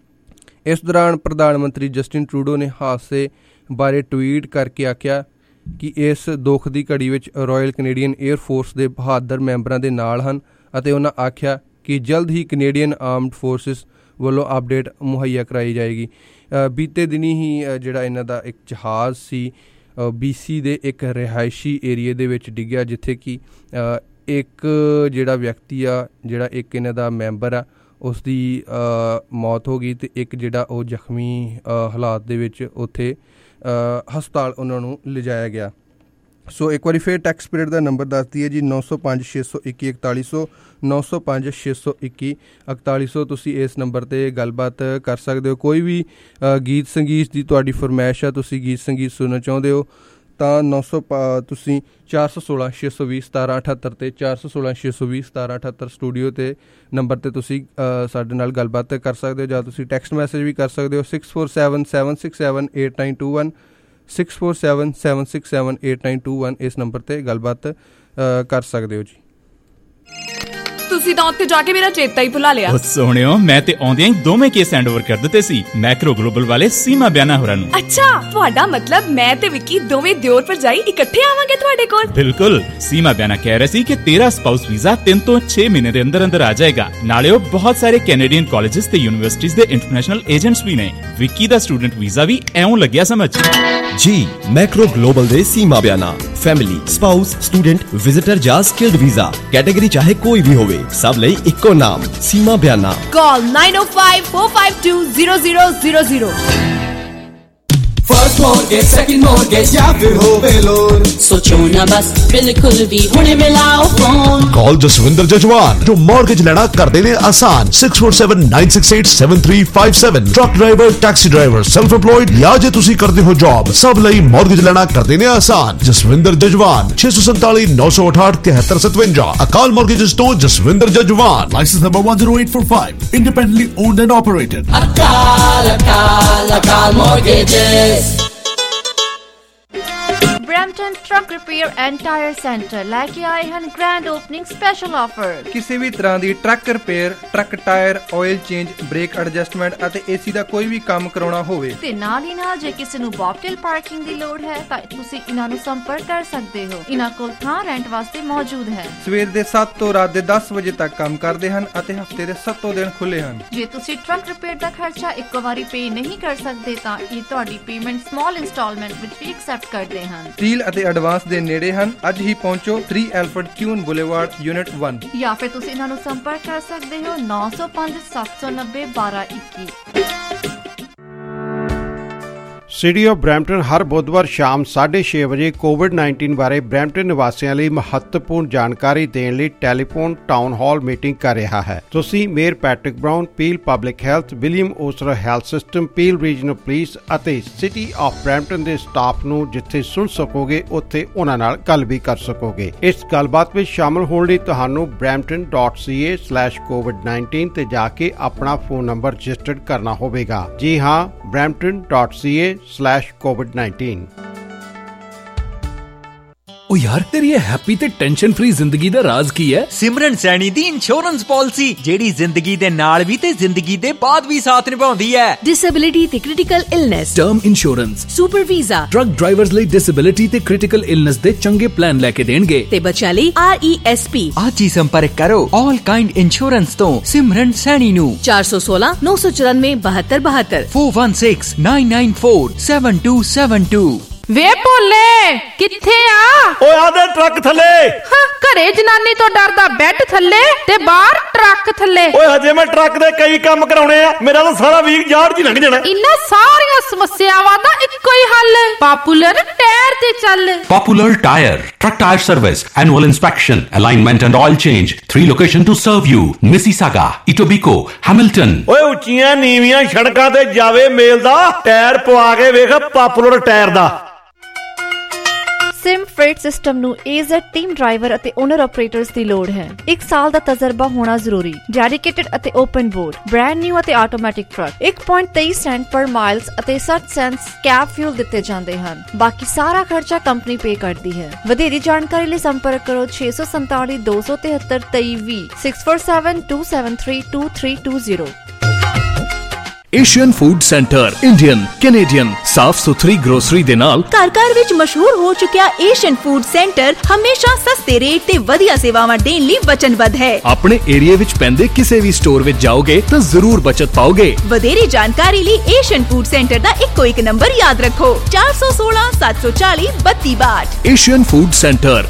ਇਸ ਦੌਰਾਨ ਪ੍ਰਧਾਨ ਮੰਤਰੀ ਜਸਟਿਨ ਟਰੂਡੋ ਨੇ ਹਾਦਸੇ ਬਾਰੇ ਟਵੀਟ ਕਰਕੇ ਆਖਿਆ ਕਿ ਇਸ ਦੁੱਖ ਦੀ ਘੜੀ ਵਿੱਚ ਰਾਇਲ ਕੈਨੇਡੀਅਨ ਏਅਰ ਫੋਰਸ ਦੇ ਬਹਾਦਰ ਮੈਂਬਰਾਂ ਦੇ ਨਾਲ ਹਨ ਅਤੇ ਉਹਨਾਂ ਆਖਿਆ ਕਿ ਜਲਦ ਹੀ ਕੈਨੇਡੀਅਨ ਆਰਮਡ ਫੋਰਸਿਸ ਵੱਲੋਂ ਅਪਡੇਟ ਮੁਹੱਈਆ ਕਰਾਈ ਜਾਏਗੀ। ਬੀਤੇ ਦਿਨੀ ਹੀ ਜਿਹੜਾ ਇਹਨਾਂ ਦਾ ਇੱਕ ਜਹਾਜ਼ ਸੀ BC ਦੇ ਇੱਕ ਰਿਹਾਇਸ਼ੀ ਏਰੀਏ ਦੇ ਵਿੱਚ ਡਿੱਗਿਆ, ਜਿੱਥੇ ਕਿ ਇੱਕ ਜਿਹੜਾ ਵਿਅਕਤੀ ਆ, ਜਿਹੜਾ ਇੱਕ ਇਹਨਾਂ ਦਾ ਮੈਂਬਰ ਆ, ਉਸ ਦੀ ਮੌਤ ਹੋ ਗਈ ਅਤੇ ਇੱਕ ਜਿਹੜਾ ਉਹ ਜ਼ਖਮੀ ਹਾਲਾਤ ਦੇ ਵਿੱਚ ਉੱਥੇ ਹਸਪਤਾਲ ਉਹਨਾਂ ਨੂੰ ਲਿਜਾਇਆ ਗਿਆ। ਸੋ ਇੱਕ ਵਾਰੀ ਫਿਰ ਟੈਕਸ ਪੀਰੀਅਡ ਦਾ ਨੰਬਰ ਦੱਸ ਦਈਏ ਜੀ, 905 621 4100 905 621 4100। ਤੁਸੀਂ ਇਸ ਨੰਬਰ 'ਤੇ ਗੱਲਬਾਤ ਕਰ ਸਕਦੇ ਹੋ। ਕੋਈ ਵੀ ਗੀਤ ਸੰਗੀਤ ਦੀ ਤੁਹਾਡੀ ਫਰਮਾਇਸ਼ ਆ, ਤੁਸੀਂ ਗੀਤ ਸੰਗੀਤ ਸੁਣਨਾ ਚਾਹੁੰਦੇ ਹੋ ਤਾਂ ਤੁਸੀਂ 416 620 1778 ਤੇ 416 620 1778 ਸਟੂਡੀਓ 'ਤੇ ਨੰਬਰ 'ਤੇ ਤੁਸੀਂ ਸਾਡੇ ਨਾਲ ਗੱਲਬਾਤ ਕਰ ਸਕਦੇ ਹੋ, ਜਾਂ ਤੁਸੀਂ ਟੈਕਸਟ ਮੈਸੇਜ ਵੀ ਕਰ ਸਕਦੇ ਹੋ 647 767 8921 647 767 8921 ਇਸ ਨੰਬਰ 'ਤੇ ਗੱਲਬਾਤ ਕਰ ਸਕਦੇ ਹੋ ਜੀ। ਤੁਸੀਂ ਤਾਂ ਉੱਥੇ ਜਾ ਕੇ ਮੇਰਾ ਚੇਤਾ ਹੀ ਭੁਲਾ ਲਿਆ। ਸੋਹਣਿਓ, ਮੈਂ ਤੇ ਆਉਂਦਿਆਂ ਹੀ ਦੋਵੇਂ ਕੇਸ ਹੈਂਡ ਓਵਰ ਕਰ ਦਿੱਤੇ ਸੀ ਮੈਕਰੋ ਗਲੋਬਲ ਵਾਲੇ ਸੀਮਾ ਬਿਆਨਾ ਹੋਰਾਂ ਨੂੰ। ਅੱਛਾ, ਤੁਹਾਡਾ ਮਤਲਬ ਮੈਂ ਤੇ ਵਿੱਕੀ ਦੋਵੇਂ ਦਿਓਰ ਭਰਜਾਈ ਇਕੱਠੇ ਆਵਾਂਗੇ ਤੁਹਾਡੇ ਕੋਲ? ਬਿਲਕੁਲ। ਸੀਮਾ ਬਿਆਨਾ ਕਹਿ ਰਹੇ ਸੀ ਕਿ ਤੇਰਾ ਸਪਾਊਸ ਵੀਜ਼ਾ 3 ਤੋਂ 6 ਮਹੀਨੇ ਦੇ ਅੰਦਰ ਅੰਦਰ ਆ ਜਾਏਗਾ। ਨਾਲੇ ਉਹ ਬਹੁਤ ਸਾਰੇ ਕੈਨੇਡੀਅਨ ਕਾਲਜਸ ਤੇ ਯੂਨੀਵਰਸਿਟੀਜ਼ ਦੇ ਇੰਟਰਨੈਸ਼ਨਲ ਏਜੰਟਸ ਵੀ ਨੇ। ਵਿੱਕੀ ਦਾ ਸਟੂਡੈਂਟ ਵੀਜ਼ਾ ਵੀ ਐਉਂ ਲੱਗਿਆ ਸਮਝ ਜੀ। ਮੈਕਰੋ ਗਲੋਬਲ ਦੇ Seema Bayana family, spouse, student, visitor ਜਾਂ ਸਕਿਲਡ ਵੀਜ਼ਾ ਕੈਟੇਗਰੀ ਚਾਹੇ ਕੋਈ ਵੀ ਹੋਵੇ, ਸਭ ਲਈ ਇੱਕੋ ਨਾਮ Seema Bayana. Call 9054520000। First mortgage, second mortgage या फिर हो बेलोन, सोचो ना बस, बिल्कुल भी हुणे मिलाओ फोन। कॉल जसविंदर जजवान जो मॉर्गेज लेना कर देने आसान। 6479687357। Truck driver, taxi driver, self employed या जे तुसी करते हो जॉब, सब लई मॉर्गेज लेना कर देने आसान। जसविंदर जजवान 647 968 7357। अकाल मॉर्गेजेस तो Jaswinder Jajwan. License number 10845। Independently owned and operated. Akal mortgages. Brampton truck repair and tire centre लेके आए हैं ग्रैंड ओपनिंग स्पेशल ऑफर। ਕਿਸੇ ਵੀ ਤਰ੍ਹਾਂ ਦੀ truck repair, truck tire, oil change, brake adjustment ਅਤੇ AC ਦਾ ਕੋਈ ਵੀ ਕੰਮ ਕਰਾਉਣਾ ਹੋਵੇ ਤੇ ਨਾਲ ਹੀ ਨਾਲ ਜੇ ਕਿਸੇ ਨੂੰ ਬੌਕਟੇਲ ਪਾਰਕਿੰਗ ਦੀ ਲੋੜ ਹੈ ਤਾਂ ਤੁਸੀਂ ਇਹਨਾਂ ਨੂੰ ਸੰਪਰਕ ਕਰ ਸਕਦੇ ਹੋ। ਇਹਨਾਂ ਕੋਲ ਥਾਂ ਰੈਂਟ ਵਾਸਤੇ ਮੌਜੂਦ ਹੈ। ਸਵੇਰ ਦੇ 7 ਤੋਂ ਰਾਤ ਦੇ 10 ਵਜੇ ਤੱਕ ਕੰਮ ਕਰਦੇ ਹਨ ਅਤੇ ਹਫਤੇ ਦੇ 7 ਦਿਨ ਖੁੱਲੇ ਹਨ। ਜੇ ਤੁਸੀਂ ਟਰੱਕ ਰਿਪੇਅਰ ਦਾ ਖਰਚਾ ਇੱਕੋ ਵਾਰੀ ਪੇ ਨਹੀਂ ਕਰ ਸਕਦੇ ਤਾਂ ਇਹ ਤੁਹਾਡੀ ਪੇਮੈਂਟ ਸਮਾਲ ਇੰਸਟਾਲਮੈਂਟ ਵਿੱਚ ਵੀ ਐਕਸੈਪਟ ਕਰਦੇ ਹਨ। ਡੀਲ ਅਤੇ ਐਡਵਾਂਸ ਦੇ ਨੇੜੇ ਹਨ। ਅੱਜ ਹੀ ਪਹੁੰਚੋ 3 ਐਲਫਰਡ ਕਿਊਨ ਬੁਲੇਵਾਰਡ ਯੂਨਿਟ 1 ਜਾਂ ਫਿਰ ਤੁਸੀਂ ਇਹਨਾਂ ਨੂੰ ਸੰਪਰਕ ਕਰ ਸਕਦੇ ਹੋ 905 790 1221। ਸਿਟੀ ਆਫ ਬਰੈਂਪਟਨ ਹਰ ਬੁੱਧਵਾਰ ਸ਼ਾਮ 6:30 ਵਜੇ ਕੋਵਿਡ-19 ਬਾਰੇ ਬਰੈਂਪਟਨ ਨਿਵਾਸੀਆਂ ਲਈ ਮਹੱਤਵਪੂਰਨ ਜਾਣਕਾਰੀ ਦੇਣ ਲਈ ਟੈਲੀਫੋਨ ਟਾਊਨ ਹਾਲ ਮੀਟਿੰਗ ਕਰ ਰਿਹਾ ਹੈ। ਤੁਸੀਂ mayor Patrick Brown, Peel public health, William Osler health system, Peel regional police ਅਤੇ ਸਿਟੀ ਆਫ ਬਰੈਂਪਟਨ ਦੇ ਸਟਾਫ ਨੂੰ ਜਿੱਥੇ ਸੁਣ ਸਕੋਗੇ ਉੱਥੇ ਉਹਨਾਂ ਨਾਲ ਗੱਲ ਵੀ ਕਰ ਸਕੋਗੇ। ਇਸ ਗੱਲਬਾਤ ਵਿੱਚ ਸ਼ਾਮਲ ਹੋਣ ਲਈ ਤੁਹਾਨੂੰ brampton.ca/covid19 ਤੇ ਜਾ ਕੇ ਆਪਣਾ ਫੋਨ ਨੰਬਰ ਰਜਿਸਟਰ ਕਰਨਾ ਹੋਵੇਗਾ। ਜੀ ਹਾਂ, brampton.ca/covid19। ओ यार, तेरी ये हैप्पी ते टेंशन फ्री जिंदगी दा राज की है? सिमरन सैनी दी इंश्योरेंस पॉलिसी जेड़ी जिंदगी दे नाल भी ते जिंदगी दे बाद भी साथ निभाउंदी है। डिसेबिलिटी ते critical illness, term insurance, super visa, truck drivers ਲਈ डिसेबिलिटी ते क्रिटिकल इलनेस दे चंगे प्लान लेके देणगे ते बच्चा ਲਈ RESP। आज ही संपर्क करो ऑल काइंड इंश्योरेंस तो सिमरन सैनी नु 416 994 7272 416 994 7272। ਵੇ ਭੋਲੇ ਕਿੱਥੇ ਆ? ਓਏ ਆਦੇ ਟਰੱਕ ਥੱਲੇ। ਘਰੇ ਜਨਾਨੀ ਤੋਂ ਡਰਦਾ ਬੈੱਡ ਥੱਲੇ ਤੇ ਬਾਹਰ ਟਰੱਕ ਥੱਲੇ। ਓਏ ਹਜੇ ਮੈਂ ਟਰੱਕ ਦੇ ਕਈ ਕੰਮ ਕਰਾਉਣੇ ਆ, ਮੇਰਾ ਤਾਂ ਸਾਰਾ ਵੀਕ ਯਾਰ ਜੀ ਲੰਘ ਜਾਣਾ। ਇਨ੍ਹਾਂ ਸਾਰੀਆਂ ਸਮੱਸਿਆਵਾਂ ਦਾ ਇੱਕੋ ਹੀ ਹੱਲ, ਪਾਪੂਲਰ ਟਾਇਰ ਤੇ ਚੱਲ। Popular Tire, truck tire service, annual inspection, alignment and oil change. 3 locations to serve you: Mississauga, Etobicoke, Hamilton. ਓਏ ਉੱਚੀਆਂ ਨੀਵੀਆਂ ਸੜਕਾਂ ਤੇ ਜਾਵੇ ਮੇਲ ਦਾ ਟਾਇਰ ਪਵਾ ਕੇ ਵੇਖ ਪਾਪੂਲਰ ਟਾਇਰ ਦਾ। ਸਿਮ ਫਰੇਟ ਸਿਸਟਮ ਨੂੰ AZ ਟੀਮ ਡਰਾਈਵਰ ਅਤੇ ਓਨਰ ਆਪਰੇਟਰਸ ਦੀ ਲੋੜ ਹੈ। 1 ਸਾਲ ਦਾ ਤਜਰਬਾ ਹੋਣਾ ਜ਼ਰੂਰੀ। ਡੈਡੀਕੇਟਡ ਅਤੇ ਓਪਨ ਬੋਰਡ, ਬ੍ਰਾਂਡ ਨਿਊ ਅਤੇ automatic truck. 1.23 cent per miles ਅਤੇ 60 ਸੈਂਟਸ ਕੈਬ ਫਿਊਲ ਦਿੱਤੇ ਜਾਂਦੇ ਹਨ। ਬਾਕੀ ਸਾਰਾ ਖਰਚਾ ਕੰਪਨੀ ਪੇ ਕਰਦੀ ਹੈ। ਵਧੇਰੀ ਜਾਣਕਾਰੀ ਲਈ ਸੰਪਰਕ ਕਰੋ 647 273 2320 647 273 2320। Asian food centre Indian Canadian ਸਾਫ਼ ਸੁਥਰੀ ਗਰੋਸਰੀ ਦੇ ਨਾਲ ਘਰ ਵਿੱਚ ਮਸ਼ਹੂਰ ਹੋ ਚੁੱਕਿਆ ਏਸ਼ੀਅਨ ਫੂਡ ਸੈਂਟਰ ਹਮੇਸ਼ਾ ਸਸਤੇ ਰੇਟ ਤੇ ਵਧੀਆ ਸੇਵਾਵਾਂ ਦੇਣ ਲਈ ਵਚਨਬੱਧ ਹੈ। ਆਪਣੇ ਏਰੀਆ ਵਿੱਚ ਪੈਂਦੇ ਕਿਸੇ ਵੀ ਸਟੋਰ ਵਿੱਚ ਜਾਓਗੇ ਤਾਂ ਜ਼ਰੂਰ ਬਚਤ ਪਾਓਗੇ। ਵਧੇਰੇ ਜਾਣਕਾਰੀ ਲਈ ਏਸ਼ੀਅਨ ਫੂਡ ਸੈਂਟਰ ਦਾ ਇੱਕੋ ਇੱਕ ਨੰਬਰ ਯਾਦ ਰੱਖੋ 416 740 3262। Asian food centre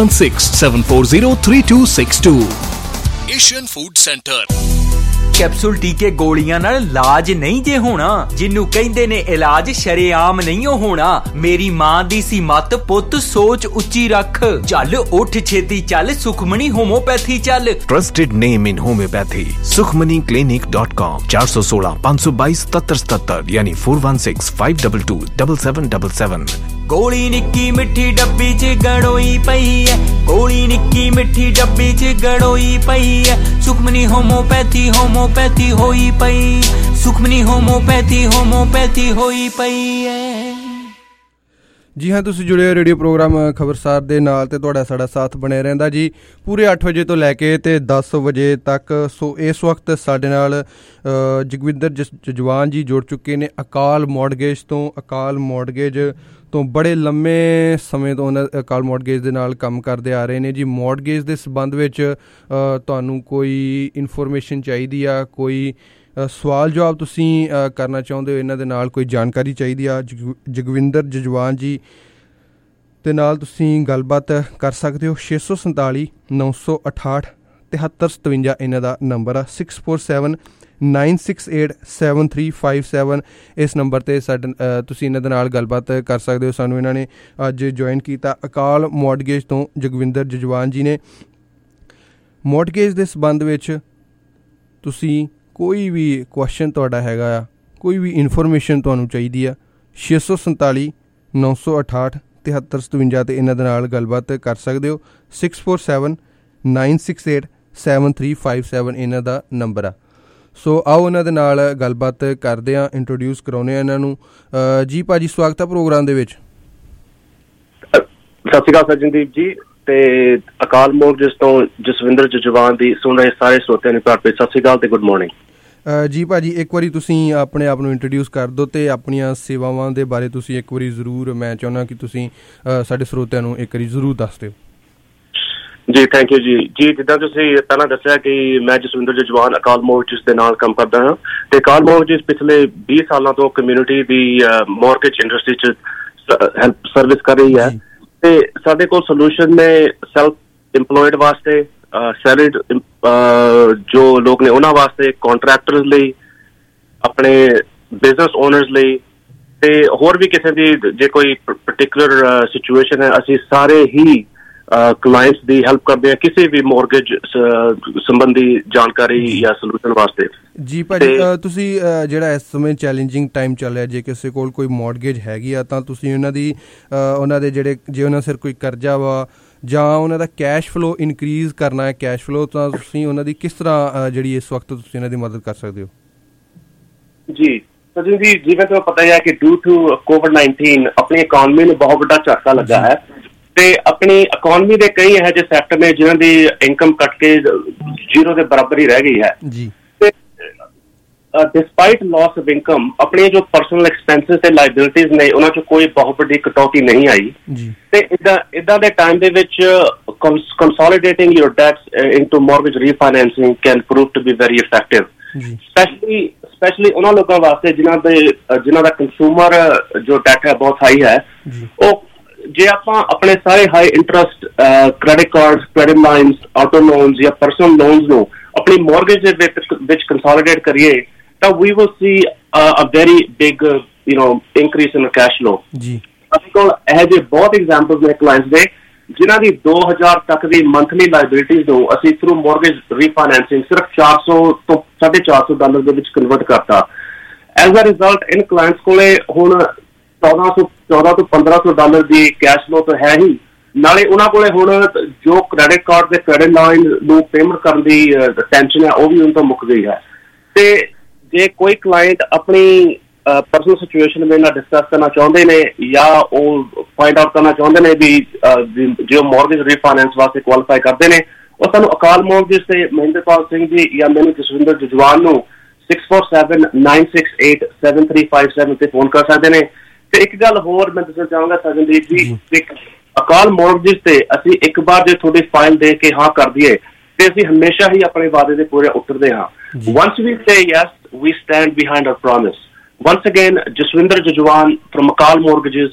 4167403262। Asian food centre. Capsule ਟੀਕੇ ਗੋਲੀਆਂ ਨਾਲ ਇਲਾਜ ਨਹੀਂ ਜੇ ਹੋਣਾ, ਜਿਹਨੂੰ ਕਹਿੰਦੇ ਨੇ ਇਲਾਜ ਸ਼ਰੇਆਮ ਨਹੀਂ ਉਹ ਹੋਣਾ। ਮੇਰੀ ਮਾਂ ਦੀ ਸੀ ਮੱਤ ਪੁੱਤ ਸੋਚ ਉੱਚੀ ਰੱਖ, ਚੱਲ ਉੱਠ ਛੇਤੀ ਚੱਲ ਸੁਖਮਣੀ ਹੋਮੋਪੈਥੀ ਚੱਲ। Trusted name in homeopathy sukhmaniclinic.com 416 522 7777 यानी 416 522 7777। ਗੋਲੀ ਨਿੱਕੀ ਮਿੱਠੀ ਡੱਬੀ 'ਚ ਗੜੋਈ ਪਈ ਐ, ਗੋਲੀ ਨਿੱਕੀ ਮਿੱਠੀ ਡੱਬੀ 'ਚ ਗੜੋਈ ਪਈ ਐ। ਸੁਖਮਨੀ ਹੋਮੋਪੈਥੀ ਹੋਮੋਪੈਥੀ ਹੋਈ ਪਈ, ਸੁਖਮਨੀ ਹੋਮੋਪੈਥੀ ਹੋਈ ਪਈ ਐ। ਜੀ ਹਾਂ, ਤੁਸੀਂ ਜੁੜੇ ਹੋ ਰੇਡੀਓ ਪ੍ਰੋਗਰਾਮ ਖਬਰਸਾਰ ਦੇ ਨਾਲ ਤੇ ਤੁਹਾਡਾ ਸਾਡਾ ਸਾਥ ਬਣਿਆ ਰਹਿੰਦਾ ਜੀ ਪੂਰੇ 8 ਵਜੇ ਤੋਂ ਲੈ ਕੇ ਤੇ 10 ਵਜੇ ਤੱਕ। ਸੋ ਇਸ ਵਕਤ ਸਾਡੇ ਨਾਲ ਜਗਵਿੰਦਰ ਜਜਵਾਨ ਜੀ ਜੁੜ ਚੁੱਕੇ ਨੇ ਅਕਾਲ ਮੌਰਗੇਜ ਤੋਂ। ਅਕਾਲ ਮੌਰਗੇਜ ਤੋਂ ਬੜੇ ਲੰਮੇ ਸਮੇਂ ਤੋਂ ਉਹਨਾਂ ਅਕਾਲ ਮੌਰਗੇਜ ਦੇ ਨਾਲ ਕੰਮ ਕਰਦੇ ਆ ਰਹੇ ਨੇ ਜੀ। ਮੌਰਗੇਜ ਦੇ ਸੰਬੰਧ ਵਿੱਚ ਤੁਹਾਨੂੰ ਕੋਈ ਇਨਫੋਰਮੇਸ਼ਨ ਚਾਹੀਦੀ ਆ, ਕੋਈ ਸਵਾਲ ਜਵਾਬ ਤੁਸੀਂ ਕਰਨਾ ਚਾਹੁੰਦੇ ਹੋ, ਇਹਨਾਂ ਦੇ ਨਾਲ ਕੋਈ ਜਾਣਕਾਰੀ ਚਾਹੀਦੀ ਆ, ਜਗਵਿੰਦਰ ਜਜਵਾਨ ਜੀ ਦੇ ਨਾਲ ਤੁਸੀਂ ਗੱਲਬਾਤ ਕਰ ਸਕਦੇ ਹੋ। 647 968 7357 ਇਹਨਾਂ ਦਾ ਨੰਬਰ ਆ। 647 968 7357 ਇਸ ਨੰਬਰ 'ਤੇ ਸਾਡੇ ਤੁਸੀਂ ਇਹਨਾਂ ਦੇ ਨਾਲ ਗੱਲਬਾਤ ਕਰ ਸਕਦੇ ਹੋ। ਸਾਨੂੰ ਇਹਨਾਂ ਨੇ ਅੱਜ ਜੁਆਇਨ ਕੀਤਾ ਅਕਾਲ ਮੌਰਗੇਜ ਤੋਂ ਜਗਵਿੰਦਰ ਜਜਵਾਨ ਜੀ ਨੇ। ਮੌਰਗੇਜ ਦੇ ਸੰਬੰਧ ਵਿੱਚ ਤੁਸੀਂ ਕੋਈ ਵੀ ਕੁਐਸਚਨ ਤੁਹਾਡਾ ਹੈਗਾ ਆ, ਕੋਈ ਵੀ ਇਨਫੋਰਮੇਸ਼ਨ ਤੁਹਾਨੂੰ ਚਾਹੀਦੀ ਆ, 647 968 7357 'ਤੇ ਇਹਨਾਂ ਦੇ ਨਾਲ ਗੱਲਬਾਤ ਕਰ ਸਕਦੇ ਹੋ। 647 968 7357 ਇਹਨਾਂ ਦਾ ਨੰਬਰ ਆ। ਸੋ ਆਓ ਇਹਨਾਂ ਦੇ ਨਾਲ ਗੱਲਬਾਤ ਕਰਦੇ ਹਾਂ, ਇੰਟਰੋਡਿਊਸ ਕਰਾਉਂਦੇ ਹਾਂ ਇਹਨਾਂ ਨੂੰ। ਜੀ ਭਾਜੀ, ਸਵਾਗਤ ਹੈ ਪ੍ਰੋਗਰਾਮ ਦੇ ਵਿੱਚ। ਸਤਿ ਸ਼੍ਰੀ ਅਕਾਲ ਸਜਨਦੀਪ ਜੀ, ਤੇ ਅਕਾਲ ਮੌਰਗੇਜ ਤੋਂ ਜਸਵਿੰਦਰ ਜਜਵਾਨ ਦੀ ਸੁਣ ਰਹੇ ਸਾਰੇ ਸਰੋਤਿਆਂ ਨੂੰ ਪਿਆਰ ਭਰੀ ਸਤਿ ਸ਼੍ਰੀ ਅਕਾਲ ਤੇ ਗੁੱਡ ਮਾਰਨਿੰਗ। ਜੀ ਭਾਜੀ, ਇੱਕ ਵਾਰੀ ਤੁਸੀਂ ਆਪਣੇ ਆਪ ਨੂੰ ਇੰਟਰੋਡਿਊਸ ਕਰ ਦਿਓ ਤੇ ਆਪਣੀਆਂ ਸੇਵਾਵਾਂ ਦੇ ਬਾਰੇ ਤੁਸੀਂ ਇੱਕ ਵਾਰੀ ਜ਼ਰੂਰ, ਮੈਂ ਚਾਹੁੰਦਾ ਕਿ ਤੁਸੀਂ ਸਾਡੇ ਸਰੋਤਿਆਂ ਨੂੰ ਇੱਕ ਵਾਰੀ ਜ਼ਰੂਰ ਦੱਸ ਦਿਓ। ਜੀ ਥੈਂਕ ਯੂ ਜੀ। ਜਿੱਦਾਂ ਤੁਸੀਂ ਪਹਿਲਾਂ ਦੱਸਿਆ ਕਿ ਮੈਂ ਜਸਵਿੰਦਰ ਜਜਵਾਨ ਅਕਾਲ ਮੌਰਗੇਜ ਦੇ ਨਾਲ ਕੰਮ ਕਰਦਾ ਹਾਂ ਤੇ ਅਕਾਲ ਮੌਰਗੇਜ ਪਿਛਲੇ 20 ਸਾਲਾਂ ਤੋਂ ਕਮਿਊਨਿਟੀ ਦੀ ਮੌਰਗੇਜ ਇੰਡਸਟਰੀ 'ਚ ਹੈਲਪ ਸਰਵਿਸ ਕਰ ਰਹੀ ਹੈ। ਤੇ ਸਾਡੇ ਕੋਲ ਸੋਲੂਸ਼ਨ ਨੇ ਸੈਲਫ ਇੰਪਲੋਇਡ ਵਾਸਤੇ, ਸੈਲਰੀਡ ਜੋ ਲੋਕ ਨੇ ਉਹਨਾਂ ਵਾਸਤੇ, ਕੰਟਰੈਕਟਰਸ ਲਈ, ਆਪਣੇ ਬਿਜ਼ਨਸ ਓਨਰਸ ਲਈ, ਤੇ ਹੋਰ ਵੀ ਕਿਸੇ ਦੀ ਜੇ ਕੋਈ ਪਰਟੀਕੂਲਰ ਸਿਚੁਏਸ਼ਨ ਹੈ, ਅਸੀਂ ਸਾਰੇ ਹੀ ਕਲਾਇੰਟਸ ਦੀ ਹੈਲਪ ਕਰਦੇ ਹਾਂ ਕਿਸੇ ਵੀ ਮੌਰਗੇਜ ਸੰਬੰਧੀ ਜਾਣਕਾਰੀ ਜਾਂ ਸੋਲੂਸ਼ਨ ਵਾਸਤੇ। ਜੀ ਭਾਜੀ, ਤੁਸੀਂ ਜਿਹੜਾ ਇਸ ਸਮੇਂ ਚੈਲੰਜਿੰਗ ਟਾਈਮ ਚੱਲ ਰਿਹਾ, ਜੇ ਕਿਸੇ ਕੋਲ ਕੋਈ ਮੌਰਗੇਜ ਹੈਗੀ ਆ ਤਾਂ ਤੁਸੀਂ ਉਹਨਾਂ ਦੀ ਉਹਨਾਂ ਦੇ ਜਿਹੜੇ ਜੇ ਉਹਨਾਂ ਸਿਰ ਕੋਈ ਕਰਜ਼ਾ ਵਾ ਜਾਂ ਉਹਨਾਂ ਦਾ ਕੈਸ਼ ਫਲੋ ਇਨਕਰੀਜ਼ ਕਰਨਾ ਹੈ, ਕੈਸ਼ ਫਲੋ, ਤਾਂ ਤੁਸੀਂ ਉਹਨਾਂ ਦੀ ਕਿਸ ਤਰ੍ਹਾਂ ਜਿਹੜੀ ਇਸ ਵਕਤ ਤੁਸੀਂ ਉਹਨਾਂ ਦੀ ਮਦਦ ਕਰ ਸਕਦੇ ਹੋ? ਜੀ ਸਜਨ ਜੀ, ਜਿਵੇਂ ਤੁਹਾਨੂੰ ਪਤਾ ਹੈ ਕਿ ਡਿਊ ਟੂ ਕੋਵਿਡ-19 ਆਪਣੀ ਇਕਨੋਮੀ ਨੂੰ ਬਹੁਤ ਵੱਡਾ ਝਟਕਾ ਲੱਗਾ ਹੈ ਤੇ ਆਪਣੀ ਇਕਨੋਮੀ ਦੇ ਕਈ ਇਹੋ ਜਿਹੇ ਸੈਕਟਰ ਨੇ ਜਿਨ੍ਹਾਂ ਦੀ ਇਨਕਮ ਕੱਟ ਕੇ ਜ਼ੀਰੋ ਦੇ ਬਰਾਬਰ ਹੀ ਰਹਿ ਗਈ ਹੈ ਜੀ। ਤੇ ਡਿਸਪਾਈਟ ਲਾਸ ਆਫ ਇਨਕਮ ਆਪਣੀਆਂ ਜੋ ਪਰਸਨਲ ਐਕਸਪੈਂਸਿਸ ਤੇ ਲਾਇਬਿਲਿਟੀਜ਼ ਨੇ ਉਹਨਾਂ 'ਚ ਕੋਈ ਬਹੁਤ ਵੱਡੀ ਕਟੌਤੀ ਨਹੀਂ ਆਈ ਤੇ ਇੱਦਾਂ ਦੇ ਟਾਈਮ ਦੇ ਵਿੱਚ consolidating your debts into mortgage refinancing can prove to be very effective, specially ਉਹਨਾਂ ਲੋਕਾਂ ਵਾਸਤੇ ਜਿਨ੍ਹਾਂ ਦਾ ਕੰਜ਼ਿਊਮਰ ਜੋ ਡੈਟ ਹੈ ਬਹੁਤ ਹਾਈ ਹੈ। ਉਹ ਜੇ ਆਪਾਂ ਆਪਣੇ ਸਾਰੇ high interest credit cards, credit lines, auto loans ਜਾਂ ਪਰਸਨਲ ਲੋਨਸ ਨੂੰ ਆਪਣੀ ਮੌਰਗੇਜ ਦੇ ਵਿੱਚ ਕੰਸੋਲੀਡੇਟ ਕਰੀਏ ਤਾਂ we will see a very big increase in cash flow. ਸਾਡੇ ਕੋਲ ਇਹੋ ਜਿਹੇ ਬਹੁਤ ਐਗਜ਼ਾਮਪਲਸ ਨੇ ਕਲਾਇੰਟਸ ਦੇ ਜਿਨ੍ਹਾਂ ਦੀ 2000 ਤੱਕ ਦੀ ਮੰਥਲੀ ਲਾਇਬਿਲਿਟੀਜ਼ ਨੂੰ ਅਸੀਂ ਥਰੂ ਮੌਰਗੇਜ ਰੀਫਾਈਨੈਂਸਿੰਗ ਸਿਰਫ $400 ਤੋਂ $450 ਦੇ ਵਿੱਚ ਕਨਵਰਟ ਕਰਤਾ। As a result in clients ਕੋਲੇ ਹੁਣ $1400 ਤੋਂ $1500 ਦੀ ਕੈਸ਼ ਫਲੋ ਤਾਂ ਹੈ ਹੀ, ਨਾਲੇ ਉਹਨਾਂ ਕੋਲੇ ਹੁਣ ਜੋ ਕ੍ਰੈਡਿਟ ਕਾਰਡ ਤੇ ਕ੍ਰੈਡਿਟ ਲਾਈਨ ਨੂੰ ਪੇਮੈਂਟ ਕਰਨ ਦੀ ਟੈਨਸ਼ਨ ਹੈ ਉਹ ਵੀ ਉਹਨਾਂ ਤੋਂ ਮੁੱਕ ਗਈ ਹੈ। ਤੇ ਜੇ ਕੋਈ ਕਲਾਇੰਟ ਆਪਣੀ ਪਰਸਨਲ ਸਿਚੁਏਸ਼ਨ ਮੇਰੇ ਨਾਲ ਡਿਸਕਸ ਕਰਨਾ ਚਾਹੁੰਦੇ ਨੇ ਜਾਂ ਉਹ ਫਾਈਂਡ ਆਊਟ ਕਰਨਾ ਚਾਹੁੰਦੇ ਨੇ ਵੀ ਜੋ ਮੌਰਗੇਜ ਰੀਫਾਈਨੈਂਸ ਵਾਸਤੇ ਕੁਆਲੀਫਾਈ ਕਰਦੇ ਨੇ, ਉਹ ਸਾਨੂੰ ਅਕਾਲ ਮੌਰਗੇਜ ਤੇ ਮਹਿੰਦਰਪਾਲ ਸਿੰਘ ਜੀ ਜਾਂ ਮੈਨੂੰ ਜਸਵਿੰਦਰ ਜਜਵਾਨ ਨੂੰ 647-968-7357 ਤੇ ਫੋਨ ਕਰ ਸਕਦੇ ਨੇ। ਤੇ ਇੱਕ ਗੱਲ ਹੋਰ ਮੈਂ ਦੱਸਣਾ ਚਾਹਾਂਗਾ ਸਜਨਦੀਪ ਜੀ, ਅਕਾਲ ਮੌਰਗੇਜ ਤੇ ਅਸੀਂ ਇੱਕ ਵਾਰ ਜੇ ਤੁਹਾਡੀ ਫਾਈਲ ਦੇ ਕੇ ਹਾਂ ਕਰ ਦਈਏ ਤੇ ਅਸੀਂ ਹਮੇਸ਼ਾ ਹੀ ਆਪਣੇ ਵਾਅਦੇ ਦੇ ਪੂਰੇ ਉਤਰਦੇ ਹਾਂ। Once we say yes, we stand behind our promise. Once again, Jaswinder Jajwan from Akal Mortgages,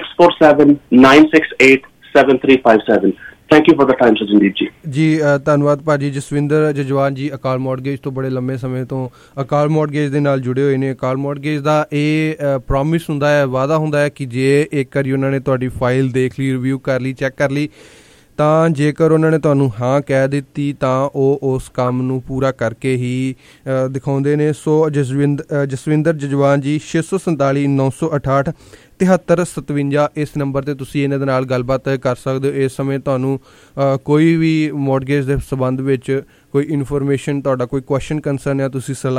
647-968-7357. Thank you for the time, Sajindeep ji. ਜੀ ਧੰਨਵਾਦ ਭਾਜੀ। ਜਸਵਿੰਦਰ ਜਜਵਾਨ ਜੀ ਅਕਾਲ ਮੌਰਗੇਜ ਤੋਂ ਬੜੇ ਲੰਮੇ ਸਮੇਂ ਤੋਂ ਅਕਾਲ ਮੌਰਗੇਜ ਦੇ ਨਾਲ ਜੁੜੇ ਹੋਏ ਨੇ। ਅਕਾਲ ਮੌਰਗੇਜ ਦਾ ਇਹ ਪ੍ਰੋਮਿਸ ਹੁੰਦਾ ਹੈ, ਵਾਅਦਾ ਹੁੰਦਾ ਹੈ ਕਿ ਜੇ ਇੱਕ ਵਾਰੀ ਉਹਨਾਂ ਨੇ ਤੁਹਾਡੀ ਫਾਈਲ ਦੇਖ ਲਈ, ਰਿਵਿਊ ਕਰ ਲਈ, ਚੈੱਕ ਕਰ ਲਈ, ਤਾਂ ਜੇਕਰ ਉਹਨਾਂ ਨੇ ਤੁਹਾਨੂੰ ਹਾਂ ਕਹਿ ਦਿੱਤੀ ਤਾਂ ਉਹ ਉਸ ਕੰਮ ਨੂੰ ਪੂਰਾ ਕਰਕੇ ਹੀ ਦਿਖਾਉਂਦੇ ਨੇ। ਸੋ ਜਸਵਿੰਦਰ ਜਜਵਾਨ ਜੀ 647-968-7357 ਇਸ ਨੰਬਰ 'ਤੇ ਤੁਸੀਂ ਇਹਨਾਂ ਦੇ ਨਾਲ ਗੱਲਬਾਤ ਕਰ ਸਕਦੇ ਹੋ। ਇਸ ਸਮੇਂ ਤੁਹਾਨੂੰ ਕੋਈ ਵੀ ਮੌਰਗੇਜ ਦੇ ਸੰਬੰਧ ਵਿੱਚ ਕੋਈ ਇਨਫੋਰਮੇਸ਼ਨ, ਤੁਹਾਡਾ ਕੋਈ ਕੁਐਸਚਨ ਕੰਸਰਨ ਹੈ, ਤੁਸੀਂ ਸਲਾਹ